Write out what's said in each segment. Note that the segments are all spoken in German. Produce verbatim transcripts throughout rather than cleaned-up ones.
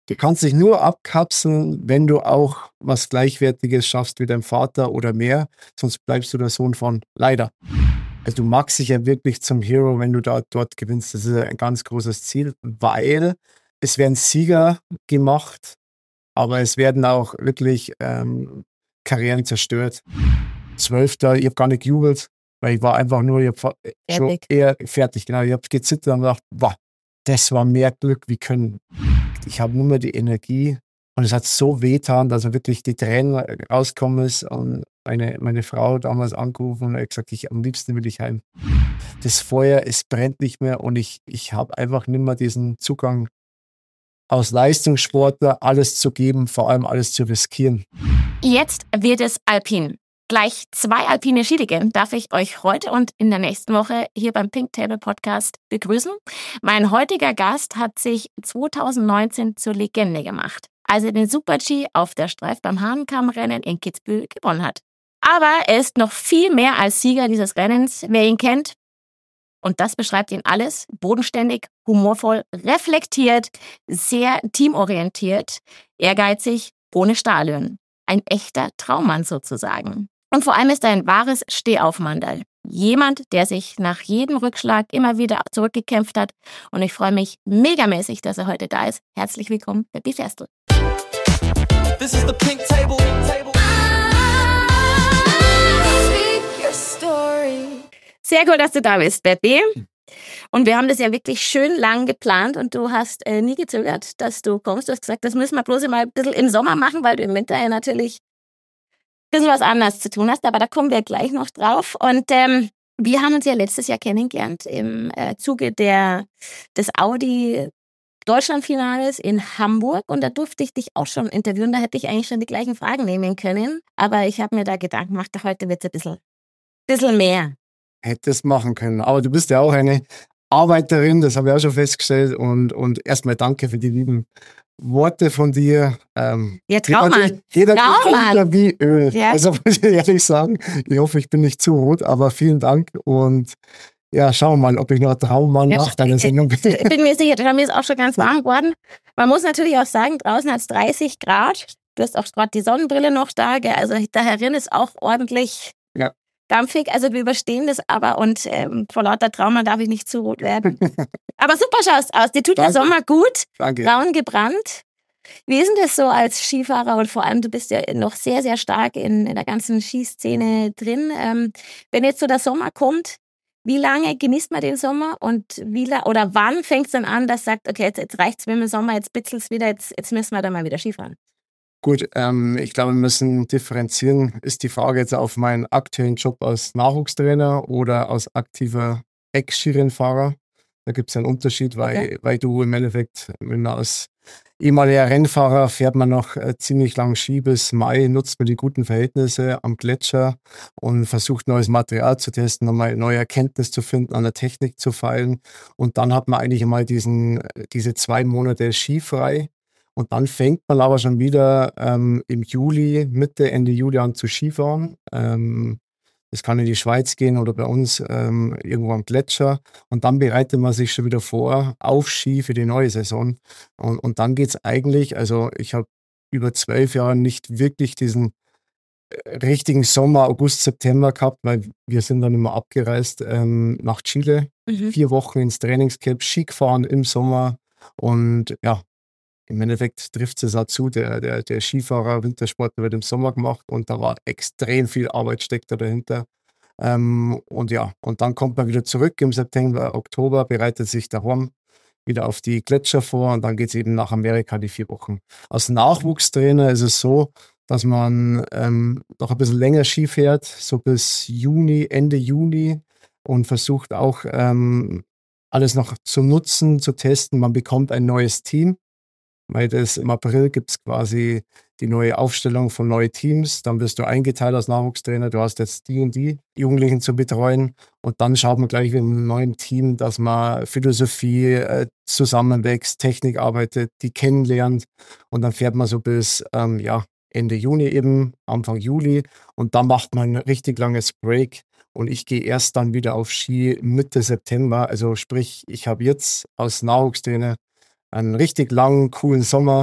Du kannst dich nur abkapseln, wenn du auch was Gleichwertiges schaffst wie dein Vater oder mehr, sonst bleibst du der Sohn von, leider. Also du magst dich ja wirklich zum Hero, wenn du da dort gewinnst. Das ist ein ganz großes Ziel, weil es werden Sieger gemacht, aber es werden auch wirklich ähm, Karrieren zerstört. Zwölfter, ich habe gar nicht gejubelt, weil ich war einfach nur ich hab schon Fertig. eher fertig. Genau, ich habe gezittert und gedacht, wow, das war mehr Glück wie Können. Ich habe nur mehr die Energie und es hat so wehgetan, dass er wirklich die Tränen rausgekommen ist und meine, meine Frau damals angerufen und hat gesagt, ich, am liebsten will ich heim. Das Feuer, es brennt nicht mehr und ich, ich habe einfach nicht mehr diesen Zugang aus Leistungssportler, alles zu geben, vor allem alles zu riskieren. Jetzt wird es alpin. Gleich zwei alpine Skilegenden darf ich euch heute und in der nächsten Woche hier beim Pink Table Podcast begrüßen. Mein heutiger Gast hat sich zweitausendneunzehn zur Legende gemacht, als er den Super-G auf der Streif beim Hahnenkammrennen in Kitzbühel gewonnen hat. Aber er ist noch viel mehr als Sieger dieses Rennens. Wer ihn kennt, und das beschreibt ihn alles, bodenständig, humorvoll, reflektiert, sehr teamorientiert, ehrgeizig, ohne Stahlhirn. Ein echter Traummann sozusagen. Und vor allem ist er ein wahres Stehaufmanderl. Jemand, der sich nach jedem Rückschlag immer wieder zurückgekämpft hat. Und ich freue mich megamäßig, dass er heute da ist. Herzlich willkommen, Beppi Ferstl. This is the Pink Table. Sehr cool, dass du da bist, Beppi. Und wir haben das ja wirklich schön lang geplant und du hast äh, nie gezögert, dass du kommst. Du hast gesagt, das müssen wir bloß mal ein bisschen im Sommer machen, weil du im Winter ja natürlich ein bisschen was anderes zu tun hast. Aber da kommen wir gleich noch drauf. Und ähm, wir haben uns ja letztes Jahr kennengelernt im äh, Zuge der, des Audi Deutschlandfinales in Hamburg. Und da durfte ich dich auch schon interviewen. Da hätte ich eigentlich schon die gleichen Fragen nehmen können. Aber ich habe mir da Gedanken gemacht, heute wird es ein bisschen, bisschen mehr. Hätte es machen können. Aber du bist ja auch eine Arbeiterin, das habe ich auch schon festgestellt. Und, und erstmal danke für die lieben Worte von dir. Ähm, ja, Traummann. Jeder Traummann. Wie Öl. Ja. Also muss ich ehrlich sagen, ich hoffe, ich bin nicht zu rot, aber vielen Dank. Und ja, schauen wir mal, ob ich noch ein Traummann ja, nach deiner Sendung bin. Ich bin mir sicher, mir ist auch schon ganz warm geworden. Man muss natürlich auch sagen, draußen hat es dreißig Grad. Du hast auch gerade die Sonnenbrille noch da. Gell? Also da herin ist auch ordentlich... Ja. Dampfig, also wir überstehen das aber und ähm, vor lauter Trauma darf ich nicht zu rot werden. Aber super schaust aus, dir tut Danke. Der Sommer gut, Danke. Braun gebrannt. Wie ist denn das so als Skifahrer und vor allem, du bist ja noch sehr, sehr stark in, in der ganzen Skiszene drin. Ähm, wenn jetzt so der Sommer kommt, wie lange genießt man den Sommer und wie la- oder wann fängt es dann an, dass sagt, okay, jetzt, jetzt reicht es mit dem Sommer, jetzt bitzelt es wieder, jetzt, jetzt müssen wir da mal wieder Skifahren? Gut, ähm, ich glaube, wir müssen differenzieren. Ist die Frage jetzt auf meinen aktuellen Job als Nachwuchstrainer oder als aktiver Ex-Skirennfahrer? Da gibt es einen Unterschied, weil, okay. weil du im Endeffekt, wenn man als ehemaliger Rennfahrer fährt man noch äh, ziemlich lang Ski bis Mai, nutzt man die guten Verhältnisse am Gletscher und versucht neues Material zu testen, nochmal neue Erkenntnisse zu finden, an der Technik zu feilen. Und dann hat man eigentlich einmal diesen, diese zwei Monate skifrei. Und dann fängt man aber schon wieder ähm, im Juli, Mitte, Ende Juli an zu Skifahren. Ähm, das kann in die Schweiz gehen oder bei uns ähm, irgendwo am Gletscher. Und dann bereitet man sich schon wieder vor auf Ski für die neue Saison. Und, und dann geht es eigentlich, also ich habe über zwölf Jahre nicht wirklich diesen richtigen Sommer, August, September gehabt, weil wir sind dann immer abgereist ähm, nach Chile. Mhm. Vier Wochen ins Trainingscamp, Ski gefahren im Sommer und ja, im Endeffekt trifft es auch zu, der, der, der Skifahrer, Wintersportler wird im Sommer gemacht und da war extrem viel Arbeit steckt da dahinter. Ähm, und ja, und dann kommt man wieder zurück im September, Oktober, bereitet sich daheim wieder auf die Gletscher vor und dann geht es eben nach Amerika die vier Wochen. Als Nachwuchstrainer ist es so, dass man ähm, noch ein bisschen länger Ski fährt, so bis Juni, Ende Juni und versucht auch ähm, alles noch zu nutzen, zu testen. Man bekommt ein neues Team. Weil das im April gibt es quasi die neue Aufstellung von neuen Teams. Dann wirst du eingeteilt als Nachwuchstrainer. Du hast jetzt die und die Jugendlichen zu betreuen. Und dann schaut man gleich mit einem neuen Team, dass man Philosophie äh, zusammenwächst, Technik arbeitet, die kennenlernt. Und dann fährt man so bis ähm, ja, Ende Juni eben, Anfang Juli. Und dann macht man ein richtig langes Break. Und ich gehe erst dann wieder auf Ski Mitte September. Also sprich, ich habe jetzt als Nachwuchstrainer einen richtig langen, coolen Sommer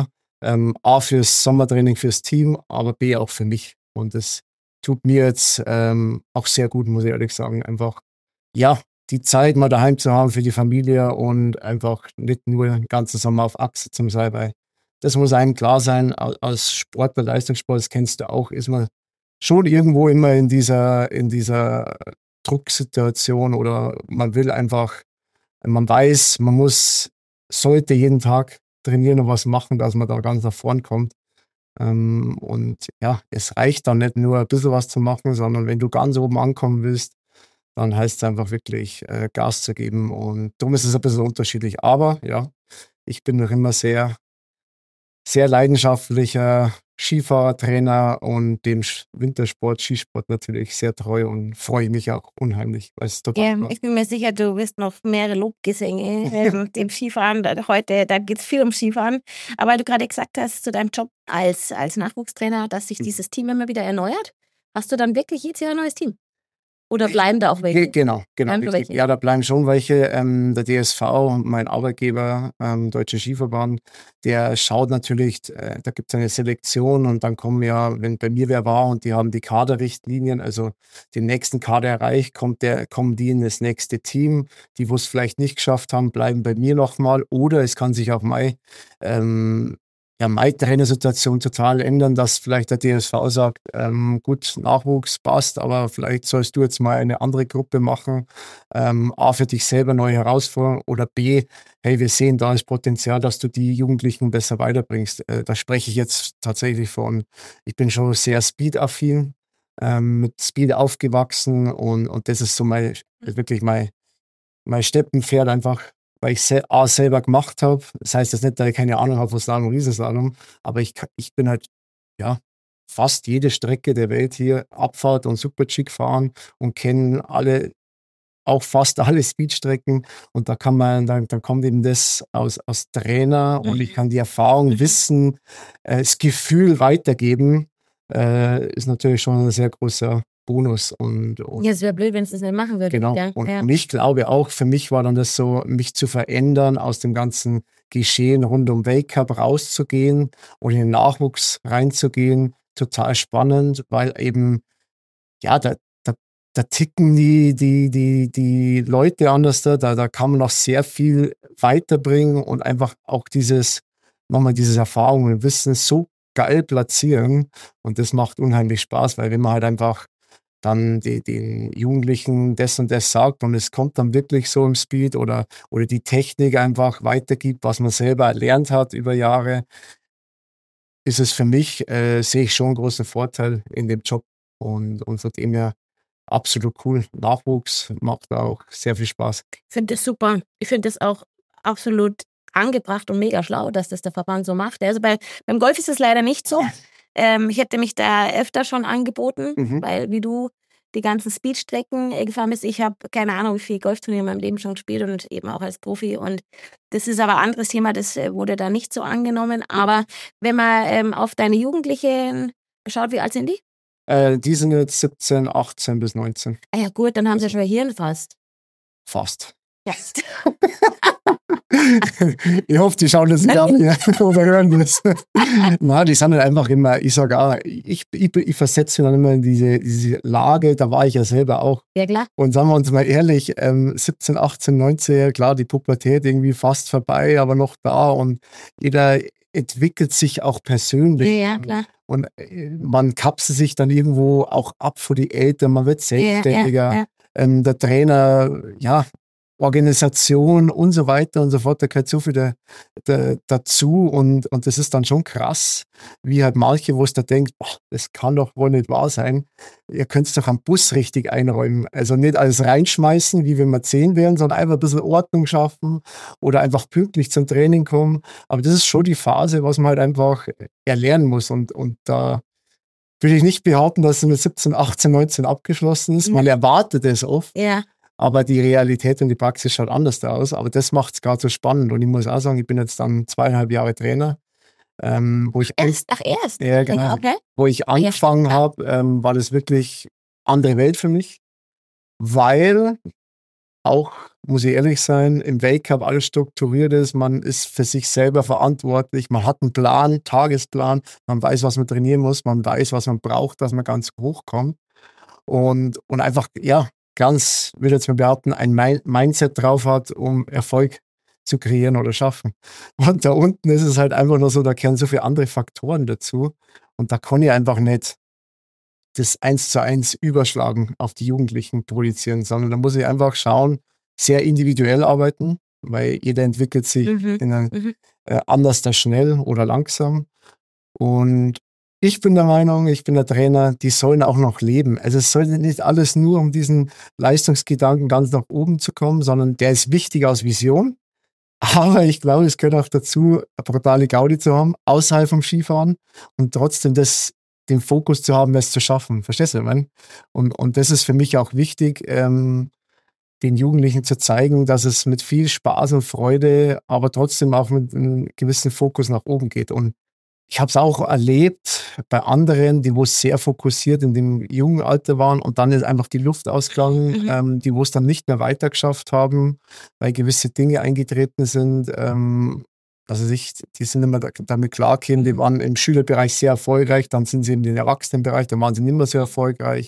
Ähm, A fürs Sommertraining, fürs Team, aber B auch für mich. Und das tut mir jetzt ähm, auch sehr gut, muss ich ehrlich sagen. Einfach, ja, die Zeit mal daheim zu haben für die Familie und einfach nicht nur den ganzen Sommer auf Achse zu sein, weil das muss einem klar sein, au- als Sportler, Leistungssport, das kennst du auch, ist man schon irgendwo immer in dieser, in dieser Drucksituation oder man will einfach, man weiß, man muss, sollte jeden Tag trainieren und was machen, dass man da ganz nach vorn kommt. Ähm, und ja, es reicht dann nicht nur ein bisschen was zu machen, sondern wenn du ganz oben ankommen willst, dann heißt es einfach wirklich äh, Gas zu geben. Und darum ist es ein bisschen unterschiedlich. Aber ja, ich bin noch immer sehr, sehr leidenschaftlicher Skifahrertrainer und dem Sch- Wintersport, Skisport natürlich sehr treu und freue mich auch unheimlich, weil es total Ja, Spaß ich bin mir sicher, du wirst noch mehrere Lobgesänge ähm, dem Skifahren. Da- Heute, da geht es viel um Skifahren. Aber weil du gerade gesagt hast, zu deinem Job als, als Nachwuchstrainer, dass sich dieses Team immer wieder erneuert, hast du dann wirklich jedes Jahr ein neues Team? Oder bleiben da auch Ge- welche? Genau, genau, Bleiben da richtig. welche? Ja, da bleiben schon welche. Ähm, der D S V und mein Arbeitgeber, ähm, Deutscher Skiverband, der schaut natürlich, äh, da gibt es eine Selektion und dann kommen ja, wenn bei mir wer war und die haben die Kaderrichtlinien, also den nächsten Kader erreicht, kommt der, kommen die in das nächste Team. Die, wo es vielleicht nicht geschafft haben, bleiben bei mir nochmal. Oder es kann sich auch mal ähm, ja, meine Trainersituation total ändern, dass vielleicht der D S V sagt, ähm, gut, Nachwuchs passt, aber vielleicht sollst du jetzt mal eine andere Gruppe machen. Ähm, A, für dich selber neue Herausforderungen oder B, hey, wir sehen da das Potenzial, dass du die Jugendlichen besser weiterbringst. Äh, da spreche ich jetzt tatsächlich von, ich bin schon sehr speed-affin, ähm, mit Speed aufgewachsen und, und das ist so mein, wirklich mein, mein Steppenpferd einfach, weil ich se A selber gemacht habe. Das heißt jetzt nicht, dass ich keine Ahnung habe von Slalom, Riesenslalom, aber ich, ka- ich bin halt, ja, fast jede Strecke der Welt hier Abfahrt und Super-G gefahren und kenne alle, auch fast alle Speedstrecken. Und da kann man, dann, dann kommt eben das aus, aus Trainer und ich kann die Erfahrung, Wissen, äh, das Gefühl weitergeben, äh, ist natürlich schon ein sehr großer Bonus. Und, und Ja, es wäre blöd, wenn es das nicht machen würde. Genau. Ja, Und, ja. und ich glaube auch, für mich war dann das so, mich zu verändern, aus dem ganzen Geschehen rund um Weltcup rauszugehen und in den Nachwuchs reinzugehen, total spannend, weil eben, ja, da, da, da ticken die, die, die, die Leute anders da, da, da kann man noch sehr viel weiterbringen und einfach auch dieses, nochmal diese Erfahrung und Wissen so geil platzieren. Und das macht unheimlich Spaß, weil wenn man halt einfach dann die, den Jugendlichen das und das sagt und es kommt dann wirklich so im Speed oder, oder die Technik einfach weitergibt, was man selber erlernt hat über Jahre, ist es für mich, äh, sehe ich schon einen großen Vorteil in dem Job und, und von dem her absolut cool. Nachwuchs macht auch sehr viel Spaß. Ich finde das super. Ich finde das auch absolut angebracht und mega schlau, dass das der Verband so macht. Also bei, beim Golf ist es leider nicht so. Ähm, ich hätte mich da öfter schon angeboten, Mhm. weil wie du die ganzen Speedstrecken äh, gefahren bist. Ich habe keine Ahnung, wie viele Golfturniere in meinem Leben schon gespielt und eben auch als Profi. Und das ist aber ein anderes Thema, das äh, wurde da nicht so angenommen. Aber wenn man ähm, auf deine Jugendlichen schaut, wie alt sind die? Äh, die sind jetzt siebzehn, achtzehn bis neunzehn. Ah ja gut, dann haben sie ja schon ein Hirn fast. Fast. Ja. Ich hoffe, die schauen das nicht an oder hören das. Na, die sind halt einfach immer, ich sage auch, ich, ich, ich versetze mich dann immer in diese, diese Lage, da war ich ja selber auch. Ja klar. Und sagen wir uns mal ehrlich, ähm, siebzehn, achtzehn, neunzehn, klar, die Pubertät irgendwie fast vorbei, aber noch da und jeder entwickelt sich auch persönlich. Ja, ja, klar. Und äh, man kapselt sich dann irgendwo auch ab vor die Eltern, man wird selbstständiger. Ja, ja, ja. Ähm, der Trainer, ja, Organisation und so weiter und so fort, da gehört so viel da, da, dazu und, und das ist dann schon krass, wie halt manche, wo es da denkt, boah, das kann doch wohl nicht wahr sein, ihr könnt es doch am Bus richtig einräumen, also nicht alles reinschmeißen, wie wenn wir zehn wären, sondern einfach ein bisschen Ordnung schaffen oder einfach pünktlich zum Training kommen, aber das ist schon die Phase, was man halt einfach erlernen muss und, und da will ich nicht behaupten, dass es mit siebzehn, achtzehn, neunzehn abgeschlossen ist, man erwartet es oft, Ja. aber die Realität und die Praxis schaut anders aus. Aber das macht es gerade so spannend. Und ich muss auch sagen, ich bin jetzt dann zweieinhalb Jahre Trainer. Ähm, wo ich Erst, ach erst? ja, genau, Okay. wo ich angefangen habe, ähm, war das wirklich andere Welt für mich. Weil auch, muss ich ehrlich sein, im Weltcup alles strukturiert ist. Man ist für sich selber verantwortlich. Man hat einen Plan, Tagesplan. Man weiß, was man trainieren muss. Man weiß, was man braucht, dass man ganz hoch kommt. Und, und einfach, ja, ganz, würde jetzt mal behaupten, ein Mindset drauf hat, um Erfolg zu kreieren oder schaffen. Und da unten ist es halt einfach nur so, da gehören so viele andere Faktoren dazu. Und da kann ich einfach nicht das eins zu eins überschlagen auf die Jugendlichen projizieren, sondern da muss ich einfach schauen, sehr individuell arbeiten, weil jeder entwickelt sich Mhm. in ein, Mhm. äh, anders da schnell oder langsam. Und ich bin der Meinung, ich bin der Trainer, die sollen auch noch leben. Also es sollte nicht alles nur um diesen Leistungsgedanken ganz nach oben zu kommen, sondern der ist wichtig aus Vision. Aber ich glaube, es gehört auch dazu, eine brutale Gaudi zu haben, außerhalb vom Skifahren und trotzdem das, den Fokus zu haben, es zu schaffen. Verstehst du, ich meine? Und, und das ist für mich auch wichtig, ähm, den Jugendlichen zu zeigen, dass es mit viel Spaß und Freude, aber trotzdem auch mit einem gewissen Fokus nach oben geht. Und ich habe es auch erlebt bei anderen, die wo sehr fokussiert in dem jungen Alter waren und dann ist einfach die Luft ausgegangen, Mhm. ähm, die wo es dann nicht mehr weiter geschafft haben, weil gewisse Dinge eingetreten sind. Ähm, also sich, die sind immer da, damit klargekommen, die waren im Schülerbereich sehr erfolgreich, dann sind sie in den Erwachsenenbereich, da waren sie nicht mehr so erfolgreich.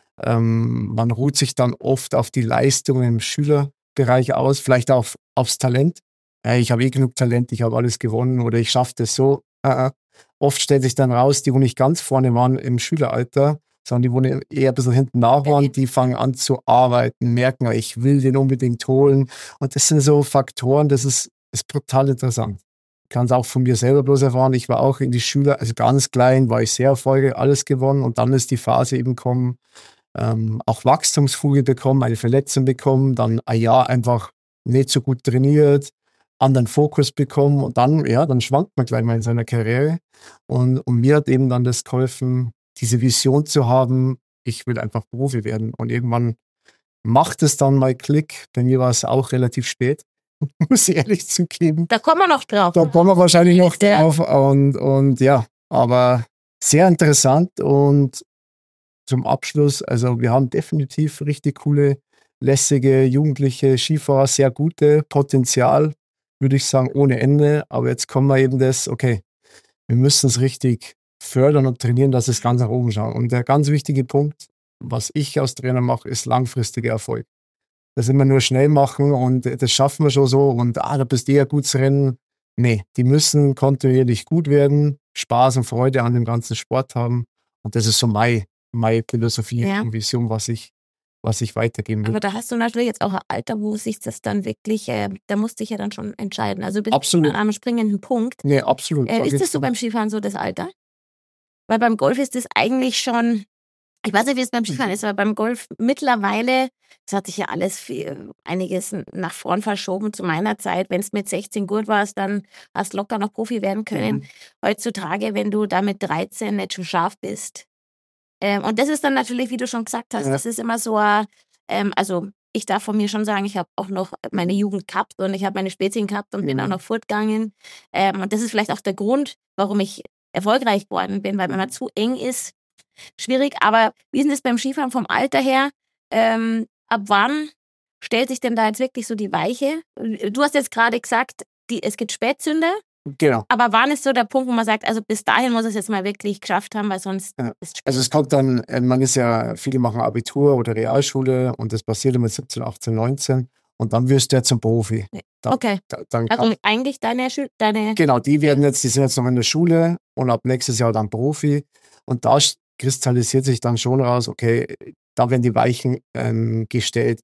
Ähm, man ruht sich dann oft auf die Leistungen im Schülerbereich aus, vielleicht auch aufs Talent. Ja, ich habe eh genug Talent, ich habe alles gewonnen oder ich schaffe das so. Äh, äh. Oft stellt sich dann raus, die, wo nicht ganz vorne waren im Schüleralter, sondern die, wo eher ein bisschen hinten nach waren, die fangen an zu arbeiten, merken, ich will den unbedingt holen. Und das sind so Faktoren, das ist, ist brutal interessant. Ich kann es auch von mir selber bloß erfahren. Ich war auch in die Schüler, also ganz klein, war ich sehr erfolgreich, alles gewonnen. Und dann ist die Phase eben gekommen, ähm, auch Wachstumsfuge bekommen, eine Verletzung bekommen, dann ein Jahr einfach nicht so gut trainiert, anderen Fokus bekommen und dann, ja, dann schwankt man gleich mal in seiner Karriere. Und, und mir hat eben dann das geholfen, diese Vision zu haben, ich will einfach Profi werden. Und irgendwann macht es dann mal Klick. Bei mir war es auch relativ spät, muss ich ehrlich zugeben. Da kommen wir noch drauf. Da kommen wir wahrscheinlich noch Ja. drauf. Und, und ja, aber sehr interessant. Und zum Abschluss, also wir haben definitiv richtig coole, lässige, jugendliche Skifahrer, sehr gute, Potenzial, würde ich sagen, ohne Ende. Aber jetzt kommen wir eben das, okay, wir müssen es richtig fördern und trainieren, dass es ganz nach oben schaut. Und der ganz wichtige Punkt, was ich als Trainer mache, ist langfristiger Erfolg. Das immer nur schnell machen und das schaffen wir schon so und ah, da bist du ja gut zu rennen. Nee, die müssen kontinuierlich gut werden, Spaß und Freude an dem ganzen Sport haben. Und das ist so meine, meine Philosophie Ja. und Vision, was ich, was ich weitergeben will. Aber da hast du natürlich jetzt auch ein Alter, wo sich das dann wirklich, äh, da musst du dich ja dann schon entscheiden. Also du bist Absolut. an einem springenden Punkt. Nee, absolut. Äh, Da ist geht's das so um- beim Skifahren so das Alter? Weil beim Golf ist das eigentlich schon, ich weiß nicht, wie es beim Skifahren ist, aber beim Golf mittlerweile, das hat sich ja alles viel, einiges nach vorn verschoben zu meiner Zeit. Wenn es mit sechzehn gut warst, dann hast du locker noch Profi werden können. Mhm. Heutzutage, wenn du da mit dreizehn nicht schon scharf bist. Ähm, und das ist dann natürlich, wie du schon gesagt hast, Ja. das ist immer so, ein, ähm, also ich darf von mir schon sagen, ich habe auch noch meine Jugend gehabt und ich habe meine Spezien gehabt und bin Mhm. auch noch fortgegangen. Ähm, und das ist vielleicht auch der Grund, warum ich erfolgreich geworden bin, weil wenn man zu eng ist, schwierig. Aber wie ist denn das beim Skifahren vom Alter her? Ähm, ab wann stellt sich denn da jetzt wirklich so die Weiche? Du hast jetzt gerade gesagt, die, es gibt Spätzünder, Genau. aber wann ist so der Punkt, wo man sagt, also bis dahin muss es jetzt mal wirklich geschafft haben, weil sonst Ja. ist es spät. Also es kommt dann, äh, man ist ja, viele machen Abitur oder Realschule und das passiert immer siebzehn, achtzehn, neunzehn und dann wirst du ja zum Profi. Da, Okay, da, dann also eigentlich deine, Schül- deine Genau, die werden jetzt, die sind jetzt noch in der Schule und ab nächstes Jahr dann Profi. Und da sch- kristallisiert sich dann schon raus, okay, da werden die Weichen ähm, gestellt.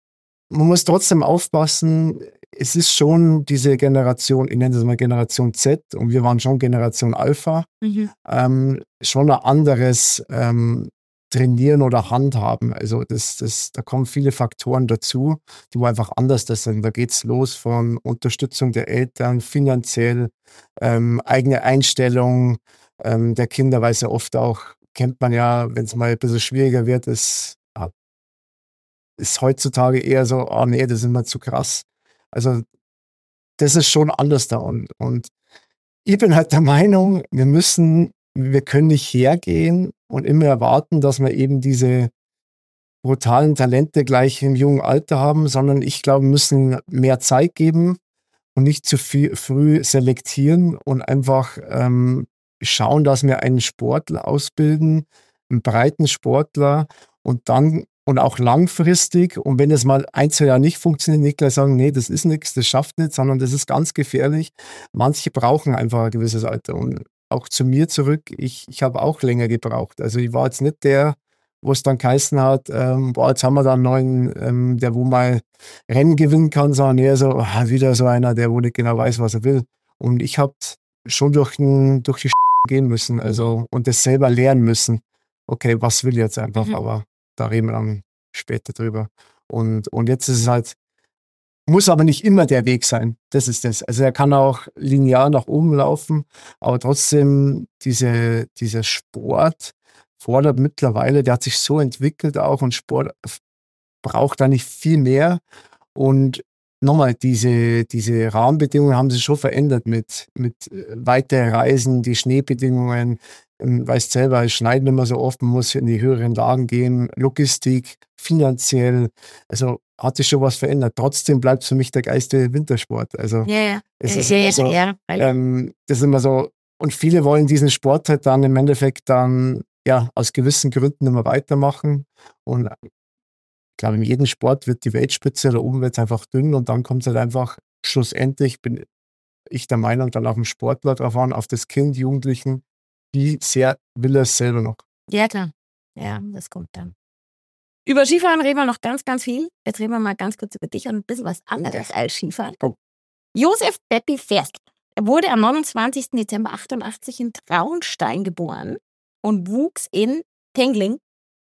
Man muss trotzdem aufpassen, es ist schon diese Generation, ich nenne das mal Generation Z und wir waren schon Generation Alpha, Mhm. ähm, schon ein anderes ähm, Trainieren oder Handhaben. Also das, das, da kommen viele Faktoren dazu, die wo einfach anders das sind. Da geht's los von Unterstützung der Eltern, finanziell, ähm, eigene Einstellung ähm, der Kinder, weil es ja oft auch, kennt man ja, wenn es mal ein bisschen schwieriger wird, ist, ah, ist heutzutage eher so, oh nee, das ist immer zu krass. Also das ist schon anders da. Und, und ich bin halt der Meinung, wir müssen, wir können nicht hergehen und immer erwarten, dass wir eben diese brutalen Talente gleich im jungen Alter haben, sondern ich glaube, wir müssen mehr Zeit geben und nicht zu viel, früh selektieren und einfach ähm, schauen, dass wir einen Sportler ausbilden, einen breiten Sportler und dann und auch langfristig. Und wenn es mal ein, zwei Jahre nicht funktioniert, nicht gleich sagen, nee, das ist nichts, das schafft nicht, sondern das ist ganz gefährlich. Manche brauchen einfach ein gewisses Alter. Und auch zu mir zurück, ich, ich habe auch länger gebraucht. Also ich war jetzt nicht der, wo es dann geheißen hat, ähm, boah, jetzt haben wir da einen neuen, ähm, der wo mal Rennen gewinnen kann, sondern eher so, ah, wieder so einer, der wo nicht genau weiß, was er will. Und ich habe schon durch, den, durch die gehen müssen, also und das selber lernen müssen. Okay, was will ich jetzt einfach, Mhm. aber da reden wir dann später drüber. Und, und jetzt ist es halt, muss aber nicht immer der Weg sein. Das ist das. Also er kann auch linear nach oben laufen, aber trotzdem diese, dieser Sport fordert mittlerweile, der hat sich so entwickelt auch und Sport braucht da nicht viel mehr. Und nochmal, diese, diese Rahmenbedingungen haben sich schon verändert mit, mit weiteren Reisen, die Schneebedingungen. Weißt selber, es schneit nicht mehr so oft, man muss in die höheren Lagen gehen, Logistik, finanziell. Also hat sich schon was verändert. Trotzdem bleibt es für mich der geilste Wintersport. Also Ja, ja. es Ja, ist ja, ja, also, ja, weil- ähm, das ist immer so. Und viele wollen diesen Sport halt dann im Endeffekt dann ja aus gewissen Gründen immer weitermachen. Und ich glaube, in jedem Sport wird die Weltspitze oder oben wird es einfach dünn und dann kommt es halt einfach schlussendlich, bin ich der Meinung, dann auf dem Sportler drauf an, auf das Kind, Jugendlichen, wie sehr will er es selber noch. Ja, klar. Ja, das kommt dann. Über Skifahren reden wir noch ganz, ganz viel. Jetzt reden wir mal ganz kurz über dich und ein bisschen was anderes als Skifahren. Oh. Josef Beppi Ferstl. Er wurde am neunundzwanzigsten Dezember achtundachtzig in Traunstein geboren und wuchs in Tengling.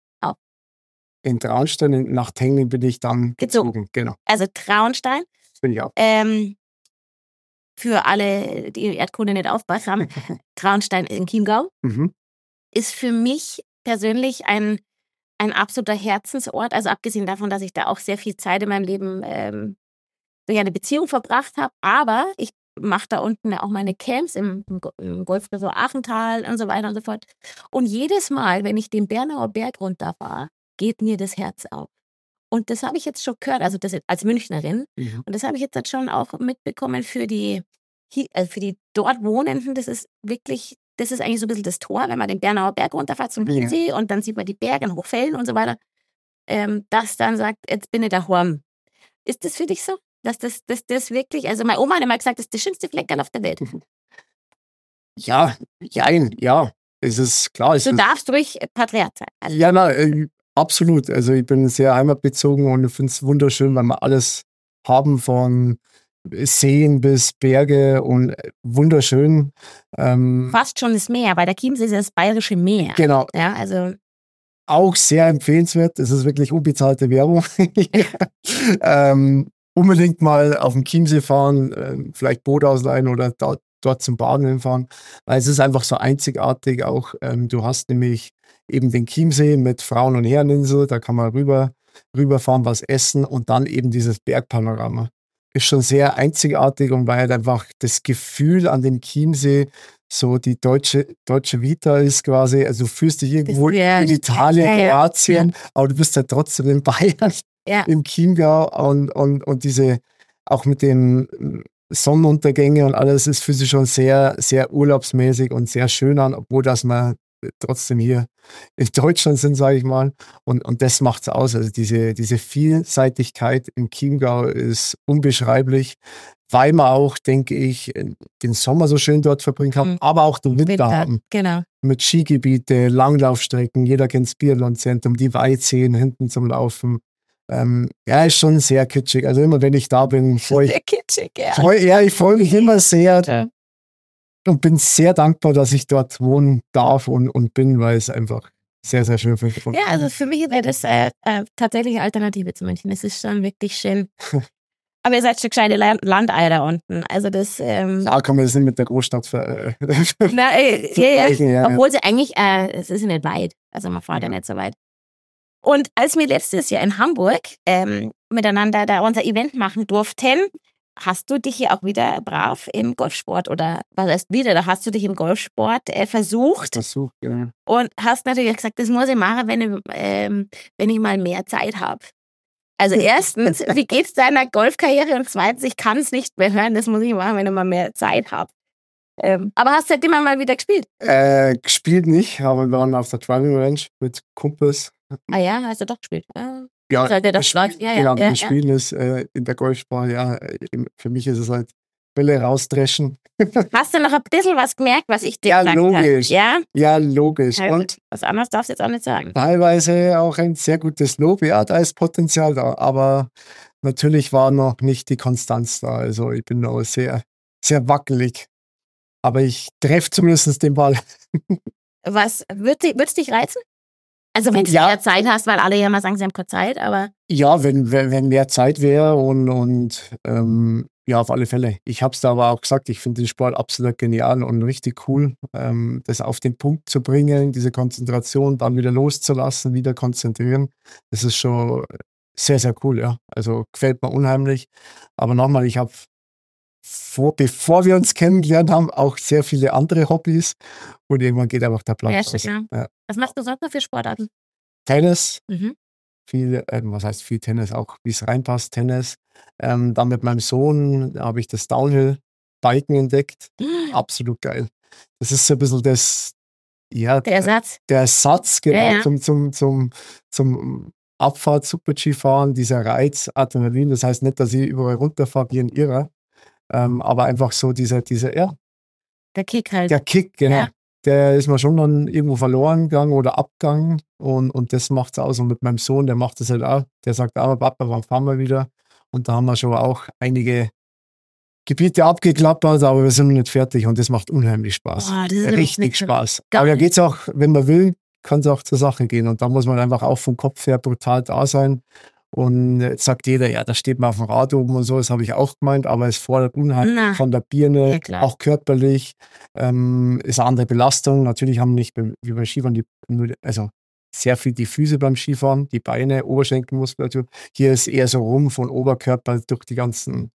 In Traunstein, in- nach Tengling bin ich dann Gezogen. gezogen. Genau, Also Traunstein. bin ich auch. Ähm, für alle, die Erdkunde nicht aufpasst haben, Traunstein in Chiemgau Mhm. ist für mich persönlich ein, ein absoluter Herzensort. Also abgesehen davon, dass ich da auch sehr viel Zeit in meinem Leben ähm, durch eine Beziehung verbracht habe. Aber ich mache da unten ja auch meine Camps im, im Go- im Golfresort Achental und so weiter und so fort. Und jedes Mal, wenn ich den Bernauer Berg runterfahre, geht mir das Herz auf. Und das habe ich jetzt schon gehört, also das jetzt als Münchnerin. Mhm. Und das habe ich jetzt halt schon auch mitbekommen für die, hier- also für die dort Wohnenden. Das ist wirklich, das ist eigentlich so ein bisschen das Tor, wenn man den Bernauer Berg runterfährt zum Ja. Chiemsee und dann sieht man die Berge in Hochfällen und so weiter. Ähm, das dann sagt, jetzt bin ich daheim. Ist das für dich so? Dass das, das, das wirklich, also meine Oma hat immer gesagt, das ist der schönste Fleckerl auf der Welt. Ja, jein, ja. Es ist klar. Es Du ist, darfst ruhig Patriarch sein. Also, ja, na, äh, absolut. Also ich bin sehr heimatbezogen und ich finde es wunderschön, weil wir alles haben von Seen bis Berge und äh, wunderschön. Ähm, fast schon das Meer, weil der Chiemsee ist ja das bayerische Meer. genau, Ja, also auch sehr empfehlenswert. Es ist wirklich unbezahlte Werbung. ähm, unbedingt mal auf dem Chiemsee fahren, äh, vielleicht Boot ausleihen oder dort, dort zum Baden hinfahren, weil es ist einfach so einzigartig auch. Ähm, du hast nämlich eben den Chiemsee mit Frauen- und Herreninsel, da kann man rüber, rüberfahren, was essen und dann eben dieses Bergpanorama. Ist schon sehr einzigartig und weil halt einfach das Gefühl an dem Chiemsee so die deutsche, deutsche Vita ist quasi, also du fühlst dich irgendwo ja, in Italien, ja, ja, Kroatien, aber du bist ja trotzdem in Bayern, ja. im Chiemgau und, und, und diese, auch mit den Sonnenuntergänge und alles, ist für sie schon sehr, sehr urlaubsmäßig und sehr schön an, obwohl dass wir trotzdem hier in Deutschland sind, sage ich mal. Und, und das macht es aus. Also diese, diese Vielseitigkeit im Chiemgau ist unbeschreiblich, weil man auch, denke ich, den Sommer so schön dort verbringen kann, Mhm. aber auch den Winter, Winter, haben. genau. Mit Skigebiete, Langlaufstrecken, jeder kennt das Biathlon-Zentrum, die Weitseen hinten zum Laufen. Ähm, ja, ist schon sehr kitschig. Also immer, wenn ich da bin, freue ich, Sehr kitschig, ja. freu, ja, ich freue mich immer sehr Ja. und bin sehr dankbar, dass ich dort wohnen darf und, und bin, weil es einfach sehr, sehr schön finde. Ja, also für mich wäre das äh, äh, tatsächlich eine Alternative zu München. Es ist schon wirklich schön. Aber ihr seid schon gescheite La- Landeier da unten. Also das, ähm, Da kann man das nicht mit der Großstadt ver na, äh, ja, ja. vergleichen, ja. Obwohl sie eigentlich, äh, es ist ja nicht weit. Also man fährt ja nicht so weit. Und als wir letztes Jahr in Hamburg ähm, miteinander da unser Event machen durften, hast du dich ja auch wieder brav im Golfsport oder was heißt wieder, da hast du dich im Golfsport äh, versucht Versuch, genau. und hast natürlich gesagt, das muss ich machen, wenn ich, ähm, wenn ich mal mehr Zeit habe. Also erstens, wie geht's deiner Golfkarriere? Und zweitens, ich kann es nicht mehr hören, das muss ich machen, wenn ich mal mehr Zeit habe. Ähm, aber hast du seitdem mal wieder gespielt? Äh, gespielt nicht, aber wir waren auf der Driving Range mit Kumpels. Ah ja, hast du doch gespielt. Ja, Ja, sollte das das läuft. Spiel, Ja, ja, genau, ja, das ja. Spielen ist äh, in der Golfbahn, ja, äh, für mich ist es halt Bälle rausdreschen. Hast du noch ein bisschen was gemerkt, was ich dir Ja, gesagt logisch. habe? Ja? Ja, logisch. Ja, Und gut. Was anderes darfst du jetzt auch nicht sagen. teilweise auch ein sehr gutes Lob. Ja, da ist Potenzial da, aber natürlich war noch nicht die Konstanz da. Also ich bin noch sehr, sehr wackelig. Aber ich treffe zumindest den Ball. Was wird es dich reizen? Also wenn du Ja. mehr Zeit hast, weil alle ja immer sagen, sie haben keine Zeit, aber Ja, wenn, wenn, wenn mehr Zeit wäre und, und ähm, ja, auf alle Fälle. Ich habe es da aber auch gesagt, ich finde den Sport absolut genial und richtig cool, ähm, das auf den Punkt zu bringen, diese Konzentration dann wieder loszulassen, wieder konzentrieren. Das ist schon sehr, sehr cool, ja. Also gefällt mir unheimlich. Aber nochmal, ich habe vor, bevor wir uns kennengelernt haben, auch sehr viele andere Hobbys und irgendwann geht einfach der ja, Platz stimmt, aus. ja. Ja. Was machst du sonst noch für Sportarten? Tennis, Mhm. viel, äh, was heißt viel Tennis, auch wie es reinpasst, Tennis. Ähm, dann mit meinem Sohn habe ich das Downhill-Biken entdeckt. Absolut geil. Das ist so ein bisschen das, ja, Der Ersatz. der Ersatz genau, Ja, ja. zum, zum, zum, zum Abfahrt-Super-G-Fahren, dieser Reiz, Adrenalin. Das heißt nicht, dass ich überall runterfahre wie ein Irrer, ähm, aber einfach so dieser, dieser, ja, Der Kick halt. der Kick, genau. Ja. Der ist mir schon dann irgendwo verloren gegangen oder abgegangen und, und das macht es aus. Und mit meinem Sohn, der macht das halt auch. Der sagt auch, Papa, wann fahren wir wieder? Und da haben wir schon auch einige Gebiete abgeklappert, aber wir sind noch nicht fertig und das macht unheimlich Spaß. Boah, das ist Richtig nicht so Spaß. geil. Aber da geht es auch, wenn man will, kann es auch zur Sache gehen. Und da muss man einfach auch vom Kopf her brutal da sein. Und jetzt sagt jeder, ja, da steht man auf dem Rad oben und so, das habe ich auch gemeint, aber es fordert unheimlich Na, von der Birne, ja, klar. auch körperlich, ähm, ist eine andere Belastung. Natürlich haben nicht beim- wie beim Skifahren die, nur, die- also sehr viel die Füße beim Skifahren, die Beine, Oberschenkelmuskulatur. Hier ist eher so Rumpf und Oberkörper durch die ganzen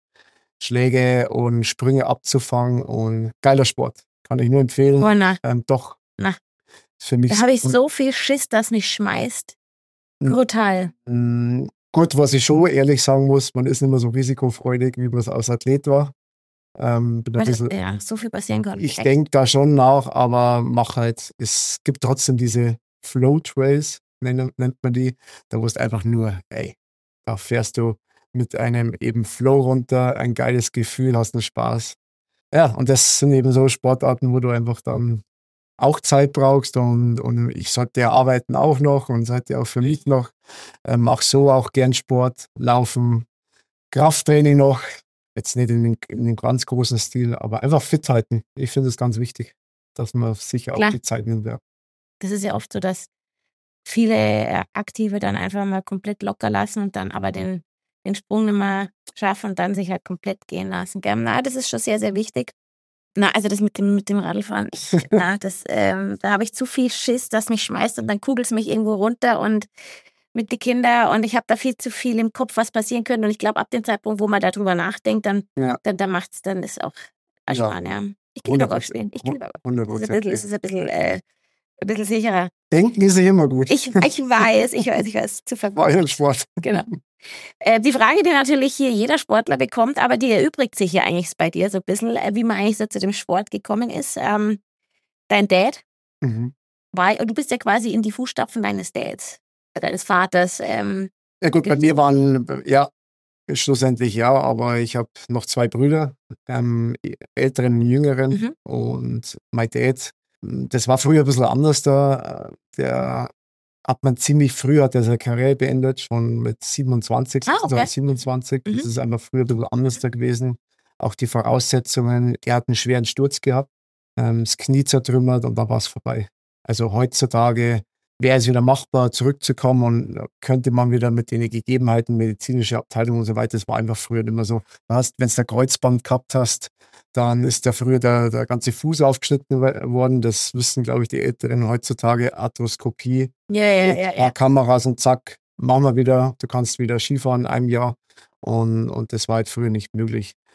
Schläge und Sprünge abzufangen und geiler Sport. Kann ich nur empfehlen. Boah, na, Ähm, doch, Na. ist für mich da habe ich und- so viel Schiss, dass mich schmeißt. Hm. Brutal. Mm, Gut, was ich schon ehrlich sagen muss, man ist nicht mehr so risikofreudig, wie man es als Athlet war. Ähm, bin ein Weil das, bisschen, ja, so viel passieren kann. ich denke da schon nach, aber mach halt, es gibt trotzdem diese Flow-Trails, nennt, nennt man die, da wo es einfach nur, ey, da fährst du mit einem eben Flow runter, ein geiles Gefühl, hast einen Spaß. Ja, und das sind eben so Sportarten, wo du einfach dann auch Zeit brauchst und, und ich sollte ja arbeiten auch noch und sollte auch für mich noch, äh, mach so auch gern Sport, Laufen, Krafttraining noch, jetzt nicht in den, in den ganz großen Stil, aber einfach fit halten. Ich finde es ganz wichtig, dass man sich auch Klar. die Zeit nimmt. Ja. Das ist ja oft so, dass viele äh, Aktive dann einfach mal komplett locker lassen und dann aber den, den Sprung nicht mehr schaffen und dann sich halt komplett gehen lassen. Gell? Na, das ist schon sehr, sehr wichtig. Na, also das mit dem, mit dem Radlfahren, ich, na, das, ähm, da habe ich zu viel Schiss, dass mich schmeißt und dann kugelt es mich irgendwo runter und mit den Kindern und ich habe da viel zu viel im Kopf, was passieren könnte. Und ich glaube, ab dem Zeitpunkt, wo man darüber nachdenkt, dann, Ja. dann, dann macht es dann ist auch Ja. Spannend, ja. Ich gehe lieber Golf spielen. Ich gehe lieber Golf. hundert Es ist ein bisschen, es Prozent. ist ein bisschen, äh, ein bisschen sicherer. Denken ist nicht immer gut. Ich, ich weiß, ich weiß, ich weiß, zu War vergessen. ja ein Sport. Genau. Äh, die Frage, die natürlich hier jeder Sportler bekommt, aber die erübrigt sich ja eigentlich bei dir so ein bisschen, äh, wie man eigentlich so zu dem Sport gekommen ist. Ähm, dein Dad Mhm. war, und du bist ja quasi in die Fußstapfen deines Dads, deines Vaters. Ähm, Ja gut, bei mir waren, ja, schlussendlich ja, aber ich habe noch zwei Brüder, ähm, älteren und jüngeren Mhm. und mein Dad, das war früher ein bisschen anders da, der hat man ziemlich früh, hat er seine Karriere beendet, schon mit siebenundzwanzig, Ah, okay. siebenundzwanzig, Mhm. das ist einfach früher ein bisschen anders da gewesen, auch die Voraussetzungen, er hat einen schweren Sturz gehabt, ähm, das Knie zertrümmert und dann war es vorbei. Also heutzutage wäre es wieder machbar, zurückzukommen und könnte man wieder mit den Gegebenheiten, medizinische Abteilung und so weiter, das war einfach früher nicht mehr so. Wenn du der Kreuzband gehabt hast, dann ist da früher der, der ganze Fuß aufgeschnitten worden. Das wissen, glaube ich, die Älteren heutzutage. Arthroskopie, ja, ja, ja, ein paar ja. Kameras und zack, machen wir wieder. Du kannst wieder Skifahren in einem Jahr. Und, und das war halt früher nicht möglich.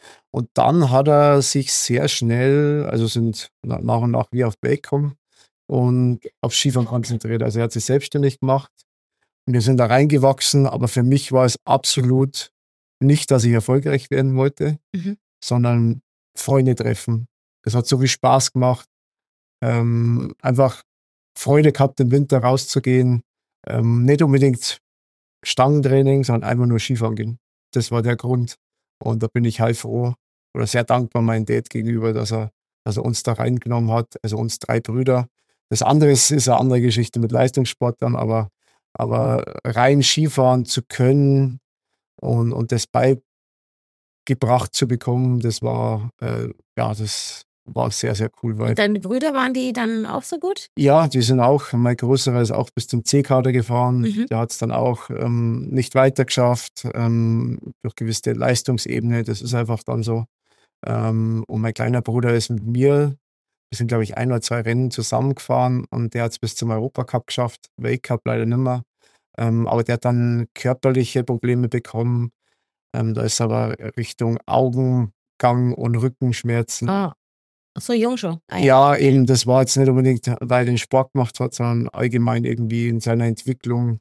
Und dann hat er sich sehr schnell, also sind na- nach und nach wie auf Weg gekommen und auf Skifahren konzentriert. Also er hat sich selbstständig gemacht und wir sind da reingewachsen. Aber für mich war es absolut nicht, dass ich erfolgreich werden wollte, Mhm. sondern Freunde treffen. Das hat so viel Spaß gemacht. Ähm, einfach Freude gehabt, im Winter rauszugehen. Ähm, nicht unbedingt Stangentraining, sondern einfach nur Skifahren gehen. Das war der Grund. Und da bin ich heilfroh oder sehr dankbar meinem Dad gegenüber, dass er, dass er uns da reingenommen hat, also uns drei Brüder. Das andere ist, ist eine andere Geschichte mit Leistungssportlern, aber, aber rein Skifahren zu können und, und das beigebracht zu bekommen, das war, äh, ja, das war sehr, sehr cool. Weil Und deine Brüder, waren die dann auch so gut? ja, die sind auch, mein Größerer ist auch bis zum C-Kader gefahren. Mhm. Der hat es dann auch ähm, nicht weiter geschafft, ähm, durch gewisse Leistungsebene. Das ist einfach dann so. Ähm, und mein kleiner Bruder ist mit mir, wir sind, glaube ich, ein oder zwei Rennen zusammengefahren und der hat es bis zum Europacup geschafft, Weltcup leider nicht mehr. Ähm, aber der hat dann körperliche Probleme bekommen. Ähm, da ist aber Richtung Augengang und Rückenschmerzen. Ah, so jung schon. Ah, ja. Ja, eben, das war jetzt nicht unbedingt, weil er den Sport gemacht hat, sondern allgemein irgendwie in seiner Entwicklung.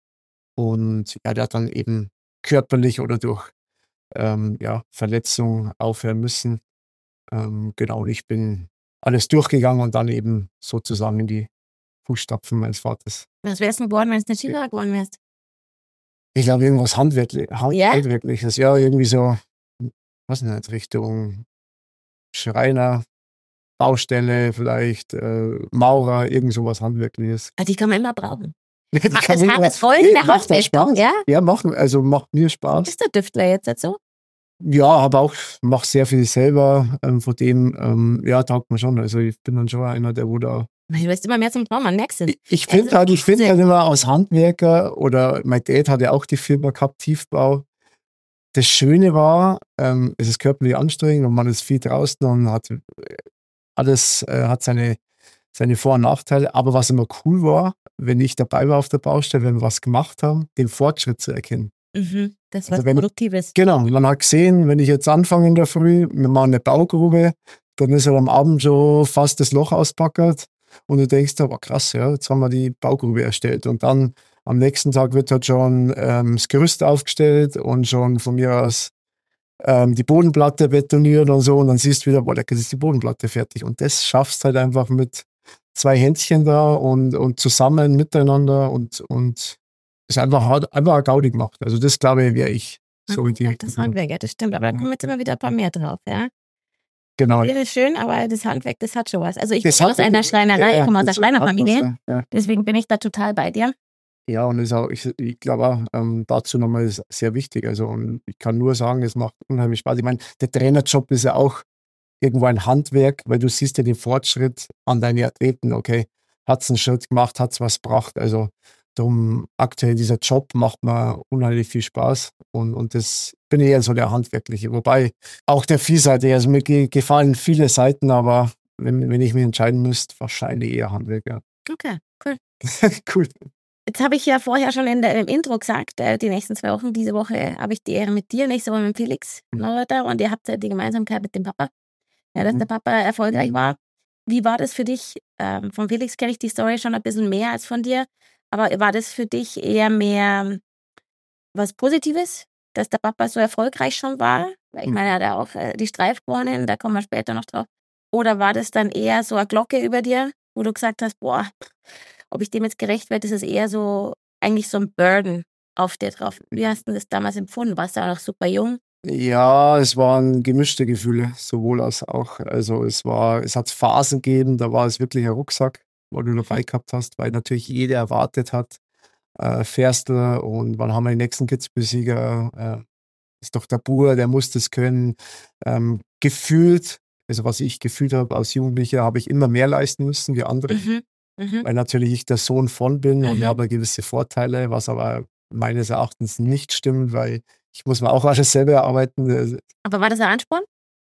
Und ja, der hat dann eben körperlich oder durch ähm, ja, Verletzung aufhören müssen. Ähm, genau, und ich bin alles durchgegangen und dann eben sozusagen in die Fußstapfen meines Vaters. Was wärst du geworden, wenn du nicht Skifahrer geworden wärst? Ich glaube, irgendwas Handwerkli Hand Ja? Handwerkliches, ja, irgendwie so, was nicht, Richtung Schreiner, Baustelle vielleicht, äh, Maurer, irgend sowas Handwerkliches. Ah, die kann man immer brauchen. Die Ah, kann das ich hat immer- es voll Nee, in der macht das Handwerkung, Spaß. ja? Ja, machen, also macht mir Spaß. Ist der Düftler jetzt dazu? Ja, aber auch, mache sehr viel selber. Ähm, von dem, ähm, ja, taugt mir schon. Also ich bin dann schon einer, der wo da. Du wirst immer mehr zum Traummann, merkst du? Ich, ich finde Also, halt, ich finde sehr- halt immer als Handwerker oder mein Dad hat ja auch die Firma gehabt, Tiefbau. Das Schöne war, ähm, es ist körperlich anstrengend und man ist viel draußen und hat äh, alles äh, hat seine, seine Vor- und Nachteile. Aber was immer cool war, wenn ich dabei war auf der Baustelle, wenn wir was gemacht haben, den Fortschritt zu erkennen. Mhm, das Also was wenn- Produktives. Genau, man hat gesehen, wenn ich jetzt anfange in der Früh, wir machen eine Baugrube, dann ist halt am Abend schon fast das Loch auspackert und du denkst, aber krass, ja, jetzt haben wir die Baugrube erstellt und dann am nächsten Tag wird halt schon ähm, das Gerüst aufgestellt und schon von mir aus ähm, die Bodenplatte betoniert und so und dann siehst du wieder, boah, da ist die Bodenplatte fertig und das schaffst halt einfach mit zwei Händchen da und, und zusammen miteinander und, und ist einfach, hart- einfach eine Gaudi gemacht. Also das glaube ich, wäre ich. So in die Ja, Richtung. das Handwerk, ja, das stimmt. Aber da kommen jetzt immer wieder ein paar mehr drauf, ja. Genau. Ja, ist schön, aber das Handwerk, das hat schon was. Also ich Das komme hat- aus einer Schreinerei, ich ja, komme aus einer das hat Schreinerfamilie. was, ja. Deswegen bin ich da total bei dir. Ja, und ist auch, ich, ich glaube auch, ähm, dazu nochmal ist sehr wichtig. Also, und ich kann nur sagen, es macht unheimlich Spaß. Ich meine, der Trainerjob ist ja auch irgendwo ein Handwerk, weil du siehst ja den Fortschritt an deinen Athleten. Okay, hat es einen Schritt gemacht, hat es was gebracht. Also, darum aktuell dieser Job macht mir unheimlich viel Spaß. Und, und das bin ich eher so der Handwerkliche. Wobei auch der Vielseitige, also mir ge- gefallen viele Seiten, aber wenn, wenn ich mich entscheiden müsste, wahrscheinlich eher Handwerker. Okay, cool. Cool. Jetzt habe ich ja vorher schon in der, im Intro gesagt, äh, die nächsten zwei Wochen, diese Woche habe ich die Ehre mit dir, nächste Woche mit Felix Mhm. Neureuther und ihr habt ja die Gemeinsamkeit mit dem Papa, ja, dass Mhm. der Papa erfolgreich war. Wie war das für dich? Ähm, von Felix kenne ich die Story schon ein bisschen mehr als von dir, aber war das für dich eher mehr was Positives, dass der Papa so erfolgreich schon war? Weil Ich Mhm. meine, er hat ja auch äh, die Streif gewonnen, da kommen wir später noch drauf. Oder war das dann eher so eine Glocke über dir, wo du gesagt hast, boah, ob ich dem jetzt gerecht werde, ist es eher so, eigentlich so ein Burden auf dir drauf. Wie hast du das damals empfunden? Warst du auch noch super jung? Ja, es waren gemischte Gefühle, sowohl als auch. Also es war, es hat Phasen gegeben, da war es wirklich ein Rucksack, wo du dabei gehabt hast, weil natürlich jeder erwartet hat, äh, Ferstl und wann haben wir den nächsten Kitzbühel-Sieger? Äh, ist doch der Bur, der muss das können. Ähm, gefühlt, also was ich gefühlt habe als Jugendlicher, habe ich immer mehr leisten müssen wie andere, Mhm. Mhm. weil natürlich ich der Sohn von bin und Mhm. ich habe gewisse Vorteile, was aber meines Erachtens nicht stimmt, weil ich muss mir auch alles selber erarbeiten. Aber war das ein Ansporn?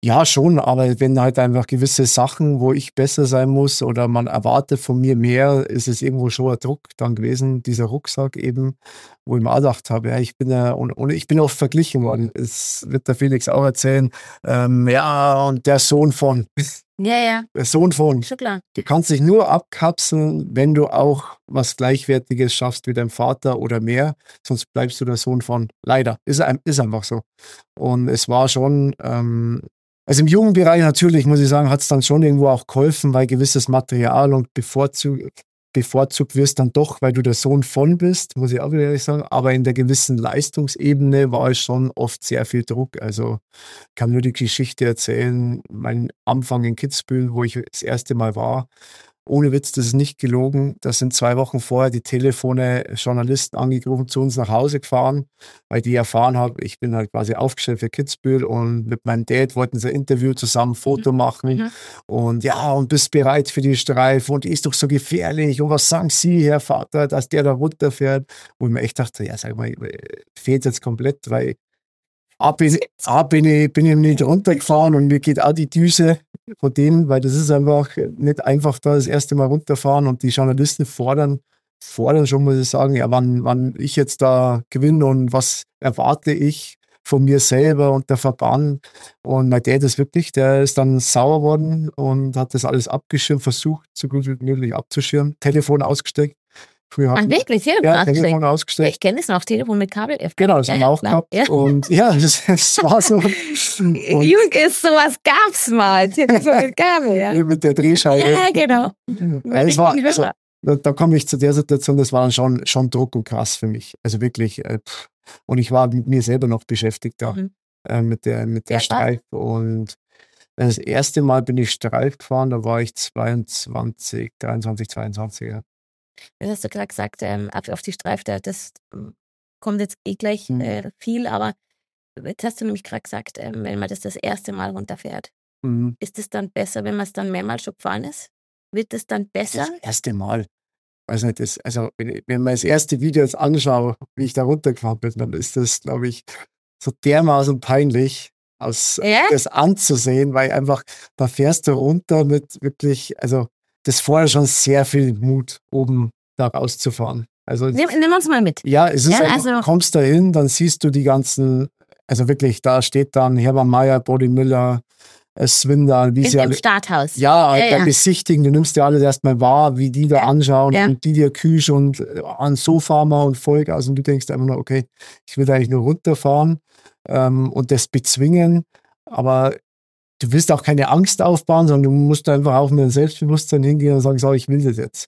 Ja, schon, aber wenn halt einfach gewisse Sachen, wo ich besser sein muss oder man erwartet von mir mehr, ist es irgendwo schon ein Druck dann gewesen, dieser Rucksack eben, wo ich mir auch gedacht habe, ja, ich bin ja, und, und ich bin oft verglichen worden. Es wird der Felix auch erzählen, ähm, ja, und der Sohn von, Ja, ja, der Sohn von. schon klar. Du kannst dich nur abkapseln, wenn du auch was Gleichwertiges schaffst wie dein Vater oder mehr, sonst bleibst du der Sohn von. Leider, ist, ein- ist einfach so. Und es war schon, ähm, also im Jugendbereich natürlich, muss ich sagen, hat es dann schon irgendwo auch geholfen, weil gewisses Material und bevorzugt, bevorzugt wirst dann doch, weil du der Sohn von bist, muss ich auch wieder ehrlich sagen. Aber in der gewissen Leistungsebene war es schon oft sehr viel Druck. Also ich kann nur die Geschichte erzählen, mein Anfang in Kitzbühel, wo ich das erste Mal war. Ohne Witz, das ist nicht gelogen. Da sind zwei Wochen vorher die Telefone Journalisten angerufen, zu uns nach Hause gefahren, weil die erfahren haben, ich bin halt quasi aufgestellt für Kitzbühel und mit meinem Dad wollten sie ein Interview zusammen, Foto machen Mhm. und ja, und bist bereit für die Streife und die ist doch so gefährlich und was sagen Sie, Herr Vater, dass der da runterfährt? Wo ich mir echt dachte, ja, sag mal, fehlt jetzt komplett, weil A, bin, A, bin, ich, bin ich nicht runtergefahren und mir geht auch die Düse von denen, weil das ist einfach nicht einfach da das erste Mal runterfahren und die Journalisten fordern, fordern schon, muss ich sagen, ja, wann, wann ich jetzt da gewinne und was erwarte ich von mir selber und der Verband. Und mein Dad ist wirklich, der ist dann sauer worden und hat das alles abgeschirmt, versucht, so gut wie möglich abzuschirmen, Telefon ausgesteckt. Früher Ach, hatten- wirklich? Telefon ja, ausgesteckt? Telefon ausgesteckt. Ich kenne es noch, Telefon mit Kabel. Genau, das Ja, haben wir auch klar. gehabt. Ja. Und ja, das, das war so. Und Jung ist, sowas gab's mal. Telefon mit Kabel, ja. mit der Drehscheibe. Ja, genau. Ja, es war, Richtig also, Hörer. da, da komme ich zu der Situation, das war dann schon, schon Druck und krass für mich. Also wirklich. Äh, pff. Und ich war mit mir selber noch beschäftigt da, Mhm. äh, mit der, mit der Ja, Streif. Und das erste Mal bin ich Streif gefahren, da war ich zweiundzwanzig, dreiundzwanzig, zweiundzwanzig. Ja. Das hast du gerade gesagt, ähm, ab auf die Streif, da- das ähm, kommt jetzt eh gleich Mhm. äh, viel, aber jetzt hast du nämlich gerade gesagt, ähm, wenn man das das erste Mal runterfährt, Mhm. ist es dann besser, wenn man es dann mehrmals schon gefahren ist? Wird es dann besser? Das erste Mal. Weiß nicht, das, also wenn ich wenn ich mir das erste Video jetzt anschaue, wie ich da runtergefahren bin, dann ist das, glaube ich, so dermaßen peinlich, aus, Ja? das anzusehen, weil einfach, da fährst du runter mit wirklich, also das fordert schon sehr viel Mut, oben da rauszufahren. Also Nimm, nimm uns mal mit. ja, es ist Ja, einfach, also- kommst da hin, dann siehst du die ganzen, also wirklich, da steht dann Hermann Mayer, Bodi Müller, äh, Swindal, wie In sie dem alle, Starthaus. ja, Ja, der ja. Besichtigen, du nimmst dir alles erstmal wahr, wie die da anschauen ja. und die dir küsch und äh, an so fahren wir und Vollgas und du denkst einfach nur, okay, ich will eigentlich nur runterfahren ähm, und das bezwingen, aber du willst auch keine Angst aufbauen, sondern du musst einfach auch mit dem Selbstbewusstsein hingehen und sagen, so, ich will das jetzt.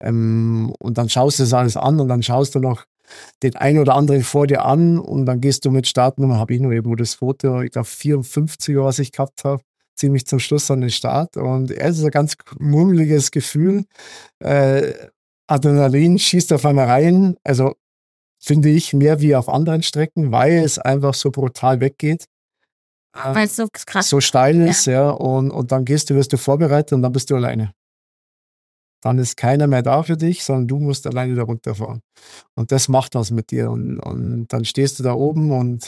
Ähm, und dann schaust du das alles an und dann schaust du noch den einen oder anderen vor dir an und dann gehst du mit Startnummer, habe ich nur irgendwo das Foto, ich glaube vierundfünfziger, was ich gehabt habe, ziemlich zum Schluss an den Start. Und es ist ein ganz mummeliges Gefühl. Äh, Adrenalin schießt auf einmal rein. Also finde ich mehr wie auf anderen Strecken, weil es einfach so brutal weggeht. Äh, Weil es so krass so steil ist, ja. Und, und dann gehst du, wirst du vorbereitet und dann bist du alleine. Dann ist keiner mehr da für dich, sondern du musst alleine da runterfahren. Und das macht was mit dir. Und, und dann stehst du da oben und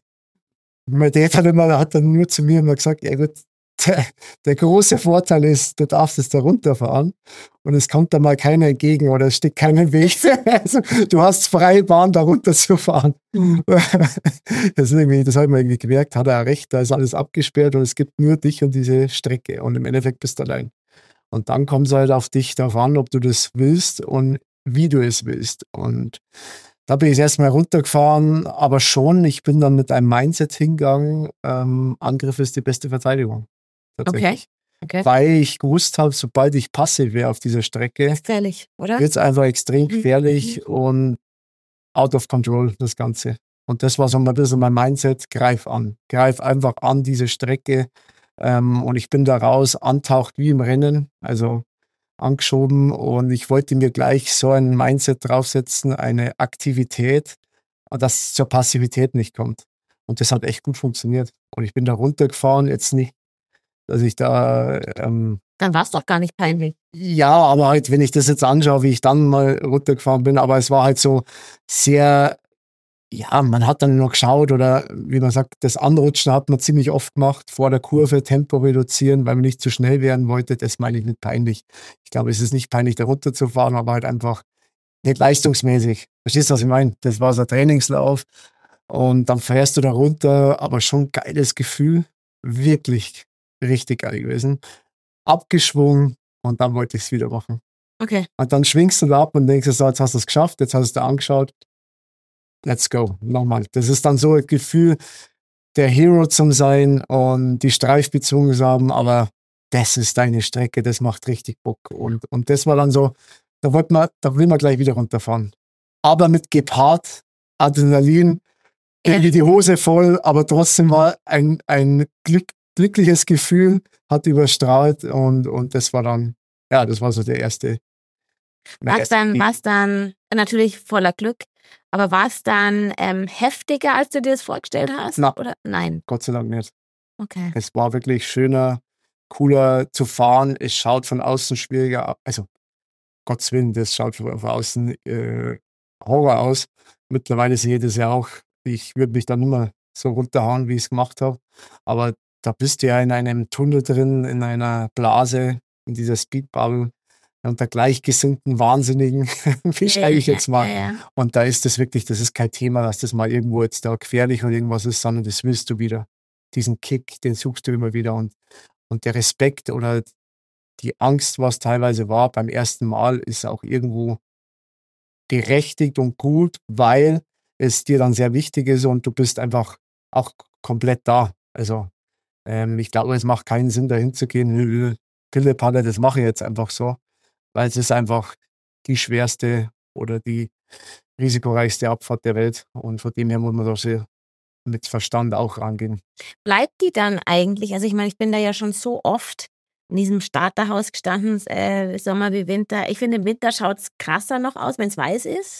mein Dad hat, immer, hat dann nur zu mir immer gesagt, ja gut, der, der große Vorteil ist, du darfst es da runterfahren und es kommt da mal keiner entgegen oder es steht keiner im Weg. Also, du hast freie Bahn, da runterzufahren. Das, ist irgendwie, das habe ich mir irgendwie gemerkt, hat er recht, da ist alles abgesperrt und es gibt nur dich und diese Strecke und im Endeffekt bist du allein. Und dann kommt es halt auf dich darauf an, ob du das willst und wie du es willst. Und da bin ich erstmal runtergefahren, aber schon, ich bin dann mit einem Mindset hingegangen, ähm, Angriff ist die beste Verteidigung. Tatsächlich. Okay. Weil ich gewusst habe, sobald ich passiv wäre auf dieser Strecke, Gefährlich, oder? wird es einfach extrem Mhm. gefährlich und out of control, das Ganze. Und das war so ein bisschen mein Mindset, greif an. Greif einfach an diese Strecke. Ähm, und ich bin da raus, antaucht wie im Rennen, also angeschoben. Und ich wollte mir gleich so ein Mindset draufsetzen, eine Aktivität, dass es zur Passivität nicht kommt. Und das hat echt gut funktioniert. Und ich bin da runtergefahren, jetzt nicht, dass ich da ähm, Dann war es doch gar nicht peinlich. ja, aber halt, wenn ich das jetzt anschaue, wie ich dann mal runtergefahren bin, aber es war halt so sehr ja, man hat dann noch geschaut oder wie man sagt, das Anrutschen hat man ziemlich oft gemacht, vor der Kurve Tempo reduzieren, weil man nicht zu schnell werden wollte. Das meine ich nicht peinlich. Ich glaube, es ist nicht peinlich, da runterzufahren, aber halt einfach nicht leistungsmäßig. Verstehst du, was ich meine? Das war so ein Trainingslauf und dann fährst du da runter, aber schon geiles Gefühl. Wirklich richtig geil gewesen. Abgeschwungen und dann wollte ich es wieder machen. Okay. Und dann schwingst du da ab und denkst, so, jetzt hast du es geschafft, jetzt hast du es dir angeschaut. Let's go, nochmal. Das ist dann so ein Gefühl, der Hero zum Sein und die Streifbezogen zu haben, aber das ist deine Strecke, das macht richtig Bock. Und, und das war dann so, da wollte man, da will man gleich wieder runterfahren. Aber mit gepaart, Adrenalin, irgendwie die Hose voll, aber trotzdem war ein, ein Glück, glückliches Gefühl, hat überstrahlt und, und das war dann, ja, das war so der erste. War es dann, war's dann natürlich voller Glück, aber war es dann ähm, heftiger, als du dir das vorgestellt hast? Na, oder? Nein. Gott sei Dank nicht. Okay. Es war wirklich schöner, cooler zu fahren. Es schaut von außen schwieriger aus. Also, Gottes Willen, das schaut von, von außen äh, Horror aus. Mittlerweile sehe ich das ja auch. Ich würde mich dann immer so runterhauen, wie ich es gemacht habe. Aber da bist du ja in einem Tunnel drin, in einer Blase, in dieser Speedbubble. Unter gleichgesinnten Wahnsinnigen, wie schreibe ich jetzt mal. Ja, ja. Und da ist das wirklich, das ist kein Thema, dass das mal irgendwo jetzt da gefährlich oder irgendwas ist, sondern das willst du wieder. Diesen Kick, den suchst du immer wieder. Und, und der Respekt oder die Angst, was teilweise war beim ersten Mal, ist auch irgendwo berechtigt und gut, weil es dir dann sehr wichtig ist und du bist einfach auch komplett da. Also ähm, ich glaube, es macht keinen Sinn, dahin zu gehen, Pille-Palle, das mache ich jetzt einfach so. Weil es ist einfach die schwerste oder die risikoreichste Abfahrt der Welt. Und von dem her muss man da sehr mit Verstand auch rangehen. Bleibt die dann eigentlich, also ich meine, ich bin da ja schon so oft in diesem Starterhaus gestanden, äh, Sommer wie Winter. Ich finde, im Winter schaut es krasser noch aus, wenn es weiß ist,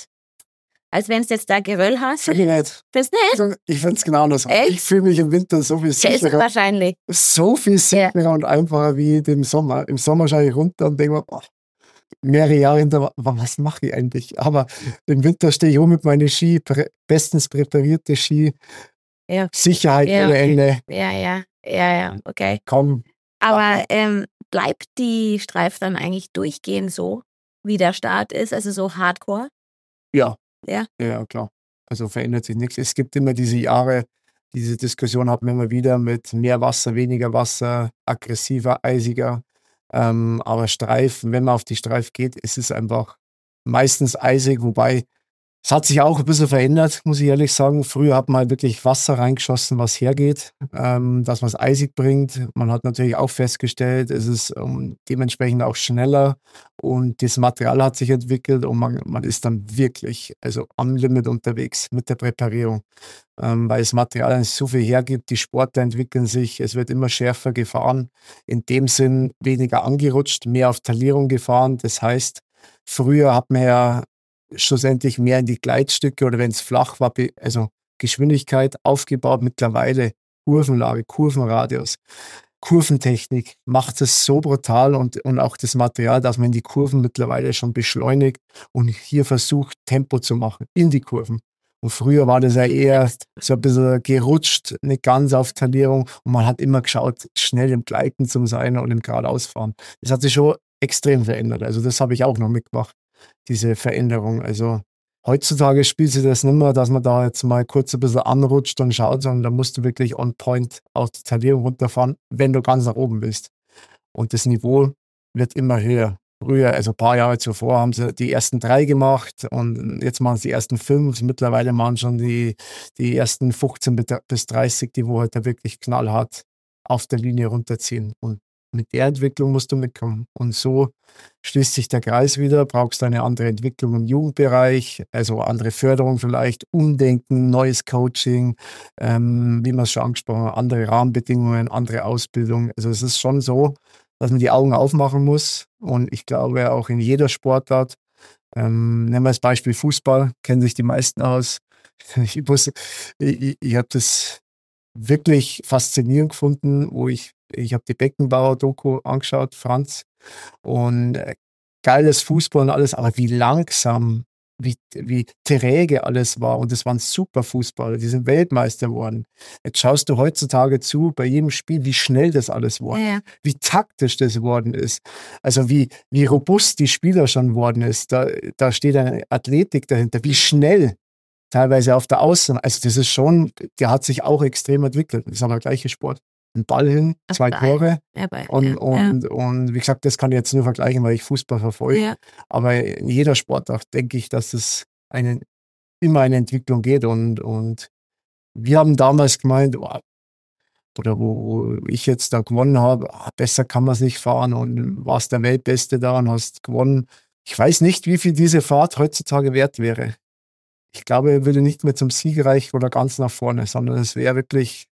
als wenn es jetzt da Geröll hast. Finde ich nicht. Findest du nicht? Ich finde es genau das. Echt? Ich fühle mich im Winter so viel Ja, ist sicherer, wahrscheinlich. so viel sicherer Ja. und einfacher wie im Sommer. Im Sommer schaue ich runter und denke mir, boah, mehrere Jahre hinter, was mache ich eigentlich? Aber im Winter stehe ich rum mit meinen Ski, prä- bestens präparierte Ski, Ja, Sicherheit Ja, ohne okay. Ende. ja, ja, ja, ja, okay. Komm, Aber ähm, bleibt die Streif dann eigentlich durchgehend so, wie der Start ist, also so hardcore? ja. Ja. Ja, klar. Also verändert sich nichts. Es gibt immer diese Jahre, diese Diskussion haben wir immer wieder mit mehr Wasser, weniger Wasser, aggressiver, eisiger. Ähm, aber Streif, wenn man auf die Streif geht, ist es einfach meistens eisig, wobei es hat sich auch ein bisschen verändert, muss ich ehrlich sagen. Früher hat man halt wirklich Wasser reingeschossen, was hergeht, ähm, dass man es eisig bringt. Man hat natürlich auch festgestellt, es ist ähm, dementsprechend auch schneller und das Material hat sich entwickelt und man, man ist dann wirklich also am Limit unterwegs mit der Präparierung, ähm, weil das Material so viel hergibt, die Sportler entwickeln sich, es wird immer schärfer gefahren, in dem Sinn weniger angerutscht, mehr auf Talierung gefahren. Das heißt, früher hat man ja schlussendlich mehr in die Gleitstücke oder wenn es flach war, be- also Geschwindigkeit aufgebaut. Mittlerweile Kurvenlage, Kurvenradius, Kurventechnik macht es so brutal und, und auch das Material, dass man in die Kurven mittlerweile schon beschleunigt und hier versucht, Tempo zu machen in die Kurven. Und früher war das ja eher so ein bisschen gerutscht, nicht ganz auf Talierung und man hat immer geschaut, schnell im Gleiten zu sein und im Geradeausfahren. Das hat sich schon extrem verändert. Also das habe ich auch noch mitgemacht, diese Veränderung. Also heutzutage spielt sich das nicht mehr, dass man da jetzt mal kurz ein bisschen anrutscht und schaut, sondern da musst du wirklich on point auf die Talierung runterfahren, wenn du ganz nach oben willst. Und das Niveau wird immer höher. Früher, also ein paar Jahre zuvor, haben sie die ersten drei gemacht und jetzt machen sie die ersten fünf. Mittlerweile machen schon die, die ersten fünfzehn bis dreißig, die wo halt da wirklich knallhart auf der Linie runterziehen. Und mit der Entwicklung musst du mitkommen. Und so schließt sich der Kreis wieder, brauchst eine andere Entwicklung im Jugendbereich, also andere Förderung vielleicht, Umdenken, neues Coaching, ähm, wie wir es schon angesprochen haben, andere Rahmenbedingungen, andere Ausbildung. Also es ist schon so, dass man die Augen aufmachen muss. Und ich glaube auch in jeder Sportart, ähm, nehmen wir als Beispiel Fußball, kennen sich die meisten aus. Ich, muss- ich, ich, ich habe das wirklich faszinierend gefunden, wo ich, ich habe die Beckenbauer-Doku angeschaut, Franz, und äh, geiles Fußball und alles, aber wie langsam wie, wie träge alles war. Und das waren super Fußballer, die sind Weltmeister geworden. Jetzt schaust du heutzutage zu, bei jedem Spiel, wie schnell das alles war, Ja, ja. wie taktisch das geworden ist. Also wie, wie robust die Spieler schon geworden ist. Da, da steht eine Athletik dahinter, wie schnell teilweise auf der Außen. Also das ist schon, der hat sich auch extrem entwickelt. Das ist aber der gleiche Sport. Ein Ball hin, Ach, zwei Ball. Tore. Ja, bei, Und, ja, und, ja. und wie gesagt, das kann ich jetzt nur vergleichen, weil ich Fußball verfolge. Ja. Aber in jeder Sportart denke ich, dass es eine, immer eine Entwicklung geht. Und, und wir haben damals gemeint, oh, oder wo, wo ich jetzt da gewonnen habe, ah, besser kann man es nicht fahren und warst der Weltbeste da und hast gewonnen. Ich weiß nicht, wie viel diese Fahrt heutzutage wert wäre. Ich glaube, er würde nicht mehr zum Siegreich oder ganz nach vorne, sondern es wäre wirklich,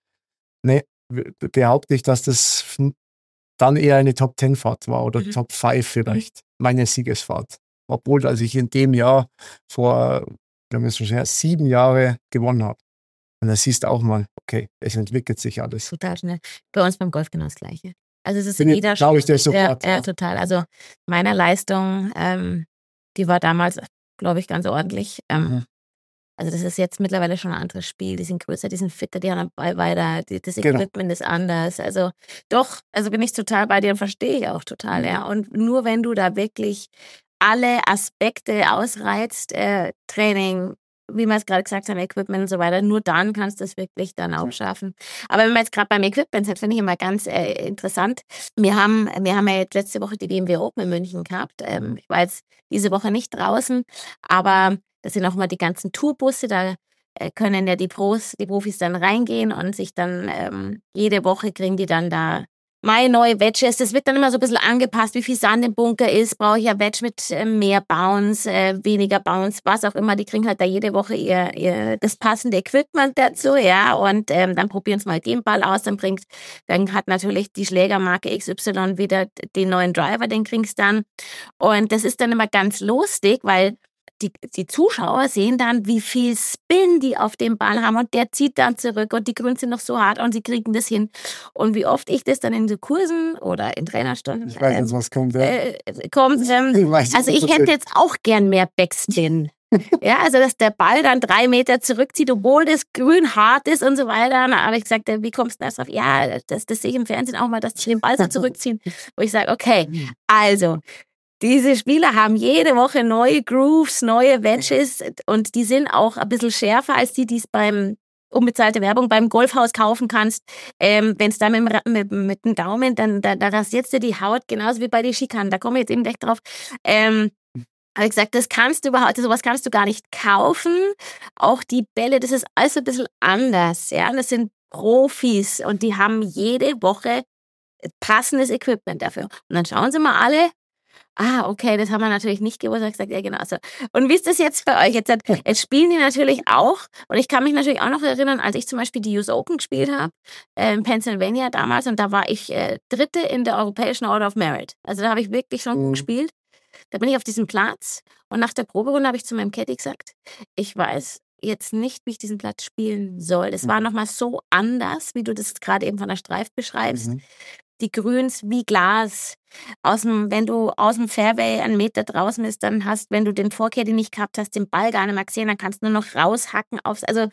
ne, behaupte ich, dass das dann eher eine Top-Zehn-Fahrt war oder Mhm. Top fünf vielleicht, meine Siegesfahrt. Obwohl, als ich in dem Jahr vor, wir müssen schon her, sieben Jahre gewonnen habe. Und da siehst du auch mal, okay, es entwickelt sich alles. Total schnell. Bei uns beim Golf genau das Gleiche. Also es ist Bin ich- jeder glaube ich dir ja, sofort, ja, ja. total. Also meine Leistung, ähm, die war damals, glaube ich, ganz ordentlich. Ähm, Mhm. Also das ist jetzt mittlerweile schon ein anderes Spiel. Die sind größer, die sind fitter, die haben einen Ball weiter, die, das Genau. Equipment ist anders. Also doch, also bin ich total bei dir und verstehe ich auch total, ja. Und nur wenn du da wirklich alle Aspekte ausreizt, äh, Training, wie wir es gerade gesagt haben, Equipment und so weiter, nur dann kannst du es wirklich dann auch schaffen. Aber wenn wir jetzt gerade beim Equipment sind, finde ich immer ganz äh, interessant. Wir haben, wir haben ja jetzt letzte Woche die B M W Open in München gehabt. Ähm, ich war jetzt diese Woche nicht draußen, aber das sind auch mal die ganzen Tourbusse, da äh, können ja die Pros, die Profis dann reingehen und sich dann ähm, jede Woche kriegen die dann da meine neue Wedges. Das wird dann immer so ein bisschen angepasst, wie viel Sand im Bunker ist. Brauche ich ja Wedge mit äh, mehr Bounce, äh, weniger Bounce, was auch immer. Die kriegen halt da jede Woche ihr, ihr das passende Equipment dazu, ja. Und ähm, dann probieren sie mal den Ball aus. Dann bringt, dann hat natürlich die Schlägermarke X Y wieder den neuen Driver, den kriegst du dann. Und das ist dann immer ganz lustig, weil Die, die Zuschauer sehen dann, wie viel Spin die auf dem Ball haben und der zieht dann zurück und die Grüns sind noch so hart und sie kriegen das hin. Und wie oft ich das dann in so Kursen oder in Trainerstunden Ich weiß ähm, jetzt, was kommt. Ja. äh, kommt. Ähm, Ich weiß, also ich hätte jetzt auch gern mehr Backspin. Ja, also dass der Ball dann drei Meter zurückzieht, obwohl das Grün hart ist und so weiter. Und dann habe ich gesagt, äh, wie kommst du da drauf? Ja, das, das sehe ich im Fernsehen auch mal, dass die den Ball so zurückziehen. Wo ich sage, okay, also diese Spieler haben jede Woche neue Grooves, neue Wedges und die sind auch ein bisschen schärfer als die, die es beim unbezahlte Werbung beim Golfhaus kaufen kannst. Ähm, Wenn es da mit, dem Ra- mit, mit dem Daumen, dann da, da rasierst du die Haut, genauso wie bei den Schikanen. Da komme ich jetzt eben gleich drauf. Ähm, habe ich gesagt, das kannst du überhaupt, sowas kannst du gar nicht kaufen. Auch die Bälle, das ist alles ein bisschen anders. Ja, das sind Profis und die haben jede Woche passendes Equipment dafür. Und dann schauen sie mal alle. Ah, okay, das haben wir natürlich nicht gewusst. Ich habe gesagt, ja, genau so. Und wie ist das jetzt für euch? Jetzt, hat, jetzt spielen die natürlich auch. Und ich kann mich natürlich auch noch erinnern, als ich zum Beispiel die U S Open gespielt habe, äh, in Pennsylvania damals. Und da war ich äh, Dritte in der Europäischen Order of Merit. Also da habe ich wirklich schon Mhm. gut gespielt. Da bin ich auf diesem Platz. Und nach der Proberunde habe ich zu meinem Caddy gesagt, ich weiß jetzt nicht, wie ich diesen Platz spielen soll. Das war nochmal so anders, wie du das gerade eben von der Streif beschreibst. Mhm. Die Grüns wie Glas. Aus dem, wenn du aus dem Fairway einen Meter draußen bist, dann hast, wenn du den Vorkehrt nicht gehabt hast, den Ball gar nicht mehr gesehen, dann kannst du nur noch raushacken aufs, also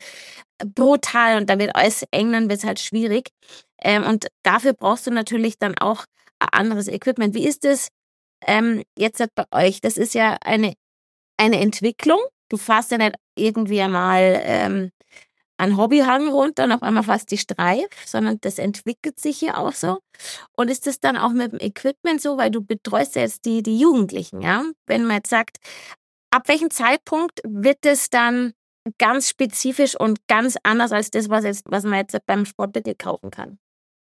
brutal und dann wird alles eng, dann wird es halt schwierig. Ähm, und dafür brauchst du natürlich dann auch ein anderes Equipment. Wie ist das ähm, jetzt halt bei euch? Das ist ja eine, eine Entwicklung. Du fährst ja nicht irgendwie einmal ähm, einen Hobbyhang runter und auf einmal fast die Streif, sondern das entwickelt sich ja auch so. Und ist das dann auch mit dem Equipment so, weil du betreust ja jetzt die, die Jugendlichen, ja? Wenn man jetzt sagt, ab welchem Zeitpunkt wird es dann ganz spezifisch und ganz anders als das, was, jetzt, was man jetzt beim Sportbild kaufen kann?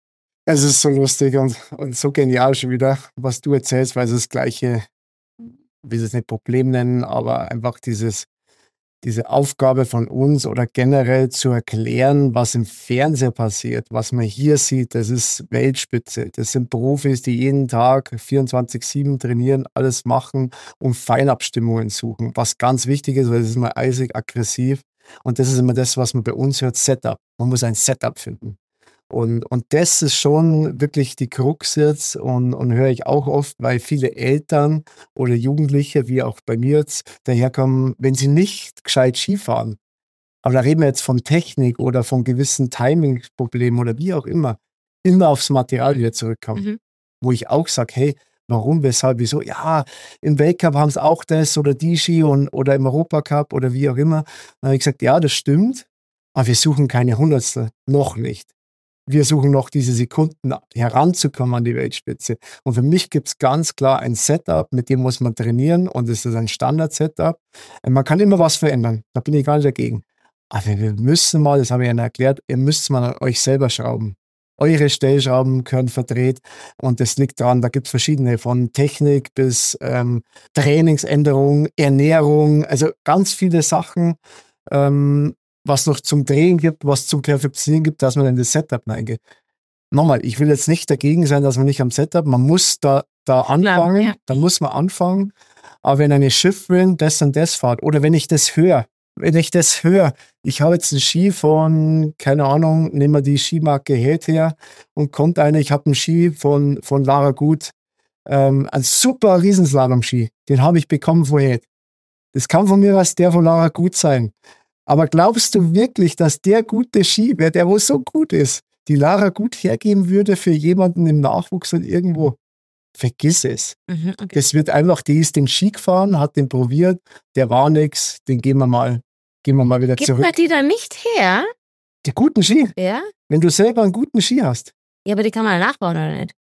Es ist so lustig und, und so genial schon wieder, was du erzählst, weil es das gleiche, will es nicht Problem nennen, aber einfach dieses, diese Aufgabe von uns oder generell zu erklären, was im Fernseher passiert, was man hier sieht, das ist Weltspitze. Das sind Profis, die jeden Tag vierundzwanzig sieben trainieren, alles machen und Feinabstimmungen suchen. Was ganz wichtig ist, weil es ist immer eisig aggressiv. Und das ist immer das, was man bei uns hört, Setup. Man muss ein Setup finden. Und, und das ist schon wirklich die Krux jetzt und, und höre ich auch oft, weil viele Eltern oder Jugendliche, wie auch bei mir jetzt, daherkommen, wenn sie nicht gescheit Ski fahren. Aber da reden wir jetzt von Technik oder von gewissen Timing-Problemen oder wie auch immer, immer aufs Material wieder zurückkommen. Mhm. Wo ich auch sage, hey, warum, weshalb, wieso? Ja, im Weltcup haben sie auch das oder die Ski und, oder im Europacup oder wie auch immer. Dann habe ich gesagt, ja, das stimmt, aber wir suchen keine Hundertstel, noch nicht. Wir suchen noch diese Sekunden heranzukommen an die Weltspitze. Und für mich gibt es ganz klar ein Setup, mit dem muss man trainieren und es ist ein Standard-Setup. Man kann immer was verändern, da bin ich gar nicht dagegen. Aber wir müssen mal, das habe ich Ihnen erklärt, ihr müsst mal an euch selber schrauben. Eure Stellschrauben können verdreht und das liegt daran, da gibt es verschiedene, von Technik bis ähm, Trainingsänderung, Ernährung, also ganz viele Sachen, ähm, was noch zum Drehen gibt, was zum Perfektionieren gibt, dass man in das Setup reingeht. Nochmal, ich will jetzt nicht dagegen sein, dass man nicht am Setup, man muss da, da anfangen, ja. da muss man anfangen, aber wenn eine Schiffrin das und das fährt oder wenn ich das höre, wenn ich das höre, ich habe jetzt einen Ski von, keine Ahnung, nehmen wir die Skimarke Head her und kommt einer, ich habe einen Ski von, von Lara Gut, ähm, ein super Riesenslalom-Ski, den habe ich bekommen von Head. Das kann von mir was der von Lara Gut sein. Aber glaubst du wirklich, dass der gute Ski, wer der wo so gut ist, die Lara Gut hergeben würde für jemanden im Nachwuchs und irgendwo? Vergiss es. Mhm, okay. Das wird einfach, die ist den Ski gefahren, hat den probiert, der war nix, den gehen wir mal, gehen wir mal wieder Gibt zurück. man die dann nicht her? Die guten Ski, Ja? wenn du selber einen guten Ski hast, Ja, aber die kann man nachbauen, oder nicht?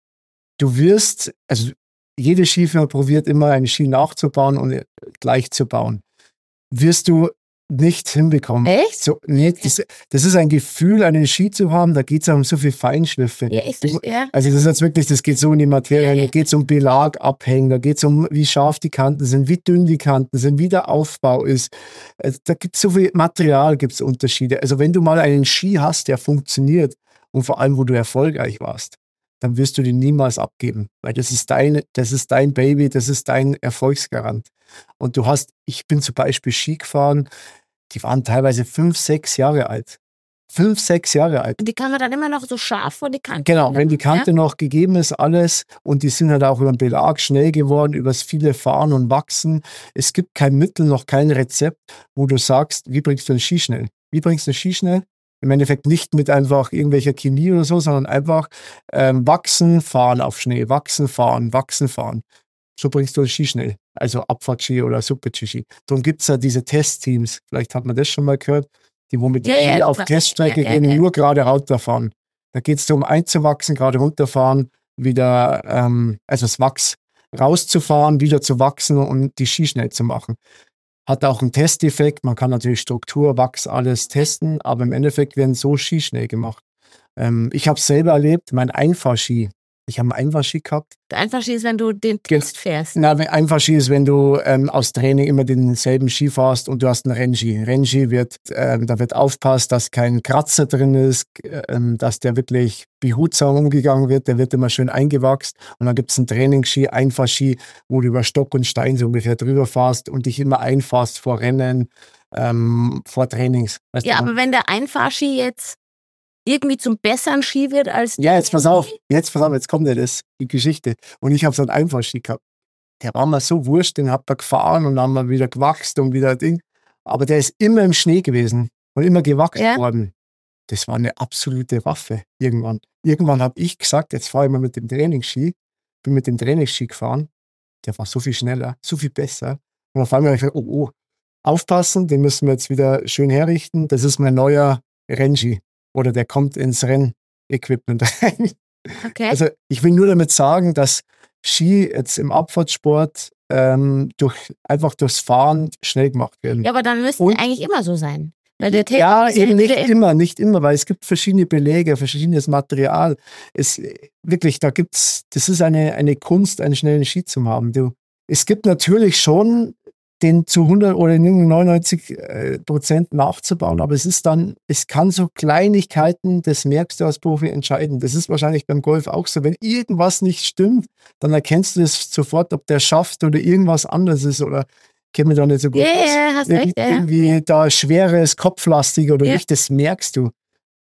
du wirst, also jede Skifirma probiert immer einen Ski nachzubauen und gleich zu bauen. Wirst du nicht hinbekommen. Echt? So, nee, das, das ist ein Gefühl, einen Ski zu haben, da geht es um so viel Feinschliffe. Ja, ich verstehe. Also das ist jetzt wirklich, das geht so in die Materie, Ja, ja. da geht es um Belag abhängen, da geht es um, wie scharf die Kanten sind, wie dünn die Kanten sind, wie der Aufbau ist. Also da gibt es so viel Material, gibt es Unterschiede. Also wenn du mal einen Ski hast, der funktioniert und vor allem, wo du erfolgreich warst, dann wirst du den niemals abgeben, weil das ist dein, das ist dein Baby, das ist dein Erfolgsgarant. Und du hast, ich bin zum Beispiel Ski gefahren, die waren teilweise fünf, sechs Jahre alt. Fünf, sechs Jahre alt. Und die kann man dann immer noch so scharf vor die Kante. Genau, wenn die Kante Ja? noch gegeben ist, alles. Und die sind halt auch über den Belag schnell geworden, übers viele Fahren und Wachsen. Es gibt kein Mittel, noch kein Rezept, wo du sagst, wie bringst du den Ski schnell? Wie bringst du den Ski schnell? Im Endeffekt nicht mit einfach irgendwelcher Chemie oder so, sondern einfach ähm, wachsen, fahren auf Schnee, wachsen, fahren, wachsen, fahren. So bringst du den Ski schnell. Also Abfahrtski oder Super-G. Darum gibt es ja diese Testteams. Vielleicht hat man das schon mal gehört, die wo mit Ja, dem Ski ja, auf klar. Teststrecke Ja, ja, gehen, ja. nur gerade runterfahren. Da geht es darum, einzuwachsen, gerade runterfahren, wieder, ähm, also das Wachs rauszufahren, wieder zu wachsen und die Ski schnell zu machen. Hat auch einen Testeffekt. Man kann natürlich Struktur, Wachs, alles testen, aber im Endeffekt werden so Ski schnell gemacht. Ähm, ich habe es selber erlebt, mein Einfahrski. Ich habe einen Einfahrski gehabt. Der Einfahrski ist, wenn du den Ge- Test fährst. Na, wenn- Einfahrski ist, wenn du ähm, aus Training immer denselben Ski fährst und du hast einen Rennski. Rennski wird, ähm, da wird aufpasst, dass kein Kratzer drin ist, ähm, dass der wirklich behutsam umgegangen wird. Der wird immer schön eingewachst. Und dann gibt es einen Trainingsski, Einfahrski, wo du über Stock und Stein so ungefähr drüber fährst und dich immer einfahrst vor Rennen, ähm, vor Trainings. Weißt Ja, du? aber wenn der Einfahrski jetzt irgendwie zum besseren Ski wird als... Ja, jetzt pass auf, jetzt pass auf, jetzt kommt ja das, die Geschichte. Und ich habe so einen Einfahrski gehabt. Der war mir so wurscht, den hab ich gefahren und dann haben wir wieder gewachst und wieder Ding. Aber der ist immer im Schnee gewesen und immer gewachst Ja. worden. Das war eine absolute Waffe irgendwann. Irgendwann habe ich gesagt, jetzt fahre ich mal mit dem Trainingsski. Bin mit dem Trainingsski gefahren. Der war so viel schneller, so viel besser. Und auf einmal habe ich gesagt, oh, oh, aufpassen, den müssen wir jetzt wieder schön herrichten. Das ist mein neuer Rennski. Oder der kommt ins Rennequipment rein. Okay. Also ich will nur damit sagen, dass Ski jetzt im Abfahrtssport ähm, durch, einfach durchs Fahren schnell gemacht werden. Ja, aber dann müsste Und- es eigentlich immer so sein. Weil der Test Ja, ist eben nicht der- immer, nicht immer, weil es gibt verschiedene Belege, verschiedenes Material. Es wirklich, da gibt's, das ist eine, eine Kunst, einen schnellen Ski zu haben. Du, es gibt natürlich schon den zu hundert oder neunundneunzig Prozent nachzubauen, aber es ist dann, es kann so Kleinigkeiten, das merkst du als Profi entscheiden. Das ist wahrscheinlich beim Golf auch so. Wenn irgendwas nicht stimmt, dann erkennst du es sofort, ob der schafft oder irgendwas anderes ist oder kenne mich da nicht so gut Ja, aus. ja, hast Irgend- recht, ja. Irgendwie da schweres, kopflastig oder Ja. nicht, das merkst du.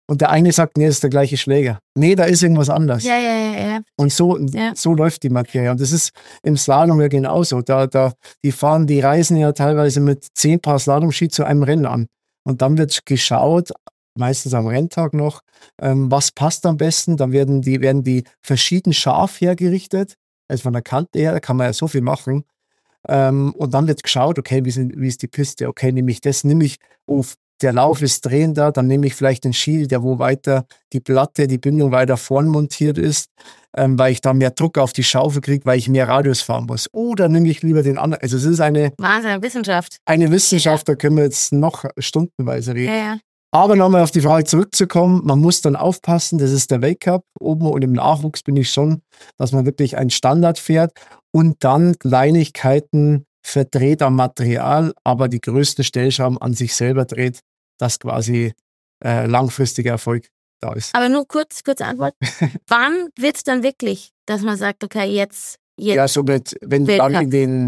Und der eine sagt, nee, das ist der gleiche Schläger. Nee, da ist irgendwas anders. Ja, ja, ja, ja. Und so, Ja. so läuft die Materie. Und das ist im Slalom ja genauso. Da, da, die fahren, die reisen ja teilweise mit zehn Paar Slalomski zu einem Rennen an. Und dann wird geschaut, meistens am Renntag noch, ähm, was passt am besten. Dann werden die, werden die verschieden scharf hergerichtet. Also von der Kante her, da kann man ja so viel machen. Ähm, und dann wird geschaut, okay, wie, sind, wie ist die Piste? Okay, nehme ich das, nehme ich, oh, der Lauf ist drehender, dann nehme ich vielleicht den Ski, der wo weiter die Platte, die Bindung weiter vorn montiert ist, ähm, weil ich da mehr Druck auf die Schaufel kriege, weil ich mehr Radius fahren muss. Oder nehme ich lieber den anderen. Also es ist eine, Wahnsinn, Wissenschaft. eine Wissenschaft, da können wir jetzt noch stundenweise reden. Ja, ja. Aber nochmal auf die Frage zurückzukommen, man muss dann aufpassen, das ist der Weltcup oben und im Nachwuchs bin ich schon, dass man wirklich einen Standard fährt und dann Kleinigkeiten verdreht am Material, aber die größten Stellschrauben an sich selber dreht, dass quasi äh, langfristiger Erfolg da ist. Aber nur kurz, kurze Antwort. Wann wird es dann wirklich, dass man sagt, okay, jetzt, jetzt Ja, somit, wenn du dann Weltcup. in den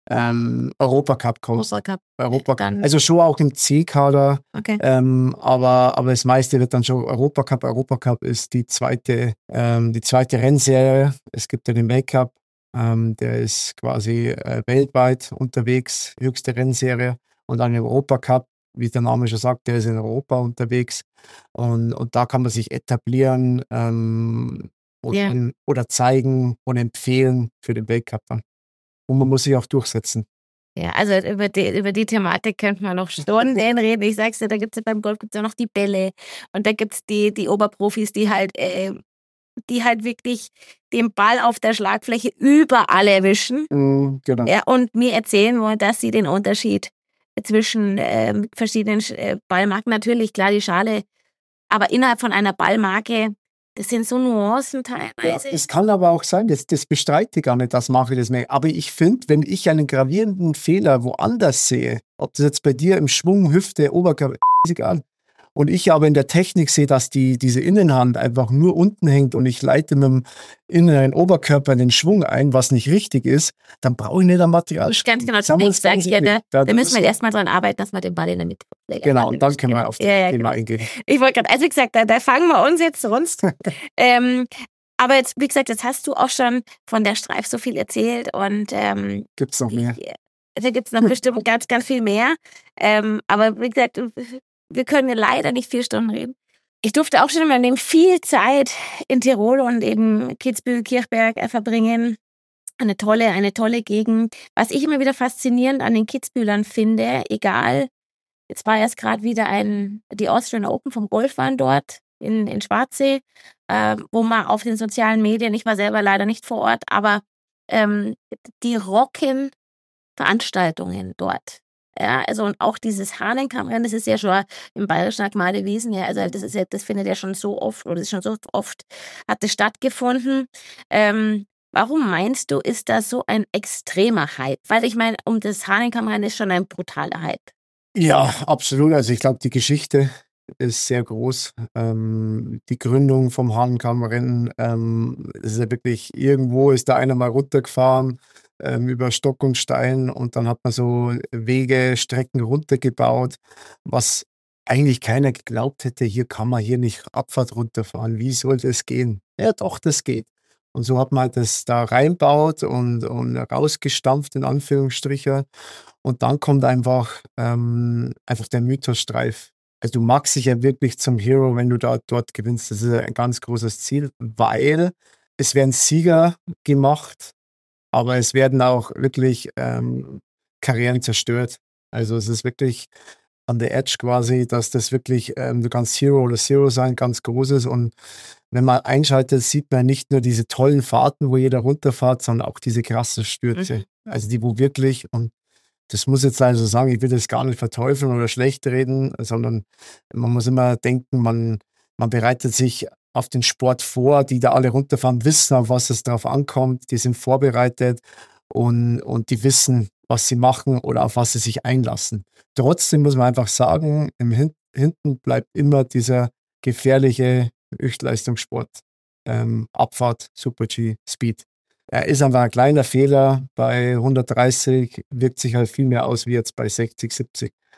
ähm, Europacup kommst. Europacup? Europacup. Dann- Also schon auch im C-Kader, Okay. ähm, aber, aber das meiste wird dann schon Europacup. Europacup ist die zweite, ähm, die zweite Rennserie. Es gibt ja den Weltcup, ähm, der ist quasi äh, weltweit unterwegs, höchste Rennserie. Und dann den Europacup, wie der Name schon sagt, der ist in Europa unterwegs. Und, und da kann man sich etablieren ähm, oder, Ja. oder zeigen und empfehlen für den Weltcup dann. Und man muss sich auch durchsetzen. Ja, also über die, über die Thematik könnte man noch Stunden reden. Ich sag's dir, da gibt's ja beim Golf gibt's ja noch die Bälle und da gibt's die, die Oberprofis, die halt, äh, die halt wirklich den Ball auf der Schlagfläche überall erwischen. Mhm, genau. Ja, und mir erzählen wollen, dass sie den Unterschied zwischen ähm, verschiedenen äh, Ballmarken, natürlich klar die Schale, aber innerhalb von einer Ballmarke, das sind so Nuancen Ja, teilweise. es kann aber auch sein, das, das bestreite ich gar nicht, dass mache ich das mehr. Aber ich finde, wenn ich einen gravierenden Fehler woanders sehe, ob das jetzt bei dir im Schwung, Hüfte, Oberkörper, ist egal. Und ich aber in der Technik sehe, dass die, diese Innenhand einfach nur unten hängt und ich leite mit dem inneren Oberkörper den Schwung ein, was nicht richtig ist, dann brauche ich nicht am Material Ganz genau, Sagen wir uns sag ganz ich ja, ehrlich. da, Da- da müssen wir das- erstmal dran arbeiten, dass wir den Ball in der Mitte legen. Genau, und dann können wir auf das Ja, ja, Thema genau. eingehen. Ich wollte gerade, also wie gesagt, da, da fangen wir uns jetzt sonst. ähm, aber jetzt, wie gesagt, jetzt hast du auch schon von der Streif so viel erzählt und ähm, Gibt es noch mehr? ich, da gibt es noch bestimmt ganz, ganz viel mehr. Ähm, aber wie gesagt, wir können ja leider nicht vier Stunden reden. Ich durfte auch schon in meinem Leben viel Zeit in Tirol und eben Kitzbühel, Kirchberg äh, verbringen. Eine tolle, eine tolle Gegend. Was ich immer wieder faszinierend an den Kitzbühlern finde, egal, jetzt war erst gerade wieder ein, die Austrian Open vom Golf waren dort in, in Schwarzsee, äh, wo man auf den sozialen Medien, ich war selber leider nicht vor Ort, aber ähm, die rocken Veranstaltungen dort. Ja, also und auch dieses Hahnenkammrennen, das ist ja schon im Bayerischen Agmade Wiesen, ja, also das ist ja, das findet ja schon so oft, oder das ist schon so oft, hat das stattgefunden. Ähm, warum meinst du, ist das so ein extremer Hype? Weil ich meine, um das Hahnenkammrennen ist schon ein brutaler Hype. Ja, absolut. Also ich glaube, die Geschichte ist sehr groß. Ähm, die Gründung vom Hahnenkammrennen, ähm, es ist ja wirklich, irgendwo ist da einer mal runtergefahren ähm, über Stock und Stein und dann hat man so Wege, Strecken runtergebaut, was eigentlich keiner geglaubt hätte, hier kann man hier nicht Abfahrt runterfahren. Wie soll das gehen? Ja, doch, das geht. Und so hat man halt das da reinbaut und, und rausgestampft, in Anführungsstrichen. Und dann kommt einfach, ähm, einfach der Mythos Streif. Also du magst dich ja wirklich zum Hero, wenn du da dort gewinnst. Das ist ja ein ganz großes Ziel, weil es werden Sieger gemacht, aber es werden auch wirklich ähm, Karrieren zerstört. Also es ist wirklich an der Edge quasi, dass das wirklich, ähm, du kannst Hero oder Zero sein, ganz großes. Und wenn man einschaltet, sieht man nicht nur diese tollen Fahrten, wo jeder runterfährt, sondern auch diese krassen Stürze. Mhm. Also die, wo wirklich, und das muss jetzt leider so sagen, ich will das gar nicht verteufeln oder schlecht reden, sondern man muss immer denken, man, man bereitet sich auf den Sport vor, die da alle runterfahren, wissen, auf was es drauf ankommt, die sind vorbereitet und, und die wissen, was sie machen oder auf was sie sich einlassen. Trotzdem muss man einfach sagen, im Hin hinten bleibt immer dieser gefährliche Höchstleistungssport, ähm, Abfahrt, Super-G, Speed. Er ist einfach ein kleiner Fehler. Bei hundertdreißig wirkt sich halt viel mehr aus wie jetzt bei sechzig, siebzig.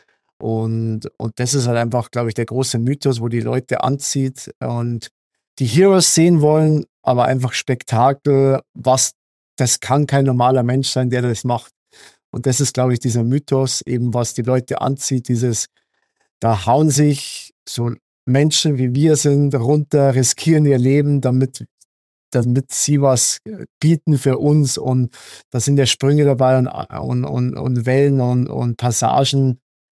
Und, und das ist halt einfach, glaube ich, der große Mythos, wo die Leute anzieht und die Heroes sehen wollen, aber einfach Spektakel, was, das kann kein normaler Mensch sein, der das macht. Und das ist, glaube ich, dieser Mythos, eben was die Leute anzieht, dieses, da hauen sich so Menschen wie wir sind runter, riskieren ihr Leben, damit, damit sie was bieten für uns. Und da sind ja Sprünge dabei und, und, und, und Wellen und, und Passagen.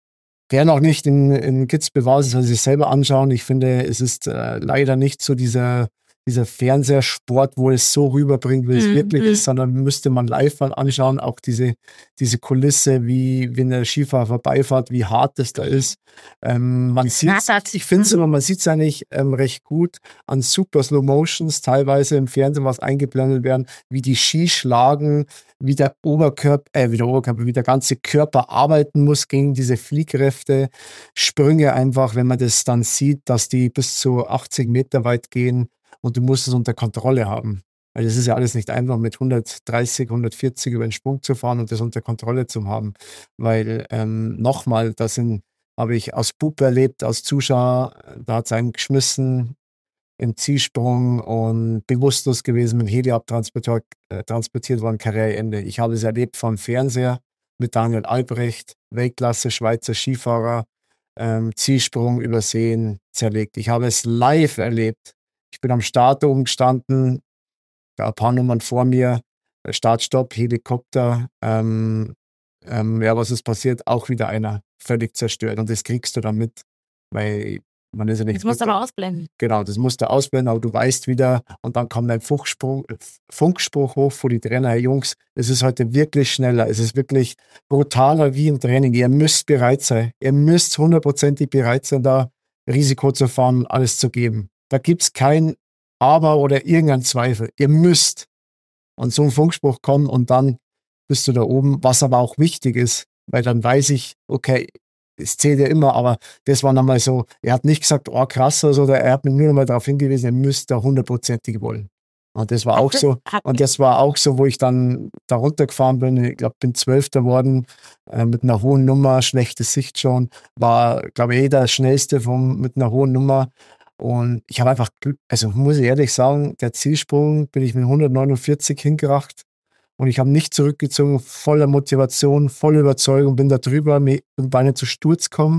Wer noch nicht in, in Kids bewahrt, soll sich selber anschauen. Ich finde, es ist äh, leider nicht so dieser, dieser Fernsehsport, wo es so rüberbringt, wie es Mhm. wirklich ist, sondern müsste man live mal anschauen. Auch diese, diese Kulisse, wie wenn der Skifahrer vorbeifährt, wie hart das da ist. Ähm, man sieht, Knattert. ich finde es immer, man sieht es eigentlich ähm, recht gut an super Slow Motions, teilweise im Fernsehen, was eingeblendet werden, wie die Ski schlagen, wie der Oberkörper, äh, wie der Oberkörper, wie der ganze Körper arbeiten muss gegen diese Fliehkräfte, Sprünge einfach, wenn man das dann sieht, dass die bis zu achtzig Meter weit gehen und du musst es unter Kontrolle haben. Weil das ist ja alles nicht einfach, mit hundertdreißig, hundertvierzig über den Sprung zu fahren und das unter Kontrolle zu haben. Weil ähm, nochmal, das sind, habe ich aus Bub erlebt, als Zuschauer, da hat es einen geschmissen, im Zielsprung und bewusstlos gewesen, mit dem Heli abtransportiert äh, transportiert worden, Karriereende. Ich habe es erlebt vom Fernseher mit Daniel Albrecht, Weltklasse Schweizer Skifahrer, ähm, Zielsprung übersehen, zerlegt. Ich habe es live erlebt. Ich bin am Start oben gestanden, da ein paar Nummern vor mir, Start, Stopp, Helikopter. Ähm, ähm, ja, was ist passiert? Auch wieder einer völlig zerstört. Und das kriegst du dann mit, weil man ist ja nicht. Das musst du aber ausblenden. Genau, das musst du ausblenden, aber du weißt wieder, und dann kommt ein Funkspruch, Funkspruch hoch vor die Trainer, Herr Jungs, es ist heute wirklich schneller, es ist wirklich brutaler wie im Training. Ihr müsst bereit sein. Ihr müsst hundertprozentig bereit sein, da Risiko zu fahren und alles zu geben. Da gibt es kein Aber oder irgendein Zweifel. Ihr müsst. Und so ein Funkspruch kommt und dann bist du da oben, was aber auch wichtig ist, weil dann weiß ich, okay, es zählt ja immer, aber das war nochmal so, er hat nicht gesagt, oh krass oder so, er hat mir nur nochmal darauf hingewiesen, er müsste da hundertprozentig wollen. Und das war auch Hat- so, hat- und das war auch so, wo ich dann da runtergefahren bin, ich glaube, bin Zwölfter geworden, äh, mit einer hohen Nummer, schlechte Sicht schon, war, glaube ich, eh der Schnellste vom, mit einer hohen Nummer. Und ich habe einfach Glück, also muss ich ehrlich sagen, der Zielsprung bin ich mit hundertneunundvierzig hingeracht. Und ich habe nicht zurückgezogen, voller Motivation, voller Überzeugung, bin da drüber, mir- bin beinahe zu Sturz gekommen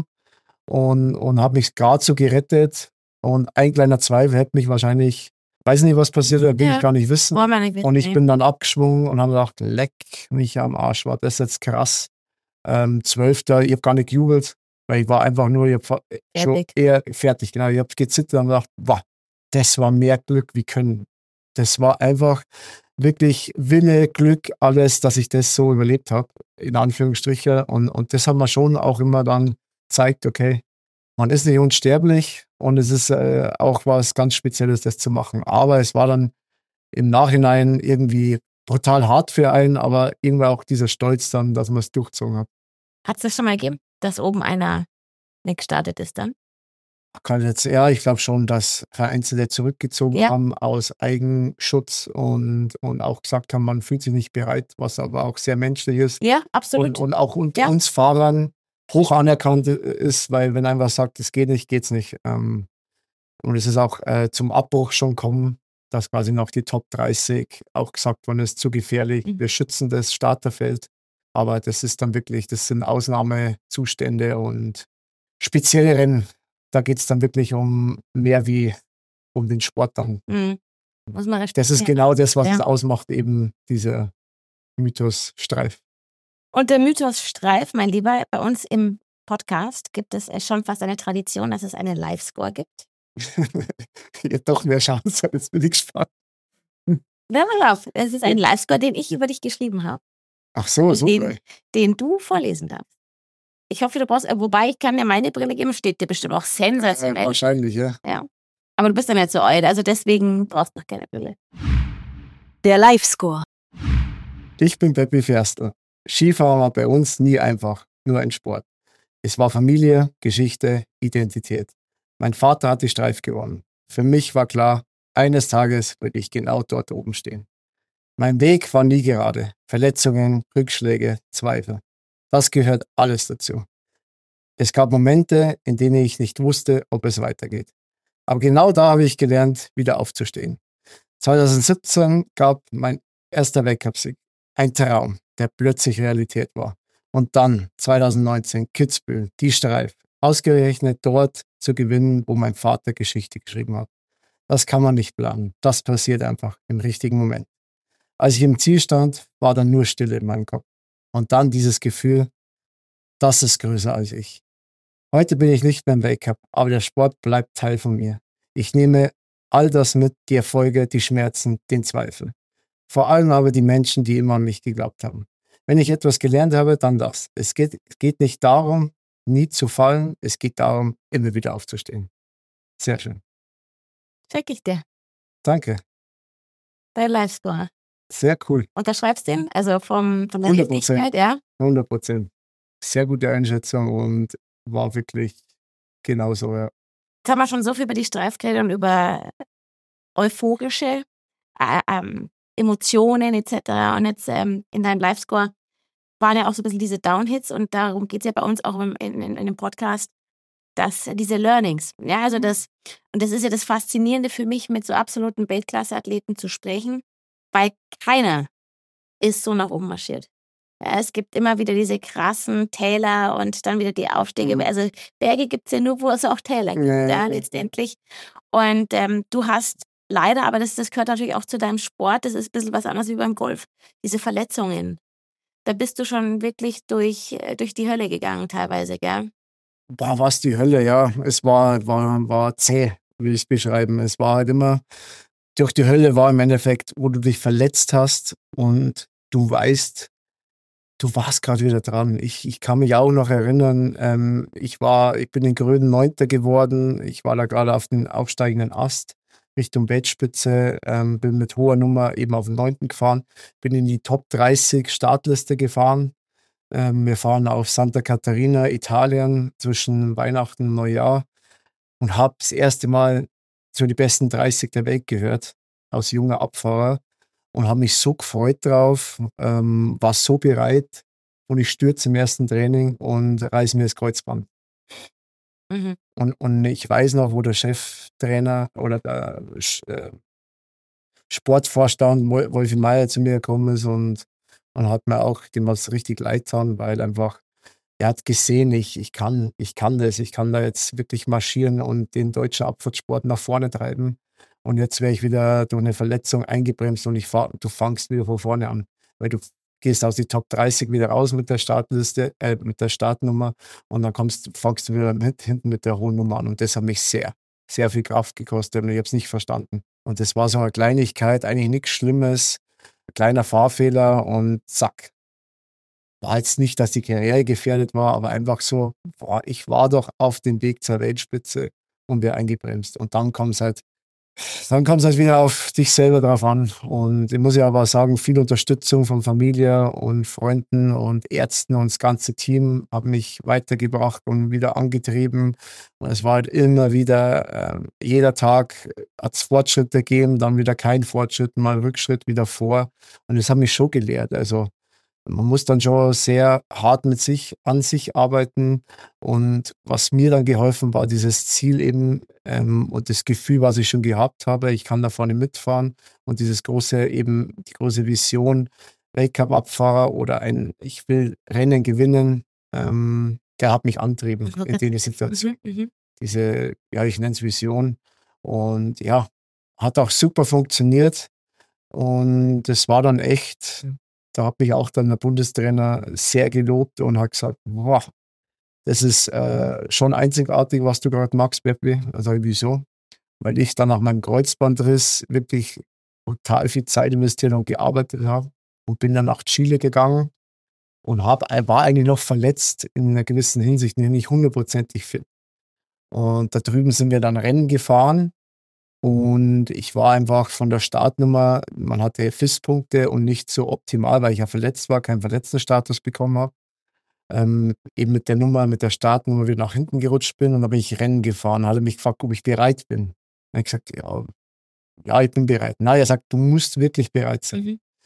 und, und habe mich gerade so gerettet. Und ein kleiner Zweifel hätte mich wahrscheinlich, weiß nicht, was passiert, will Ja. ich gar nicht wissen. Wollen wir nicht wissen, Und ich nee. bin dann abgeschwungen und habe gedacht, leck mich am Arsch, war das jetzt krass. Ähm, Zwölfter, ich habe gar nicht gejubelt, weil ich war einfach nur, ich habe schon Fertig. eher fertig, genau. Ich habe gezittert und gedacht, wow, das war mehr Glück wie Können. Das war einfach wirklich Wille, Glück, alles, dass ich das so überlebt habe, in Anführungsstrichen. Und, und das hat man schon auch immer dann gezeigt, okay, man ist nicht unsterblich und es ist äh, auch was ganz Spezielles, das zu machen. Aber es war dann im Nachhinein irgendwie brutal hart für einen, aber irgendwie auch dieser Stolz dann, dass man es durchgezogen hat. Hat es das schon mal gegeben, dass oben einer nicht gestartet ist dann? Kann jetzt, ja, ich glaube schon, dass Vereinzelte zurückgezogen Ja. haben aus Eigenschutz und, und auch gesagt haben, man fühlt sich nicht bereit, was aber auch sehr menschlich ist. Ja, absolut. Und, und auch unter Ja. uns Fahrern hoch anerkannt ist, weil wenn einer sagt, es geht nicht, geht's nicht. Ähm, und es ist auch äh, zum Abbruch schon kommen, dass quasi noch die Top dreißig auch gesagt worden ist, zu gefährlich, Mhm. wir schützen das Starterfeld. Aber das ist dann wirklich, das sind Ausnahmezustände und spezielle Rennen. Da geht es dann wirklich um mehr wie um den Sport dann. Mhm. Muss man Das ist respektieren. genau das, was Ja. es ausmacht, eben dieser Mythos Streif. Und der Mythos Streif, mein Lieber, bei uns im Podcast gibt es äh, schon fast eine Tradition, dass es eine Live-Score gibt. Ja, doch mehr Chance, jetzt bin ich gespannt. Hör mal auf, es ist ein Live-Score, den ich über dich geschrieben habe, Ach so, super. den, den du vorlesen darfst. Ich hoffe, du brauchst, äh, wobei ich kann dir meine Brille geben, steht dir bestimmt auch Äh, sensationell. wahrscheinlich, ja. Ja. Aber du bist ja nicht so alt, also deswegen brauchst du noch keine Brille. Der Live-Score. Ich bin Peppi Ferstl. Skifahren war bei uns nie einfach, nur ein Sport. Es war Familie, Geschichte, Identität. Mein Vater hat die Streif gewonnen. Für mich war klar, eines Tages würde ich genau dort oben stehen. Mein Weg war nie gerade. Verletzungen, Rückschläge, Zweifel. Das gehört alles dazu. Es gab Momente, in denen ich nicht wusste, ob es weitergeht. Aber genau da habe ich gelernt, wieder aufzustehen. zwanzig siebzehn gab mein erster Weltcupsieg. Ein Traum, der plötzlich Realität war. Und dann zwanzig neunzehn Kitzbühel, die Streif. Ausgerechnet dort zu gewinnen, wo mein Vater Geschichte geschrieben hat. Das kann man nicht planen. Das passiert einfach im richtigen Moment. Als ich im Ziel stand, war dann nur Stille in meinem Kopf. Und dann dieses Gefühl, das ist größer als ich. Heute bin ich nicht mehr im Weltcup, aber der Sport bleibt Teil von mir. Ich nehme all das mit, die Erfolge, die Schmerzen, den Zweifel. Vor allem aber die Menschen, die immer an mich geglaubt haben. Wenn ich etwas gelernt habe, dann das. Es geht, es geht nicht darum, nie zu fallen, es geht darum, immer wieder aufzustehen. Sehr schön. Check ich dir. Danke. Dein Live-Score. Sehr cool. Unterschreibst den? Also vom, von der hundert Prozent. Richtigkeit, ja? hundert Prozent. Sehr gute Einschätzung und war wirklich genauso, ja. Jetzt haben wir schon so viel über die Streif geredet und über euphorische äh, ähm, Emotionen et cetera. Und jetzt ähm, in deinem Live-Score waren ja auch so ein bisschen diese Downhits und darum geht es ja bei uns auch in, in, in dem Podcast, dass diese Learnings, ja, also das, und das ist ja das Faszinierende für mich, mit so absoluten Weltklasse-Athleten zu sprechen, weil keiner ist so nach oben marschiert. Ja, es gibt immer wieder diese krassen Täler und dann wieder die Aufstiege. Mhm. Also Berge gibt es ja nur, wo es auch Täler gibt, Ja, ja, ja. letztendlich. Und ähm, du hast leider, aber das, das gehört natürlich auch zu deinem Sport, das ist ein bisschen was anderes wie beim Golf, diese Verletzungen. Da bist du schon wirklich durch, äh, durch die Hölle gegangen teilweise, gell? War was die Hölle, ja. Es war, war, war zäh, will ich es beschreiben. Es war halt immer, durch die Hölle war im Endeffekt, wo du dich verletzt hast und du weißt, du warst gerade wieder dran. Ich, ich kann mich auch noch erinnern, ähm, ich war, ich bin in Gröden Neunter geworden. Ich war da gerade auf den aufsteigenden Ast Richtung Weltspitze, ähm, bin mit hoher Nummer eben auf den Neunten gefahren, bin in die Top dreißig Startliste gefahren. Ähm, wir fahren auf Santa Catarina, Italien, zwischen Weihnachten und Neujahr und habe das erste Mal zu den besten dreißig der Welt gehört, als junger Abfahrer und habe mich so gefreut drauf, ähm, war so bereit und ich stürze im ersten Training und reiße mir das Kreuzband. Mhm. Und, und ich weiß noch, wo der Cheftrainer oder der Sch- äh, Sportvorstand Wol- Wolfi Meier zu mir gekommen ist und, und hat mir auch, dem was richtig leid getan, weil einfach, er hat gesehen, ich, ich kann, ich kann das, ich kann da jetzt wirklich marschieren und den deutschen Abfahrtssport nach vorne treiben. Und jetzt wäre ich wieder durch eine Verletzung eingebremst und ich fahr, du fangst wieder von vorne an, weil du gehst aus die Top dreißig wieder raus mit der Startliste, äh, mit der Startnummer und dann kommst, fangst du wieder mit, hinten mit der hohen Nummer an. Und das hat mich sehr, sehr viel Kraft gekostet und ich habe es nicht verstanden. Und das war so eine Kleinigkeit, eigentlich nichts Schlimmes, ein kleiner Fahrfehler und zack. War jetzt nicht, dass die Karriere gefährdet war, aber einfach so, boah, ich war doch auf dem Weg zur Weltspitze und wäre eingebremst. Und dann kommt es halt, dann kommt es halt wieder auf dich selber drauf an. Und ich muss ja aber sagen, viel Unterstützung von Familie und Freunden und Ärzten und das ganze Team hat mich weitergebracht und wieder angetrieben. Und es war halt immer wieder, äh, jeder Tag hat es Fortschritte gegeben, dann wieder kein Fortschritt, mal Rückschritt, wieder vor. Und das hat mich schon gelehrt. Also man muss dann schon sehr hart mit sich, an sich arbeiten. Und was mir dann geholfen war, dieses Ziel eben ähm, und das Gefühl, was ich schon gehabt habe, ich kann da vorne mitfahren und dieses große eben, die große Vision, Weltcup-Abfahrer oder ein, ich will Rennen gewinnen, ähm, der hat mich antrieben in der Situation. Mhm, mhm. Diese, ja, ich nenne es Vision. Und ja, hat auch super funktioniert. Und das war dann echt, da hat mich auch dann der Bundestrainer sehr gelobt und hat gesagt, boah, das ist äh, schon einzigartig, was du gerade machst, Beppi. Also wieso? Weil ich dann nach meinem Kreuzbandriss wirklich total viel Zeit investiert und gearbeitet habe und bin dann nach Chile gegangen und hab, war eigentlich noch verletzt in einer gewissen Hinsicht, nicht hundertprozentig fit. Und da drüben sind wir dann Rennen gefahren und ich war einfach von der Startnummer, man hatte F I S-Punkte und nicht so optimal, weil ich ja verletzt war, keinen Verletztenstatus bekommen habe. Ähm, eben mit der Nummer, mit der Startnummer wieder nach hinten gerutscht bin und dann bin ich Rennen gefahren, hat er mich gefragt, ob ich bereit bin. Dann habe ich gesagt, ja, ja, ich bin bereit. Na, er sagt, du musst wirklich bereit sein. Mhm.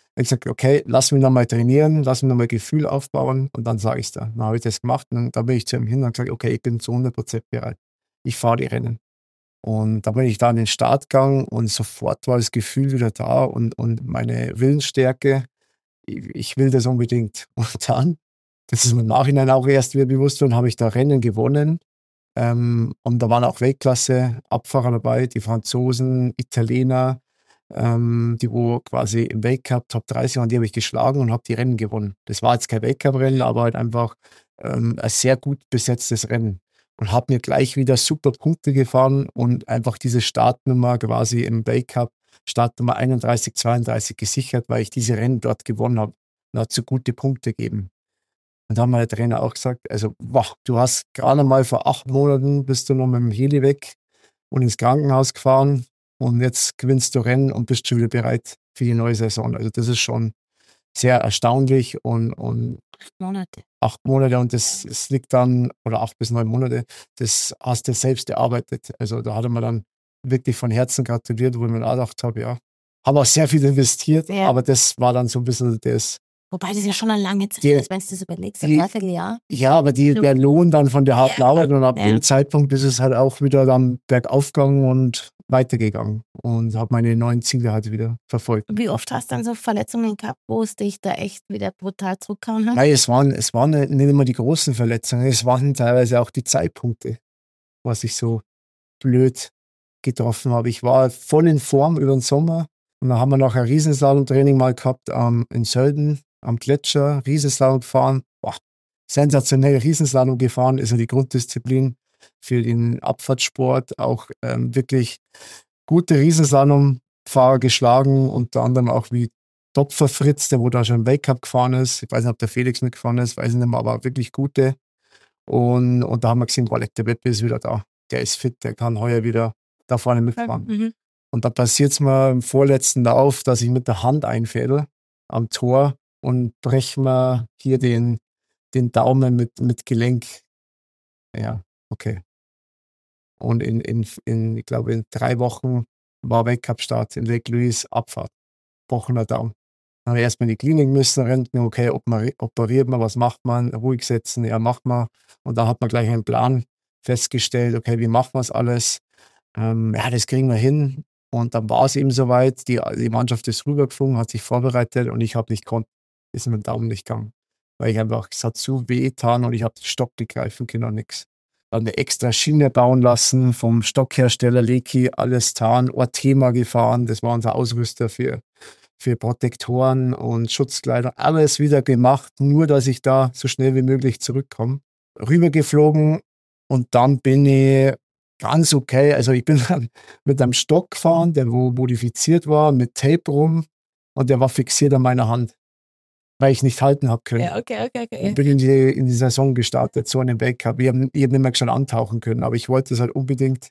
Ich gesagt, okay, lass mich nochmal trainieren, lass mich nochmal Gefühl aufbauen und dann sage ich es da. Dann habe ich das gemacht und dann bin ich zu ihm hin und gesagt, okay, ich bin zu hundert Prozent bereit. Ich fahre die Rennen. Und da bin ich da an den Start gegangen und sofort war das Gefühl wieder da und, und meine Willensstärke, ich, ich will das unbedingt. Und dann, das ist mir im Nachhinein auch erst wieder bewusst worden, habe ich da Rennen gewonnen. Ähm, und da waren auch Weltklasse-Abfahrer dabei, die Franzosen, Italiener, ähm, die wo quasi im Weltcup Top dreißig waren, die habe ich geschlagen und habe die Rennen gewonnen. Das war jetzt kein Weltcup-Rennen, aber halt einfach ähm, ein sehr gut besetztes Rennen. Und habe mir gleich wieder super Punkte gefahren und einfach diese Startnummer quasi im Weltcup, Startnummer einunddreißig, zweiunddreißig gesichert, weil ich diese Rennen dort gewonnen habe. Und hat so gute Punkte gegeben. Und da hat mir der Trainer auch gesagt, also, wow, du hast gerade mal vor acht Monaten bist du noch mit dem Heli weg und ins Krankenhaus gefahren und jetzt gewinnst du Rennen und bist schon wieder bereit für die neue Saison. Also das ist schon sehr erstaunlich und, und Acht Monate. acht Monate und das, das liegt dann, oder acht bis neun Monate, das hast du selbst erarbeitet. Also da hat er mir dann wirklich von Herzen gratuliert, wo ich mir auch gedacht habe, ja, habe auch sehr viel investiert, Ja. aber das war dann so ein bisschen das. Wobei das ist ja schon eine lange Zeit Die- ist, wenn du das überlegst, ein die- Dreivierteljahr. Ja, aber die, So. der Lohn dann von der harten Ja. Arbeit und ab Ja. dem Zeitpunkt ist es halt auch wieder dann bergauf gegangen und weitergegangen und habe meine neuen Ziele halt wieder verfolgt. Wie oft hast du dann so Verletzungen gehabt, wo es dich da echt wieder brutal zurückgehauen hat? Nein, es waren, es waren nicht immer die großen Verletzungen, es waren teilweise auch die Zeitpunkte, was ich so blöd getroffen habe. Ich war voll in Form über den Sommer und dann haben wir noch ein Riesenslalom-Training mal gehabt ähm, in Sölden am Gletscher, Riesenslalom gefahren. Boah, sensationell Riesenslalom gefahren, ist ja die Grunddisziplin für den Abfahrtssport. Auch ähm, wirklich gute Riesenslalom-Fahrer geschlagen, unter anderem auch wie Topfer Fritz, der wo da schon im Weltcup gefahren ist. Ich weiß nicht, ob der Felix mitgefahren ist, weiß ich nicht mehr, aber wirklich gute. Und, und da haben wir gesehen, boah, der Wettbewerb ist wieder da. Der ist fit, der kann heuer wieder da vorne mitfahren. Mhm. Und da passiert es mir im vorletzten Lauf, dass ich mit der Hand einfädel am Tor und breche mir hier den, den Daumen mit, mit Gelenk. Ja, okay. Und in, in, in, ich glaube, in drei Wochen war Weltcup-Start in Lake Louise, Abfahrt. Gebrochener Daumen. Dann habe ich erstmal in die Klinik müssen, Renten, okay, ob man, operiert man, was macht man, ruhig setzen, ja, macht man. Und da hat man gleich einen Plan festgestellt, okay, wie machen wir es alles? Ähm, ja, das kriegen wir hin. Und dann war es eben soweit, die, die Mannschaft ist rübergeflogen, hat sich vorbereitet und ich habe nicht konnt, ist mit dem Daumen nicht gegangen. Weil ich einfach, es hat so weh getan und ich habe den Stock gegreifen können und nichts. Dann eine extra Schiene bauen lassen vom Stockhersteller Leki, alles getan, Ortema gefahren, das war unser Ausrüster für, für Protektoren und Schutzkleider, alles wieder gemacht, nur dass ich da so schnell wie möglich zurückkomme. Rübergeflogen und dann bin ich ganz okay, also ich bin dann mit einem Stock gefahren, der wo modifiziert war, mit Tape rum und der war fixiert an meiner Hand, weil ich nicht halten habe können. Ja, okay, okay, okay. Ich bin in die, in die Saison gestartet, so einen Weltcup. Ich habe ich hab nicht mehr schon antauchen können, aber ich wollte es halt unbedingt.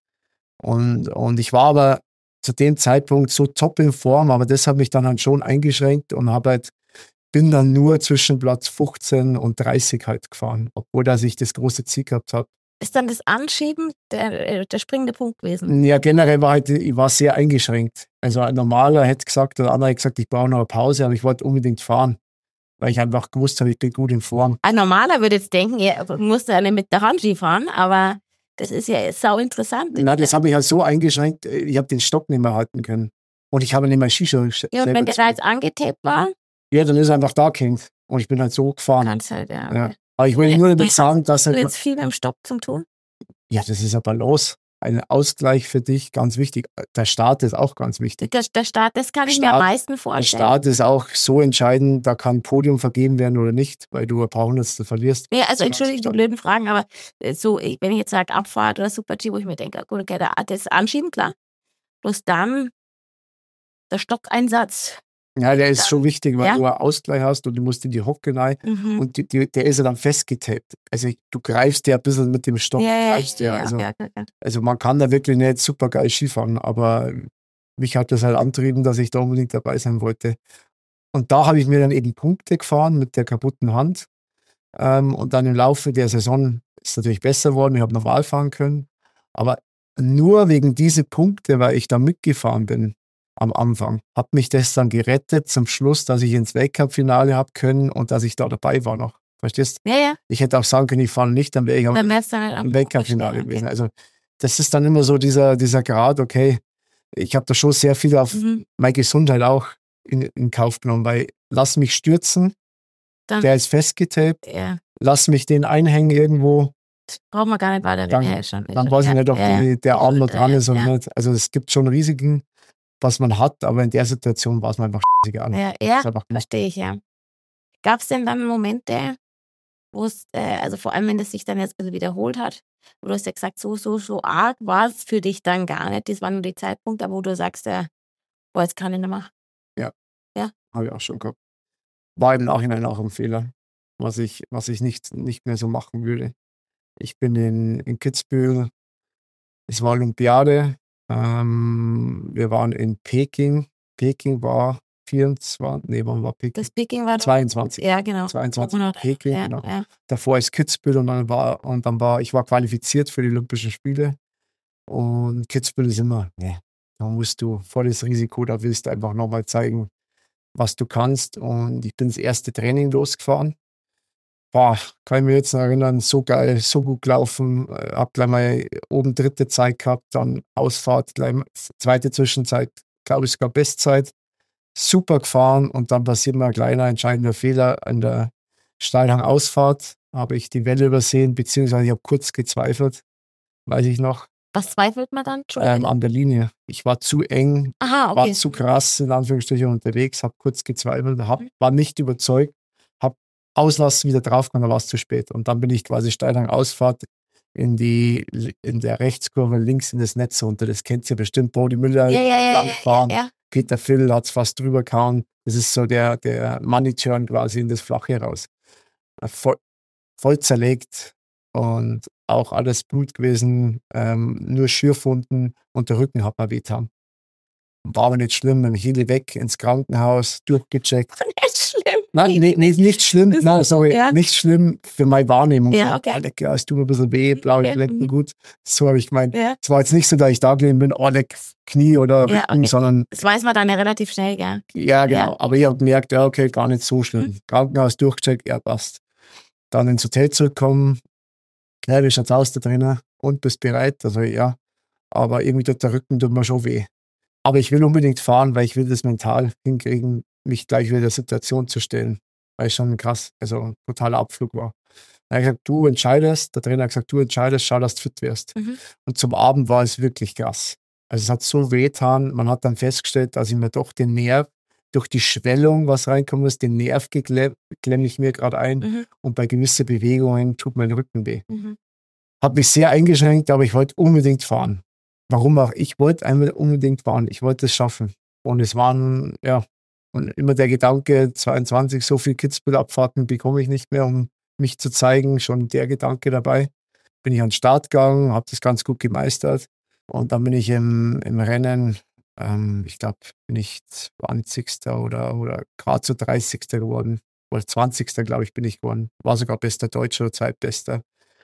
Und, und ich war aber zu dem Zeitpunkt so top in Form, aber das hat mich dann halt schon eingeschränkt und habe halt, bin dann nur zwischen Platz fünfzehn und dreißig halt gefahren, obwohl dass ich das große Ziel gehabt habe. Ist dann das Anschieben der, der springende Punkt gewesen? Ja, generell war halt, ich war sehr eingeschränkt. Also ein normaler hätte gesagt, der andere hätte gesagt, ich brauche noch eine Pause, aber ich wollte unbedingt fahren, weil ich einfach gewusst habe, ich bin gut in Form. Ein Normaler würde jetzt denken, er muss ja nicht mit der Handschuhe fahren, aber das ist ja sau interessant. Na, das habe ich halt so eingeschränkt, ich habe den Stock nicht mehr halten können. Und ich habe nicht mehr Shisha. Ja, und wenn der da jetzt angetaped war, Ja, dann ist er einfach da gehängt. Und ich bin halt so gefahren. kannst halt, ja. Ja. Okay. Aber ich will nur damit sagen, dass Hast du halt, jetzt viel beim Stock zum Tun? ja, das ist eine Balance. Ein Ausgleich für dich, ganz wichtig. Der Start ist auch ganz wichtig. Der, der Start, das kann ich mir am Start- meisten Der vorstellen. Start ist auch so entscheidend, da kann Podium vergeben werden oder nicht, weil du ein paar Hundertstel verlierst. Ja, also entschuldige die Start. blöden Fragen, aber äh, so, ich- wenn ich jetzt sage Abfahrt oder Super-G, wo ich mir denke, gut, okay, da- das Anschieben, klar. Bloß dann der Stockeinsatz. Ja, der ist schon wichtig, weil Ja. du einen Ausgleich hast und du musst in die Hocke rein Mhm. und die, die, der ist ja dann festgetaped. Also du greifst ja ein bisschen mit dem Stock. ja, ja, greifst ja, ja, also, ja, ja, ja. also man kann da wirklich nicht super geil Skifahren, aber mich hat das halt antrieben, dass ich da unbedingt dabei sein wollte. Und da habe ich mir dann eben Punkte gefahren mit der kaputten Hand. Ähm, und dann im Laufe der Saison ist es natürlich besser geworden. Ich habe normal fahren können. Aber nur wegen dieser Punkte, weil ich da mitgefahren bin, am Anfang. Hat mich das dann gerettet zum Schluss, dass ich ins Weltcup-Finale habe können und dass ich da dabei war noch. Verstehst? Ja, ja. Ich hätte auch sagen können, ich fahre nicht, dann wäre ich am, Dann wär's dann halt im am Weltcup-Finale okay. gewesen. Also das ist dann immer so dieser, dieser Grad, okay, ich habe da schon sehr viel auf Mhm. meine Gesundheit auch in, in Kauf genommen, weil lass mich stürzen, Dann, der ist festgetaped, ja, lass mich den einhängen irgendwo, brauchen wir gar nicht weiter. dann, ja, schon, dann schon, weiß ich ja, nicht, ob ja, die, der Arm noch dran ja, ist oder ja. nicht. Also es gibt schon Risiken, was man hat, aber in der Situation war es mir einfach egal. Ja, ja, Ist einfach gemacht. verstehe ich, ja. Gab es denn dann Momente, wo es, äh, also vor allem, wenn es sich dann jetzt ein bisschen wiederholt hat, wo du hast ja gesagt, so, so, so arg war es für dich dann gar nicht. Das war nur die Zeitpunkte, wo du sagst, äh, boah, jetzt kann ich nicht mehr. Habe ich auch schon gehabt. War im Nachhinein auch ein Fehler, was ich, was ich nicht, nicht mehr so machen würde. Ich bin in, in Kitzbühel, es war Olympiade, ähm, wir waren in Peking. Peking war vierundzwanzig, nee, wann war Peking? Das Peking war doch, zweiundzwanzig. ja, genau. zweiundzwanzig Corona, Peking, ja, genau. ja. Davor ist Kitzbühel und dann war, und dann war, ich war qualifiziert für die Olympischen Spiele. Und Kitzbühel ist immer, nee, da musst du volles Risiko, da willst du einfach nochmal zeigen, was du kannst. Und ich bin das erste Training losgefahren. Boah, kann ich mich jetzt noch erinnern, so geil, so gut gelaufen. Äh, Hab gleich mal oben dritte Zeit gehabt, dann Ausfahrt, gleich mal zweite Zwischenzeit, glaube ich sogar Bestzeit. Super gefahren und dann passiert mir ein kleiner entscheidender Fehler an der Steilhang-Ausfahrt. Habe ich die Welle übersehen, beziehungsweise ich habe kurz gezweifelt, weiß ich noch, Was zweifelt man dann? ähm, Entschuldigung. an der Linie. Ich war zu eng, Aha, war okay. zu krass in Anführungsstrichen unterwegs, habe kurz gezweifelt, hab, war nicht überzeugt, habe auslassen, wieder draufgekommen, dann war es zu spät. Und dann bin ich quasi Steilhang Ausfahrt in die in der Rechtskurve links in das Netz runter. Das kennt ihr bestimmt, Brody Müller Ja, ja, ja, lang ja, fahren. ja. Peter Phil hat es fast drüber gehauen. Das ist so der, der Money-Turn quasi in das Flache raus. Voll, voll zerlegt und auch alles Blut gewesen, ähm, nur Schürfwunden und der Rücken hat mir wehgetan. War aber nicht schlimm, mit dem Heli weg ins Krankenhaus, durchgecheckt. Nicht schlimm. Nein, nee, nee, nicht schlimm, Das- nein, sorry, ja. nicht schlimm für meine Wahrnehmung. Ja, okay. Oh, leck, ja, es tut mir ein bisschen weh, blaue Okay, Flecken, mhm. gut. So habe ich gemeint. Ja. Es war jetzt nicht so, dass ich da gelegen bin, oh, leck, Knie oder Ja, Rücken, okay. sondern Das weiß man dann ja relativ schnell, gell? ja, genau. Ja. Aber ich habe gemerkt, ja, okay, gar nicht so schlimm. Mhm. Krankenhaus durchgecheckt, ja, passt. Dann ins Hotel zurückkommen. Ja, wie schaut's aus da drinnen? Und bist bereit? Also ja, aber irgendwie tut der Rücken tut mir schon weh. Aber ich will unbedingt fahren, weil ich will das mental hinkriegen, mich gleich wieder der Situation zu stellen. Weil es schon krass, also ein totaler Abflug war. Da habe ich gesagt, du entscheidest, der Trainer hat gesagt, du entscheidest, schau, dass du fit wirst. Mhm. Und zum Abend war es wirklich krass. Also es hat so wehgetan, man hat dann festgestellt, dass ich mir doch den Nerv, durch die Schwellung, was reinkommen ist, den Nerv geklemme klemm ich mir gerade ein Mhm. und bei gewissen Bewegungen tut mein Rücken weh. Mhm. Hat mich sehr eingeschränkt, aber ich wollte unbedingt fahren. Warum auch? Ich wollte einmal unbedingt fahren. Ich wollte es schaffen. Und es waren, ja, und immer der Gedanke, zweiundzwanzig, so viel Kitzbühel-Abfahrten bekomme ich nicht mehr, um mich zu zeigen. Schon der Gedanke dabei. Bin ich an den Start gegangen, habe das ganz gut gemeistert. Und dann bin ich im, im Rennen, ähm, ich glaube, bin ich zwanzigster oder, oder gerade so dreißigster geworden. Oder zwanzigster glaube ich, bin ich geworden. War sogar bester Deutscher oder zweitbester.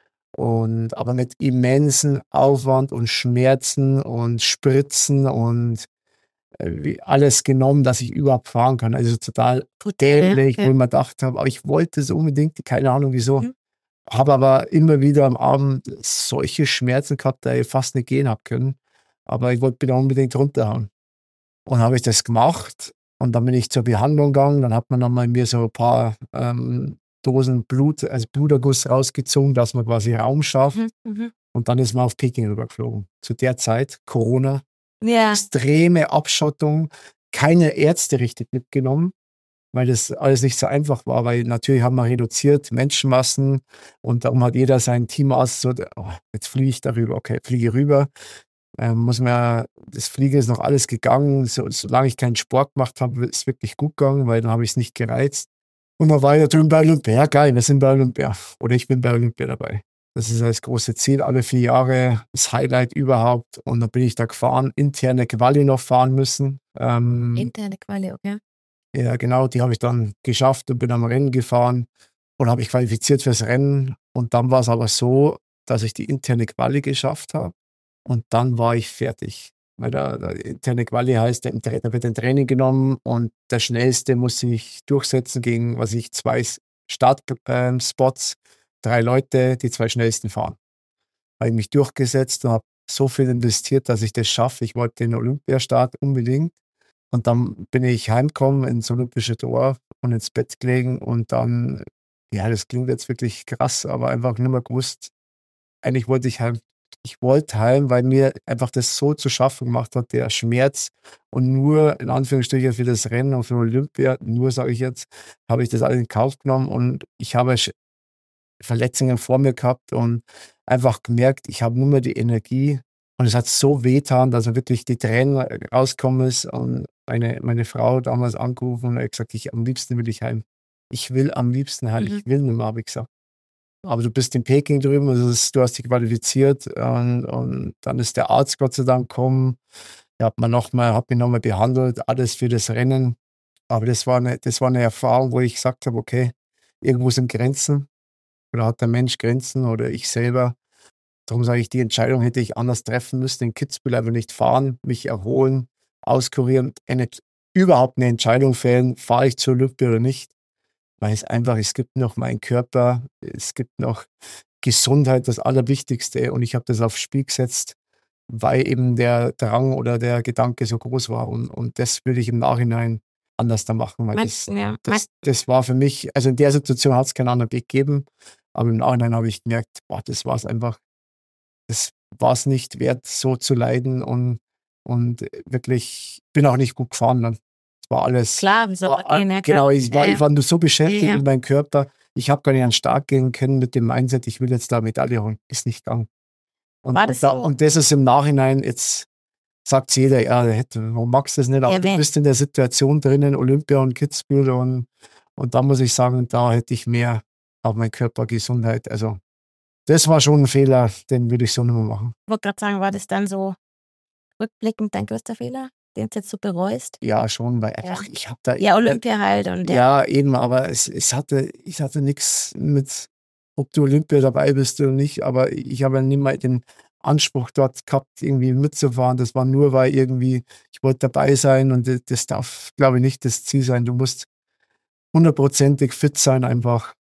Und aber mit immensen Aufwand und Schmerzen und Spritzen und äh, wie alles genommen, dass ich überhaupt fahren kann. Also total dämlich, ja. wo ich mir gedacht habe, aber ich wollte es unbedingt, keine Ahnung wieso. Mhm. Habe aber immer wieder am Abend solche Schmerzen gehabt, da ich fast nicht gehen habe können. Aber ich wollte wieder unbedingt runterhauen. Und habe ich das gemacht und dann bin ich zur Behandlung gegangen. Dann hat man nochmal mir so ein paar ähm, Dosen Blut, also Bluterguss rausgezogen, dass man quasi Raum schafft. Mhm. Mhm. Und dann ist man auf Peking rübergeflogen. Zu der Zeit, Corona, Ja. extreme Abschottung, keine Ärzte richtig mitgenommen, weil das alles nicht so einfach war, weil natürlich haben wir reduziert, Menschenmassen und darum hat jeder sein Teamarzt so, oh, jetzt fliege ich darüber, okay, fliege rüber. Ähm, muss man, das Fliegen ist noch alles gegangen, so, solange ich keinen Sport gemacht habe, ist es wirklich gut gegangen, weil dann habe ich es nicht gereizt. Und dann war ich da drüben bei Olympia, ja geil, wir sind bei Olympia oder ich bin bei Olympia dabei. Das ist das große Ziel, alle vier Jahre, das Highlight überhaupt. Und dann bin ich da gefahren, interne Quali noch fahren müssen. Ähm, Interne Quali, okay. ja, genau, die habe ich dann geschafft und bin am Rennen gefahren und habe mich qualifiziert fürs Rennen. Und dann war es aber so, dass ich die interne Quali geschafft habe und dann war ich fertig. weil da, da interne Quali heißt, der, da wird ein Training genommen und der Schnellste muss sich durchsetzen gegen, was ich, zwei Startspots, drei Leute, die zwei schnellsten fahren. Habe ich mich durchgesetzt und habe so viel investiert, dass ich das schaffe. Ich wollte den Olympiastart unbedingt. Und dann bin ich heimgekommen ins Olympische Dorf und ins Bett gelegen und dann, ja, das klingt jetzt wirklich krass, aber einfach nicht mehr gewusst. Eigentlich wollte ich heim. Ich wollte heim, weil mir einfach das so zu schaffen gemacht hat, der Schmerz. Und nur, in Anführungsstrichen, für das Rennen und für Olympia, nur sage ich jetzt, habe ich das alles in Kauf genommen und ich habe Verletzungen vor mir gehabt und einfach gemerkt, ich habe nur mehr die Energie und es hat so wehgetan, dass er wirklich die Tränen rausgekommen ist und meine, meine Frau damals angerufen und hat gesagt, ich, am liebsten will ich heim. Ich will am liebsten heim, Mhm. ich will nicht mehr, habe ich gesagt. Aber du bist in Peking drüben, also das, du hast dich qualifiziert und, und dann ist der Arzt Gott sei Dank gekommen. Der hat, man noch mal, hat mich nochmal behandelt, alles für das Rennen. Aber das war, eine, das war eine Erfahrung, wo ich gesagt habe, okay, irgendwo sind Grenzen. Oder hat der Mensch Grenzen oder ich selber? Darum sage ich, die Entscheidung hätte ich anders treffen müssen. In Kitzbühel einfach nicht fahren, mich erholen, auskurieren, eine, überhaupt eine Entscheidung fällen, fahre ich zur Olympia oder nicht. Weil es einfach, es gibt noch meinen Körper, es gibt noch Gesundheit, das Allerwichtigste. Und ich habe das aufs Spiel gesetzt, weil eben der Drang oder der Gedanke so groß war. Und, und das würde ich im Nachhinein anders da machen. Weil Meinst- das, ja, das, meinst- das war für mich, also in der Situation hat es keinen anderen Weg gegeben. Aber im Nachhinein habe ich gemerkt, boah, das war es einfach, das war es nicht wert, so zu leiden. Und, und wirklich, bin auch nicht gut gefahren dann. Es war alles. Klar, wie soll war, das gehen, ja, klar. genau, ich war, Ja, ich war nur so beschäftigt Ja, ja. mit meinem Körper. Ich habe gar nicht an den Start gehen können mit dem Mindset, ich will jetzt da Medaille holen. Ist nicht gegangen. Und, War das und, da, so? und das ist im Nachhinein, jetzt sagt jeder, ja, hätte, warum magst du das nicht? Aber Ja, du wenn. bist in der Situation drinnen, Olympia und Kitzbühel. Und, und da muss ich sagen, da hätte ich mehr auf meinen Körper, Gesundheit. Also, das war schon ein Fehler, den würde ich so nicht mehr machen. Ich wollte gerade sagen, war das dann so rückblickend dein größter Fehler, den du jetzt so bereust? Ja, schon, weil einfach, ich habe da. Ja, Olympia halt und ja. Ja, eben, aber es, es hatte, ich hatte nichts mit, ob du Olympia dabei bist oder nicht, aber ich habe ja nie mal den Anspruch dort gehabt, irgendwie mitzufahren. Das war nur, weil irgendwie, ich wollte dabei sein und das, das darf, glaube ich, nicht das Ziel sein. Du musst hundertprozentig fit sein, einfach.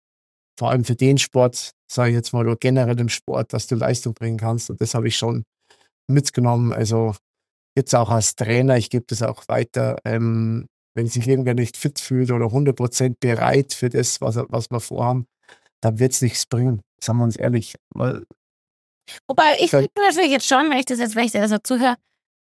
Vor allem für den Sport, sage ich jetzt mal, oder generell im Sport, dass du Leistung bringen kannst. Und das habe ich schon mitgenommen. Also jetzt auch als Trainer, ich gebe das auch weiter. Ähm, wenn sich irgendwer nicht fit fühlt oder hundert Prozent bereit für das, was, was wir vorhaben, dann wird es nichts bringen. Sagen wir uns ehrlich. Weil, Wobei ich Ja. finde natürlich jetzt schon, wenn ich das jetzt, wenn ich dir das so zuhöre,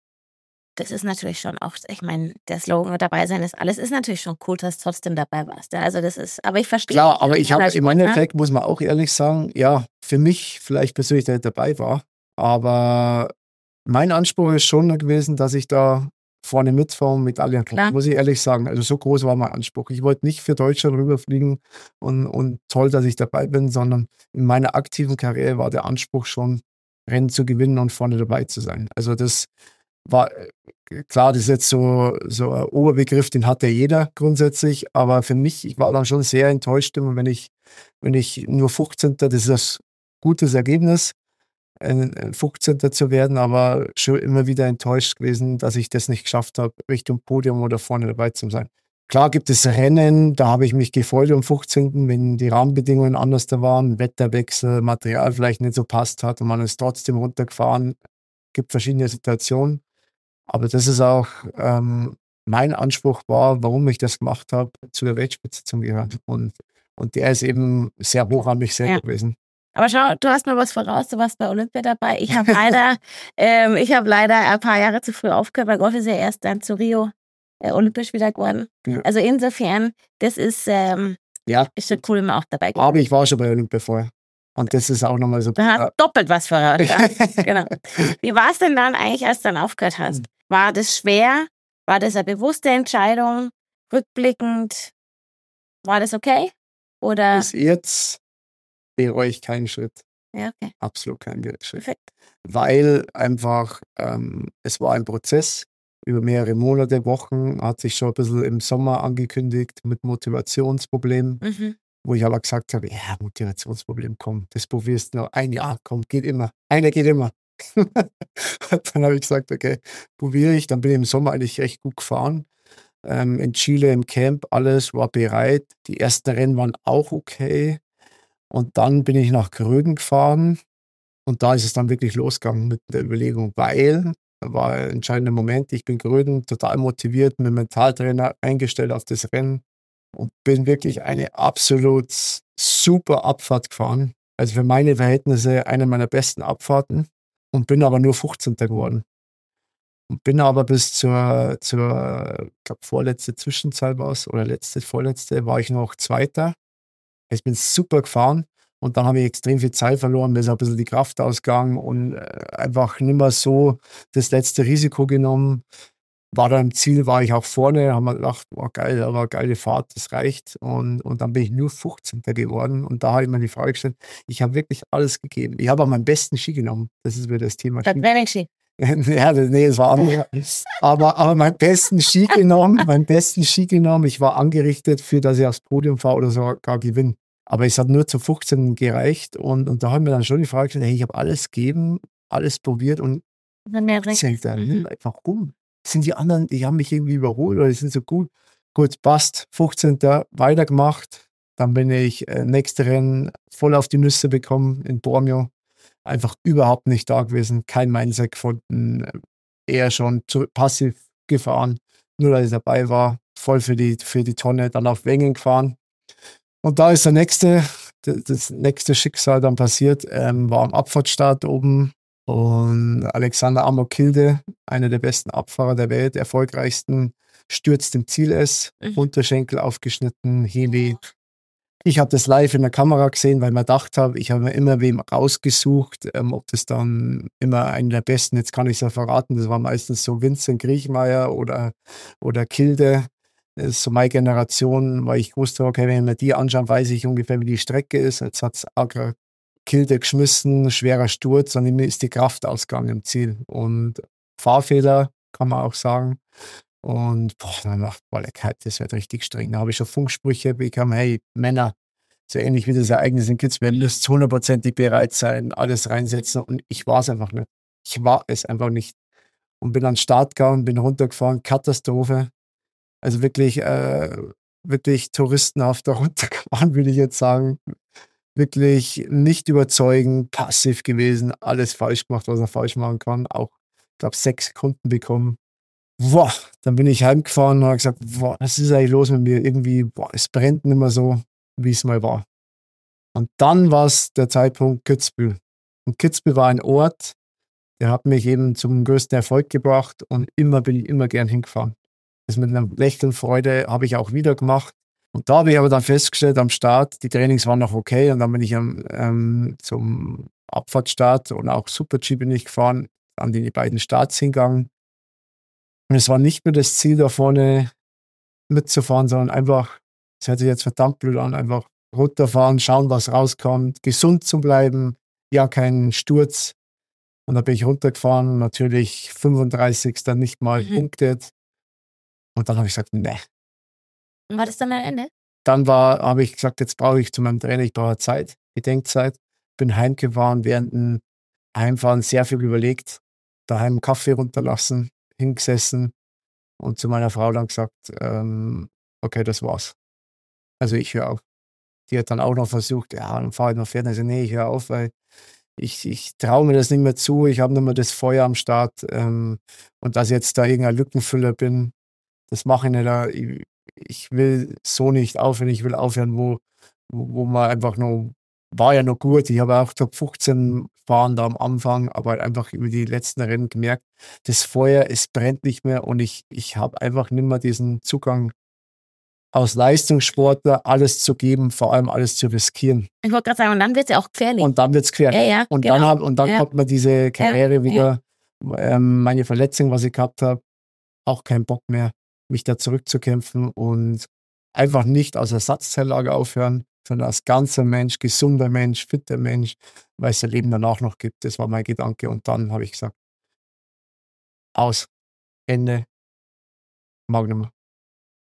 das ist natürlich schon auch, ich meine, der Slogan dabei sein ist alles, ist natürlich schon cool, dass du trotzdem dabei warst. Ja, also das ist, aber ich verstehe. klar, aber ich habe Vielleicht, im ne? Endeffekt, muss man auch ehrlich sagen, ja, für mich vielleicht persönlich, der dabei war, aber mein Anspruch ist schon gewesen, dass ich da vorne mitfahre und Medaillen Klar. kriege, muss ich ehrlich sagen. Also so groß war mein Anspruch. Ich wollte nicht für Deutschland rüberfliegen und, und toll, dass ich dabei bin, sondern in meiner aktiven Karriere war der Anspruch schon, Rennen zu gewinnen und vorne dabei zu sein. Also das war, äh, klar, das ist jetzt so, so ein Oberbegriff, den hatte jeder grundsätzlich, aber für mich, ich war dann schon sehr enttäuscht, immer wenn ich, wenn ich nur fünfzehnter, das ist ein gutes Ergebnis, ein ein fünfzehnter zu werden, aber schon immer wieder enttäuscht gewesen, dass ich das nicht geschafft habe, Richtung Podium oder vorne dabei zu sein. Klar gibt es Rennen, da habe ich mich gefreut um fünfzehnten, wenn die Rahmenbedingungen anders da waren, Wetterwechsel, Material vielleicht nicht so passt hat und man ist trotzdem runtergefahren. Gibt verschiedene Situationen. Aber das ist auch ähm, mein Anspruch war, warum ich das gemacht habe, zu der Weltspitze zu gehören. Und, und der ist eben sehr hoch an mich selber Ja. gewesen. Aber schau, du hast mir was voraus, du warst bei Olympia dabei. Ich habe leider, ähm, ich habe leider ein paar Jahre zu früh aufgehört, weil Golf ist ja erst dann zu Rio äh, olympisch wieder geworden. Ja. Also insofern, das ist, ähm, Ja, ist schon cool, wenn man auch dabei ist. aber ich war schon bei Olympia vorher. Und das ist auch nochmal so. Du hast doppelt was voraus. Ja? Genau. Wie war es denn dann eigentlich, als du dann aufgehört hast? War das schwer? War das eine bewusste Entscheidung? Rückblickend, war das okay? Oder? Bis jetzt bereue ich keinen Schritt. Ja, okay. Absolut keinen Schritt. Perfekt. Weil einfach, ähm, es war ein Prozess über mehrere Monate, Wochen, hat sich schon ein bisschen im Sommer angekündigt mit Motivationsproblemen, Mhm. wo ich aber gesagt habe, ja, Motivationsproblem, komm, das probierst du noch ein Jahr, komm, geht immer. Einer geht immer. Dann habe ich gesagt, okay, probiere ich. Dann bin ich im Sommer eigentlich recht gut gefahren. Ähm, in Chile im Camp, alles war bereit. Die ersten Rennen waren auch okay. Und dann bin ich nach Gröden gefahren. Und da ist es dann wirklich losgegangen mit der Überlegung, weil, da war ein entscheidender Moment, ich bin Gröden total motiviert, mit dem Mentaltrainer eingestellt auf das Rennen und bin wirklich eine absolut super Abfahrt gefahren. Also für meine Verhältnisse eine meiner besten Abfahrten und bin aber nur fünfzehnter geworden. Und bin aber bis zur, zur ich glaube, vorletzte Zwischenzeit war es, oder letzte, vorletzte, war ich noch Zweiter. Ich bin super gefahren und dann habe ich extrem viel Zeit verloren, mir ist ein bisschen die Kraft ausgegangen und äh, einfach nicht mehr so das letzte Risiko genommen. War da im Ziel, war ich auch vorne, haben wir gedacht, war geil, aber geile Fahrt, das reicht. Und, und dann bin ich nur fünfzehnter geworden. Und da habe ich mir die Frage gestellt, ich habe wirklich alles gegeben. Ich habe auch meinen besten Ski genommen. Das ist wieder das Thema Der Ski. Trainingsski. Ja, das- nee, es war andere. Aber, aber meinen besten Ski genommen, meinen besten Ski genommen. Ich war angerichtet für, dass ich aufs Podium fahre oder sogar gewinne. Aber es hat nur zu fünfzehn gereicht. Und, und da habe ich mir dann schon die Frage gestellt, hey, ich habe alles gegeben, alles probiert und Dann mehr ich Training. denke dann, warum? Sind die anderen, die haben mich irgendwie überholt oder die sind so gut? Gut, passt. fünfzehnter weitergemacht. Dann bin ich äh, nächste Rennen voll auf die Nüsse bekommen in Bormio. Einfach überhaupt nicht da gewesen, kein Mindset gefunden, äh, eher schon zu, passiv gefahren. Nur, dass ich dabei war, voll für die, für die Tonne, dann auf Wengen gefahren. Und da ist der nächste, das, das nächste Schicksal dann passiert, ähm, war am Abfahrtsstart oben und Alexander Amokilde, einer der besten Abfahrer der Welt, erfolgreichsten, stürzt im Ziel S, Mhm. Unterschenkel aufgeschnitten, Heli. Ich habe das live in der Kamera gesehen, weil ich mir gedacht habe, ich habe mir immer wem rausgesucht, ähm, ob das dann immer einer der Besten, jetzt kann ich es ja verraten, das war meistens so Vincent Griechmeier oder, oder Kilde. Das ist so meine Generation, weil ich wusste, okay, wenn ich mir die anschaue, weiß ich ungefähr, wie die Strecke ist. Jetzt hat es Agra Kilde geschmissen, schwerer Sturz und mir ist die Kraft ausgegangen im Ziel. Und Fahrfehler, kann man auch sagen. Und boah, dann dachte ich, boah, lecker, das wird richtig streng. Da habe ich schon Funksprüche bekommen, hey, Männer, so ähnlich wie das Ereignis in Kitzbühel, müsst hundertprozentig bereit sein, alles reinsetzen. Und ich war es einfach nicht. Ich war es einfach nicht. Und bin an den Start gegangen, bin runtergefahren, Katastrophe. Also wirklich, äh, wirklich touristenhaft da runtergefahren, würde ich jetzt sagen. Wirklich nicht überzeugend, passiv gewesen, alles falsch gemacht, was er falsch machen kann. Auch, ich glaube, sechs Sekunden bekommen. Boah, dann bin ich heimgefahren und habe gesagt, boah, was ist eigentlich los mit mir? Irgendwie, boah, es brennt nicht mehr so, wie es mal war. Und dann war es der Zeitpunkt Kitzbühel. Und Kitzbühel war ein Ort, der hat mich eben zum größten Erfolg gebracht und immer bin ich immer gern hingefahren. Das mit einer Lächeln Freude habe ich auch wieder gemacht. Und da habe ich aber dann festgestellt am Start, die Trainings waren noch okay und dann bin ich am, ähm, zum Abfahrtsstart und auch Super-G bin ich gefahren, an die beiden Starts hingegangen. Und es war nicht mehr das Ziel, da vorne mitzufahren, sondern einfach, es hört sich jetzt verdammt blöd an, einfach runterfahren, schauen, was rauskommt, gesund zu bleiben, ja, kein Sturz. Und da bin ich runtergefahren, natürlich fünfunddreißigster nicht mal Mhm. punktet. Und dann habe ich gesagt, ne. Und war das dann am Ende? Dann war, habe ich gesagt, jetzt brauche ich zu meinem Trainer, ich brauche Zeit, Bedenkzeit. Bin heimgefahren, während dem Heimfahren sehr viel überlegt, daheim einen Kaffee runterlassen, hingesessen und zu meiner Frau dann gesagt, ähm, okay, das war's. Also ich höre auf. Die hat dann auch noch versucht, ja, dann fahre ich noch fertig. Also nee, ich höre auf, weil ich, ich traue mir das nicht mehr zu. Ich habe nicht mehr das Feuer am Start. Ähm, und dass ich jetzt da irgendein Lückenfüller bin, das mache ich nicht. Da. Ich, ich will so nicht aufhören. Ich will aufhören, wo, wo, wo man einfach nur, war ja noch gut. Ich habe auch Top fünfzehn fahren da am Anfang, aber halt einfach über die letzten Rennen gemerkt, das Feuer, es brennt nicht mehr und ich, ich habe einfach nicht mehr diesen Zugang aus Leistungssportler, alles zu geben, vor allem alles zu riskieren. Ich wollte gerade sagen, und dann wird es ja auch gefährlich. Und dann wird es quer. ja, ja, Und genau. dann, hab, und dann Ja. kommt mir diese Karriere Ja, wieder, ähm, meine Verletzung, was ich gehabt habe, auch keinen Bock mehr, mich da zurückzukämpfen und einfach nicht aus Ersatzteillager aufhören, sondern als ganzer Mensch, gesunder Mensch, fitter Mensch, weil es ein Leben danach noch gibt. Das war mein Gedanke. Und dann habe ich gesagt, aus, Ende, mag nicht mehr.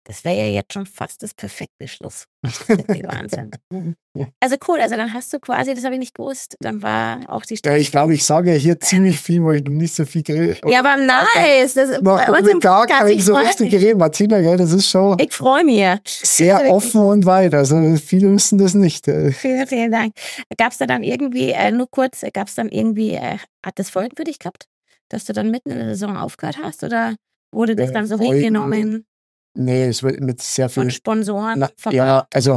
Das wäre ja jetzt schon fast das perfekte Schluss. Wahnsinn. Also cool, also dann hast du quasi, das habe ich nicht gewusst, dann war auch die Ja, ich glaube, ich sage ja hier ziemlich viel, weil ich noch nicht so viel geredet habe. Ja, aber nice. Das, Noch bei uns im gar Podcast, kein ich so freu richtig mich. geredet. Martina, gell, das ist schon Ich freue mich. sehr offen und weit. Also viele wissen das nicht. äh. Vielen, vielen Dank. Gab es da dann irgendwie, äh, nur kurz, gab es dann irgendwie, äh, hat das Folgen für dich gehabt, dass du dann mitten in der Saison aufgehört hast oder wurde das Äh, dann so Folgen- hingenommen Nee, es wird mit sehr von viel, Sponsoren? na, verpackt? ja, also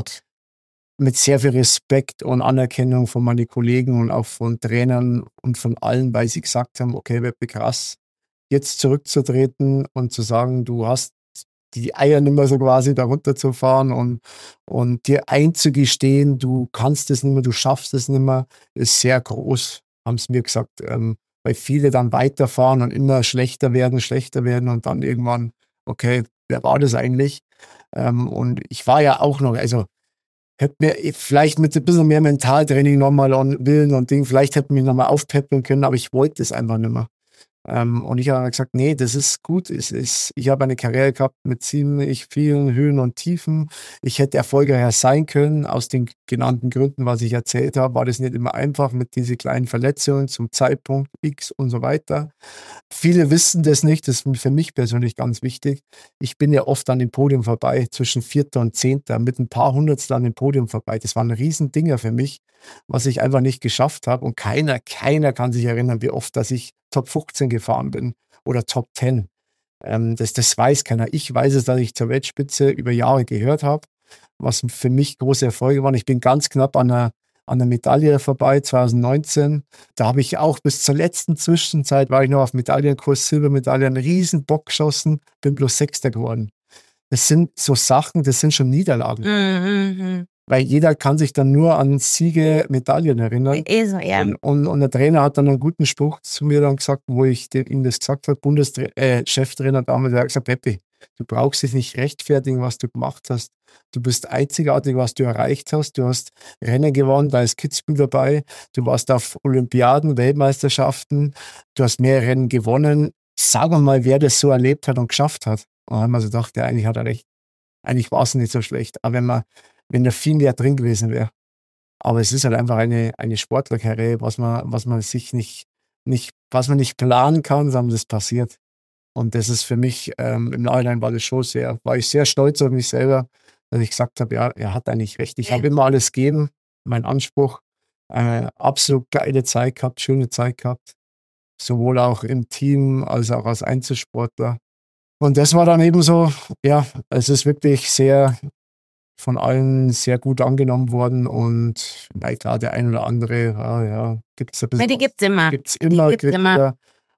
mit sehr viel Respekt und Anerkennung von meinen Kollegen und auch von Trainern und von allen, weil sie gesagt haben, okay, wird krass, jetzt zurückzutreten und zu sagen, du hast die Eier nicht mehr so quasi da runterzufahren und, und dir einzugestehen, du kannst es nicht mehr, du schaffst es nicht mehr, ist sehr groß, haben sie mir gesagt, ähm, weil viele dann weiterfahren und immer schlechter werden, schlechter werden und dann irgendwann, okay, wer war das eigentlich? Ähm, und ich war ja auch noch, also hätte mir vielleicht mit ein bisschen mehr Mentaltraining nochmal und Willen und Ding, vielleicht hätte mich nochmal aufpäppeln können, aber ich wollte es einfach nicht mehr. Ähm, und ich habe gesagt, nee, das ist gut. Es ist, ich habe eine Karriere gehabt mit ziemlich vielen Höhen und Tiefen. Ich hätte erfolgreicher sein können. Aus den genannten Gründen, was ich erzählt habe, war das nicht immer einfach mit diesen kleinen Verletzungen zum Zeitpunkt X und so weiter. Viele wissen das nicht, das ist für mich persönlich ganz wichtig. Ich bin ja oft an dem Podium vorbei, zwischen Vierter und Zehnter, mit ein paar Hundertstel an dem Podium vorbei. Das waren Riesendinger für mich, was ich einfach nicht geschafft habe. Und keiner, keiner kann sich erinnern, wie oft, dass ich Top fünfzehn gefahren bin oder Top zehn. Ähm, das, das weiß keiner. Ich weiß es, dass ich zur Weltspitze über Jahre gehört habe, was für mich große Erfolge waren. Ich bin ganz knapp an einer, an einer Medaille vorbei, zwanzig neunzehn. Da habe ich auch bis zur letzten Zwischenzeit, war ich noch auf Medaillenkurs, Silbermedaille, einen riesen Bock geschossen, bin bloß Sechster geworden. Das sind so Sachen, das sind schon Niederlagen. Mhm. Weil jeder kann sich dann nur an Siege, Medaillen erinnern. Eh so, ja. Und, und, und der Trainer hat dann einen guten Spruch zu mir dann gesagt, wo ich dem, ihm das gesagt habe, Bundescheftrainer äh, Cheftrainer damals, der hat gesagt, Peppi, du brauchst dich nicht rechtfertigen, was du gemacht hast. Du bist einzigartig, was du erreicht hast. Du hast Rennen gewonnen, da ist Kitzbühel dabei. Du warst auf Olympiaden, Weltmeisterschaften. Du hast mehr Rennen gewonnen. Sag mal, wer das so erlebt hat und geschafft hat. Und dann haben wir so gedacht, ja, eigentlich hat er recht. Eigentlich war es nicht so schlecht. Aber wenn man, wenn da viel mehr drin gewesen wäre. Aber es ist halt einfach eine, eine Sportlerkarriere, was man, was man sich nicht, nicht, was man nicht planen kann, sondern das passiert. Und das ist für mich, ähm, im Nachhinein war das schon sehr, war ich sehr stolz auf mich selber, dass ich gesagt habe, ja, er hat eigentlich recht. Ich Ja. habe immer alles gegeben, mein Anspruch, eine absolut geile Zeit gehabt, schöne Zeit gehabt, sowohl auch im Team als auch als Einzelsportler. Und das war dann eben so, ja, es ist wirklich sehr, von allen sehr gut angenommen worden und na klar, der ein oder andere, ja, ja gibt es ein Ja, bisschen, die gibt's immer. gibt's immer, gibt's immer. Kritiker.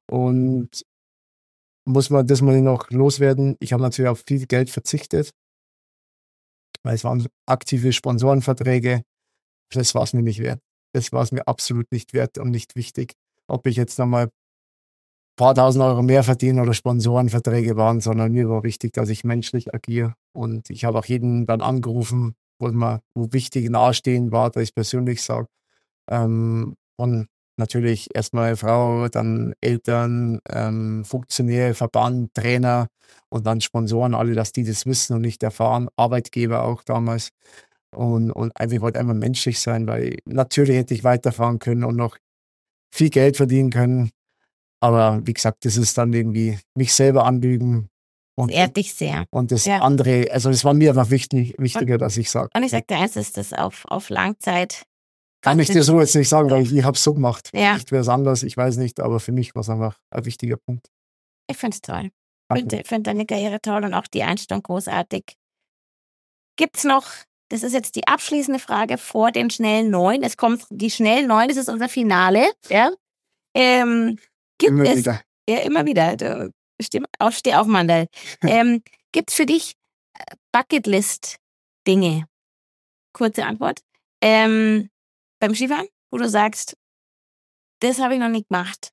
Und muss man das mal noch loswerden, ich habe natürlich auf viel Geld verzichtet, weil es waren aktive Sponsorenverträge, das war es mir nicht wert. Das war es mir absolut nicht wert und nicht wichtig, ob ich jetzt nochmal ein paar tausend Euro mehr verdiene oder Sponsorenverträge waren, sondern mir war wichtig, dass ich menschlich agiere. Und ich habe auch jeden dann angerufen, wo, man, wo wichtig nahestehen war, dass ich persönlich sage, ähm, und natürlich erstmal Frau, dann Eltern, ähm, Funktionäre, Verband, Trainer und dann Sponsoren, alle, dass die das wissen und nicht erfahren, Arbeitgeber auch damals. Und, und einfach, ich wollte einfach menschlich sein, weil natürlich hätte ich weiterfahren können und noch viel Geld verdienen können. Aber wie gesagt, das ist dann irgendwie mich selber anlügen. Und, Das ehrt dich sehr. und das Ja. andere, also es war mir einfach wichtig, wichtiger, dass ich sage. Und ich sagte eins, ist das auf, auf Langzeit. Kann ich dir so jetzt nicht sagen, weil ich, ich habe es so gemacht. Ja. Vielleicht wäre es anders, ich weiß nicht, aber für mich war es einfach ein wichtiger Punkt. Ich finde es toll. Ich Danke. finde find deine Karriere toll und auch die Einstellung großartig. Gibt's noch, das ist jetzt die abschließende Frage vor den schnellen Neun. Es kommt die schnellen Neun, das ist unser Finale. Ja? Ähm, gibt Immer es, wieder. Ja, immer wieder. Du, steh, auf, steh auf, Mandel. ähm, Gibt es für dich äh, Bucketlist-Dinge? Kurze Antwort. Ähm, beim Skifahren, wo du sagst, das habe ich noch nicht gemacht.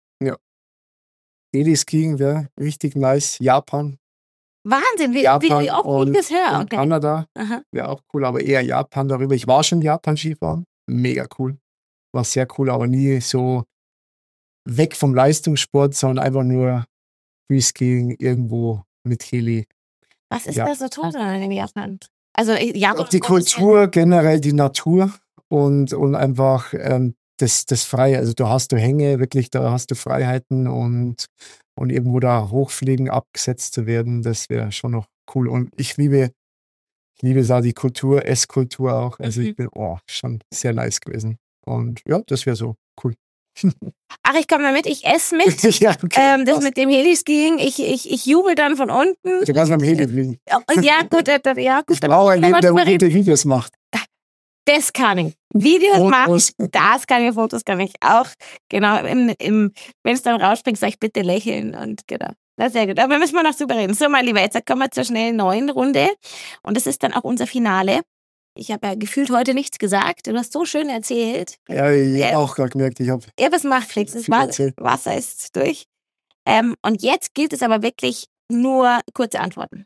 Heli-Skiing wäre richtig nice. Japan, Wahnsinn, wie, wie, Japan wie oft und, ich das höre. und Okay. Kanada Aha. wäre auch cool, aber eher Japan darüber. Ich war schon Japan Skifahren, mega cool. War sehr cool, aber nie so weg vom Leistungssport, sondern einfach nur Freeskiing irgendwo mit Heli. Was ist Ja. da so toll dran in Japan? Also Japan. Auch die Kultur, generell die Natur und, und einfach ähm, das, das Freie. Also da hast du Hänge, wirklich, da hast du Freiheiten und, und irgendwo da hochfliegen, abgesetzt zu werden, das wäre schon noch cool. Und ich liebe, ich liebe es auch die Kultur, Esskultur auch. Also Mhm. ich bin, oh, schon sehr nice gewesen. Und ja, das wäre so cool. Ach, ich komme mal mit, ich esse mit. ja, okay. Ähm, das mit dem Heliskiing, ich, ich, ich jubel dann von unten. Du kannst mit dem Heli fliegen. Ja, gut, äh, äh, ja, gut. Ich brauche einen, Können wir der drüber reden? gute Videos macht. Das kann ich. Videos Fotos. machen, das kann ich, Fotos kann ich auch. Genau, im, im, wenn es dann rausspringt, sag ich bitte lächeln und genau. Na, sehr gut. Aber müssen wir noch drüber reden. So, mein Lieber, jetzt kommen wir zur schnellen neuen Runde. Und das ist dann auch unser Finale. Ich habe ja gefühlt heute nichts gesagt. Du hast so schön erzählt. Ja, ich Ja. habe auch gerade gemerkt, ich habe Ja, was macht nichts. Das Viel Wa- erzählt. Wasser ist durch. Ähm, und jetzt gilt es aber wirklich nur kurze Antworten.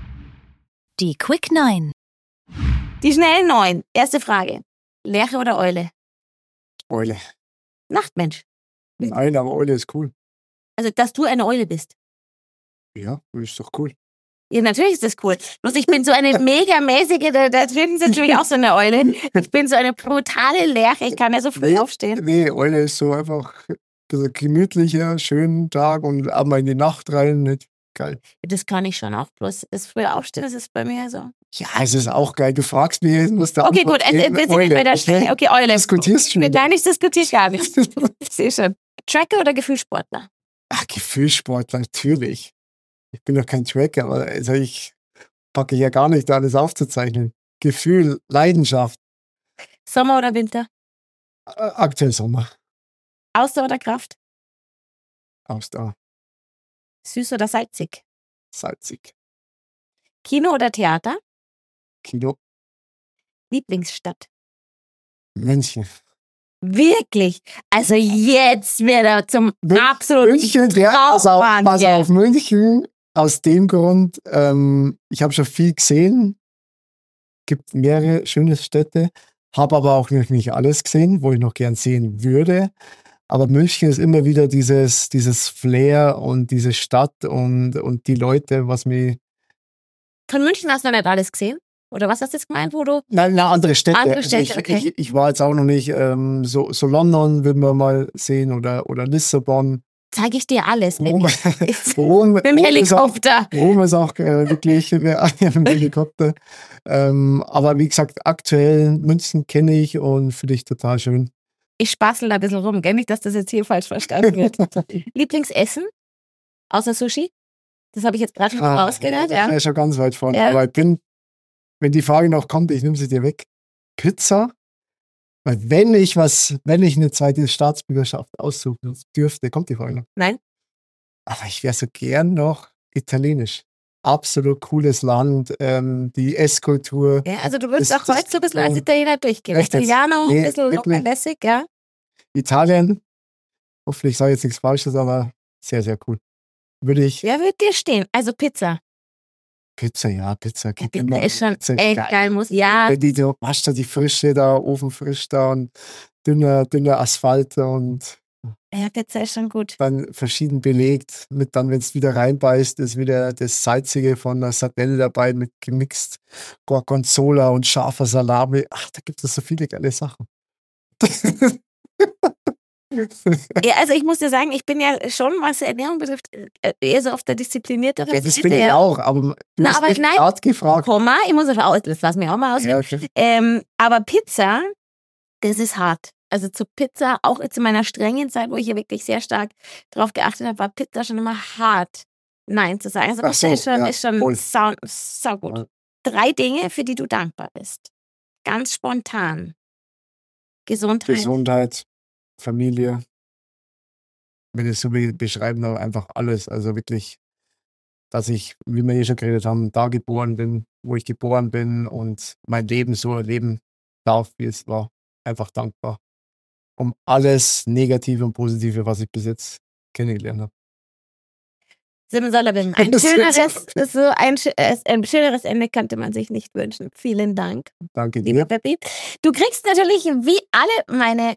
Die Quick Nine. Die schnellen neun. Erste Frage. Lerche oder Eule? Eule. Nachtmensch. Nein, aber Eule ist cool. Also, dass du eine Eule bist. Ja, ist doch cool. Ja, natürlich ist das cool. Bloß ich bin so eine megamäßige, da, da finden sie natürlich auch so eine Eule. Ich bin so eine brutale Lerche. Ich kann ja so früh Nee. aufstehen. Nee, Eule ist so einfach ein bisschen gemütlicher, schönen Tag und auch mal in die Nacht rein. Nicht geil. Das kann ich schon auch. Bloß das früh aufstehen, das ist bei mir so. Ja, es ist auch geil. Du fragst mich, ich muss da Okay, gut. Also, wir sind nicht bei der Schnelle. Okay, Eule. Diskutierst schon. Nein, ich diskutiere gar nicht. Ich sehe schon. Tracker oder Gefühlssportler? Ach, Gefühlssportler, natürlich. Ich bin doch kein Tracker, aber also ich packe ja gar nicht alles aufzuzeichnen. Gefühl, Leidenschaft, Sommer oder Winter? äh, aktuell Sommer, Ausdauer oder Kraft? Ausdauer, Süß oder salzig? salzig, Kino oder Theater? Kino, Lieblingsstadt? München. Wirklich? Also jetzt wird er zum Mün- absoluten München, ja, pass auf, Traummann pass hier. auf, München, aus dem Grund, ähm, ich habe schon viel gesehen, gibt mehrere schöne Städte, habe aber auch noch nicht alles gesehen, wo ich noch gern sehen würde. Aber München ist immer wieder dieses, dieses Flair und diese Stadt und, und die Leute, was mich. Von München hast du noch nicht alles gesehen? Oder was hast du jetzt gemeint, wo du? Nein, nein, andere Städte. Andere Also Städte, ich, okay. ich, ich war jetzt auch noch nicht, ähm, so, so London würden wir mal sehen oder, oder Lissabon. Zeige ich dir alles. Rom, Ist- Rom, Mit dem Rom ist auch, Helikopter. Rom ist auch äh, wirklich ja, mit dem Helikopter. Ähm, aber wie gesagt, aktuell München kenne ich und finde ich total schön. Ich spaßel da ein bisschen rum, gell? Nicht, dass das jetzt hier falsch verstanden wird. Lieblingsessen? Außer Sushi? Das habe ich jetzt gerade schon Ah, rausgehört, Ja, ja. schon ganz weit vorne. Ja. Aber ich bin, wenn die Frage noch kommt, ich nehme sie dir weg. Pizza. Weil wenn ich was, wenn ich eine zweite Staatsbürgerschaft aussuchen dürfte, kommt die Frage noch. Nein? Aber ich wäre so gern noch italienisch. Absolut cooles Land, ähm, die Esskultur. Ja, also du würdest Das- auch heute so ein bisschen als das- Italiener durchgehen. Echt jetzt? Italiano, ein Nee, bisschen wirklich. locker-lässig, ja. Italien, hoffentlich sage ich jetzt nichts Falsches, aber sehr, sehr cool. Würde ich, Ja, wird dir stehen. Also Pizza. Pizza, ja, Pizza. Ja, geht Pizza immer. ist schon Pizza echt geil. Muss, ja, Wenn die, du machst da die Frische da, ofenfrisch da und dünner, dünner Asphalt und ja, Pizza ist schon gut. dann verschieden belegt. Mit dann, wenn es wieder reinbeißt, ist wieder das Salzige von der Sardelle dabei mit gemixt Gorgonzola und scharfer Salami. Ach, da gibt es so viele geile Sachen. Ja, also ich muss dir sagen, ich bin ja schon, was Ernährung betrifft, äh, eher so auf der disziplinierteren Ja, das Seite, bin ich ja. auch, aber du Na, hast aber mich nein. gerade gefragt. Komma, ich muss einfach aus, das lass mich auch mal aus. Ja, okay. Ähm, aber Pizza, das ist hart. Also zu Pizza, auch jetzt in meiner strengen Zeit, wo ich hier wirklich sehr stark drauf geachtet habe, war Pizza schon immer hart, Nein zu sagen. Also Ach Pizza so, ist schon, ja, ist schon voll. sau, sau gut. Ja. Drei Dinge, für die du dankbar bist. Ganz spontan. Gesundheit. Gesundheit, Familie. Wenn ich es so be- beschreiben darf, einfach alles. Also wirklich, dass ich, wie wir hier schon geredet haben, da geboren bin, wo ich geboren bin und mein Leben so erleben darf, wie es war. Einfach dankbar. Um alles Negative und Positive, was ich bis jetzt kennengelernt habe. Simsalabim. Ein Das ist schöneres, so- so ein, schö- äh, ein schöneres Ende könnte man sich nicht wünschen. Vielen Dank, Danke lieber dir. Peppi. Du kriegst natürlich wie alle meine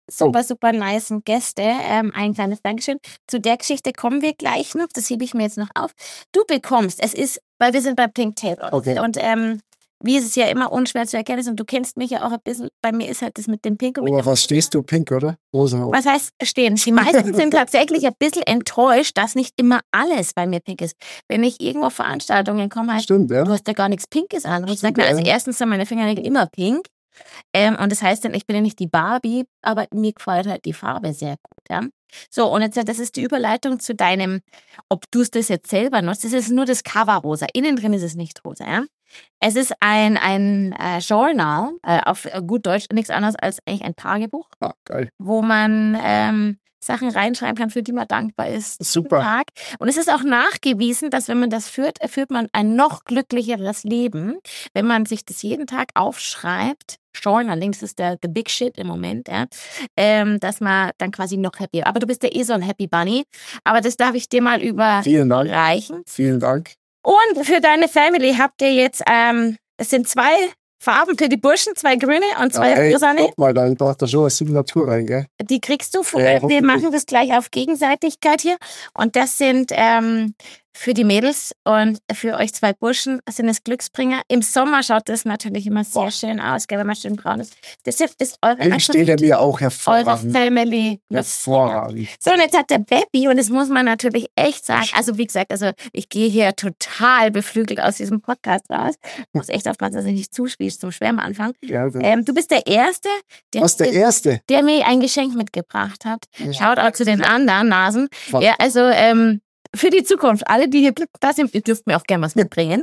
super, super nice Gäste. Ähm, ein kleines Dankeschön. Zu der Geschichte kommen wir gleich noch. Das hebe ich mir jetzt noch auf. Du bekommst, es ist, weil wir sind bei Pink Table. Okay. Und ähm, wie es ja immer unschwer zu erkennen ist, und du kennst mich ja auch ein bisschen, bei mir ist halt das mit dem Pink. Und mit Aber was stehst du? Pink, oder? Rosa. Was heißt stehen? Die meisten sind tatsächlich ein bisschen enttäuscht, dass nicht immer alles bei mir pink ist. Wenn ich irgendwo auf Veranstaltungen komme, heißt, Stimmt, ja. du hast ja gar nichts Pinkes an. Und ich sage, also erstens sind meine Fingernägel immer pink. Ähm, und das heißt dann, ich bin ja nicht die Barbie, aber mir gefällt halt die Farbe sehr gut. Ja? So, und jetzt, das ist die Überleitung zu deinem, ob du es das jetzt selber nutzt. Das ist nur das Cover rosa. Innen drin ist es nicht rosa. Ja? Es ist ein, ein äh, Journal, äh, auf äh, gut Deutsch nichts anderes als eigentlich ein Tagebuch, Ah, geil. wo man ähm, Sachen reinschreiben kann, für die man dankbar ist. Super. Tag. Und es ist auch nachgewiesen, dass wenn man das führt, führt man ein noch glücklicheres Leben, wenn man sich das jeden Tag aufschreibt. Journaling, das ist der the big shit im Moment, ja, ähm, dass man dann quasi noch happy. Aber du bist ja eh so ein Happy Bunny. Aber das darf ich dir mal Vielen Dank. überreichen. Vielen Dank. Und für deine Family habt ihr jetzt, ähm, es sind zwei Farben für die Burschen, zwei grüne und zwei Ja, ey, rosane. guck mal, da macht da schon eine Signatur rein, gell? Die kriegst du. Vor, Ja, wir hoffentlich. machen das gleich auf Gegenseitigkeit hier. Und das sind ähm, für die Mädels und für euch zwei Burschen sind es Glücksbringer. Im Sommer schaut das natürlich immer sehr Boah. schön aus, gell, wenn man schön braun ist. Das ist eure, Hey, steht er mir auch eure hervorragend. Family. Hervorragend. So, und jetzt hat der Baby, und das muss man natürlich echt sagen, also wie gesagt, also ich gehe hier total beflügelt aus diesem Podcast raus. Ich muss echt aufpassen, dass ich nicht zuspielst zum Schwärmeanfang. Ja, das- Ähm, du bist der Erste, der, Was der Erste? der mir ein Geschenk mitgebracht hat. Schaut auch zu den anderen Nasen. Fuck. Ja, also ähm, für die Zukunft, alle, die hier da sind, ihr dürft mir auch gerne was mitbringen.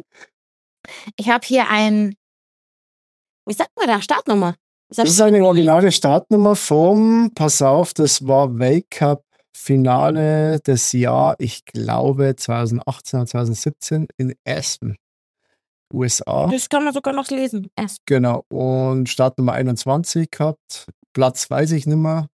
Ich habe hier ein, wie sagt man da, Startnummer? Ist Das ist eine originale Startnummer vom, pass auf, das war Wake-Up-Finale des Jahr, ich glaube zweitausendachtzehn oder zweitausendsiebzehn in Aspen, U S A. Das kann man sogar noch lesen. Erst. Genau, und Startnummer einundzwanzig gehabt, Platz weiß ich nicht mehr.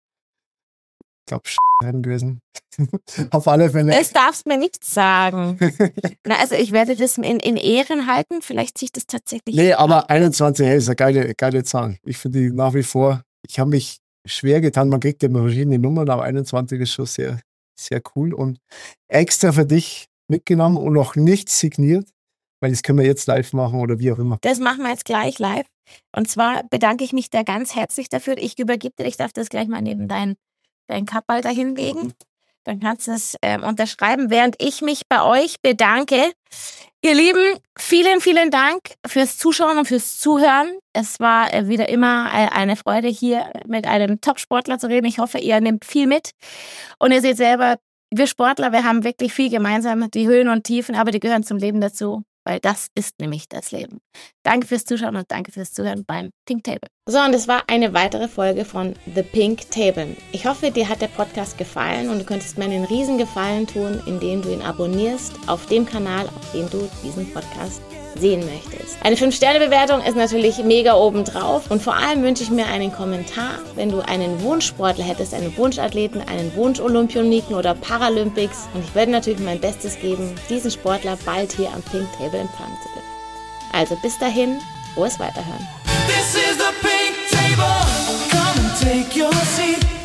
Ich glaube, Rennen gewesen. Auf alle Fälle. Das darfst mir nicht sagen. Na, also ich werde das in, in Ehren halten. Vielleicht ziehe ich das tatsächlich. Nee, aber einundzwanzig, hey, ist eine geile, geile Zahl. Ich finde die nach wie vor, ich habe mich schwer getan, man kriegt ja immer verschiedene Nummern, aber einundzwanzig ist schon sehr, sehr cool und extra für dich mitgenommen und noch nicht signiert, weil das können wir jetzt live machen oder wie auch immer. Das machen wir jetzt gleich live. Und zwar bedanke ich mich da ganz herzlich dafür. Ich übergebe dir, ich darf das gleich mal neben dein, dein Kappball da hinlegen. Dann kannst du es ähm, unterschreiben, während ich mich bei euch bedanke. Ihr Lieben, vielen, vielen Dank fürs Zuschauen und fürs Zuhören. Es war äh, wieder immer äh, eine Freude, hier mit einem Top-Sportler zu reden. Ich hoffe, ihr nehmt viel mit. Und ihr seht selber, wir Sportler, wir haben wirklich viel gemeinsam, die Höhen und Tiefen, aber die gehören zum Leben dazu, weil das ist nämlich das Leben. Danke fürs Zuschauen und danke fürs Zuhören beim Pink Table. So, und das war eine weitere Folge von The Pink Table. Ich hoffe, dir hat der Podcast gefallen und du könntest mir einen riesen Gefallen tun, indem du ihn abonnierst auf dem Kanal, auf dem du diesen Podcast sehen möchtest. Eine fünf Sterne Bewertung ist natürlich mega obendrauf und vor allem wünsche ich mir einen Kommentar, wenn du einen Wunschsportler hättest, einen Wunschathleten, einen Wunsch-Olympioniken oder Paralympics, und ich werde natürlich mein Bestes geben, diesen Sportler bald hier am Pink Table empfangen zu dürfen. Also bis dahin, frohes Weiterhören. This is the pink table. Come and take your seat.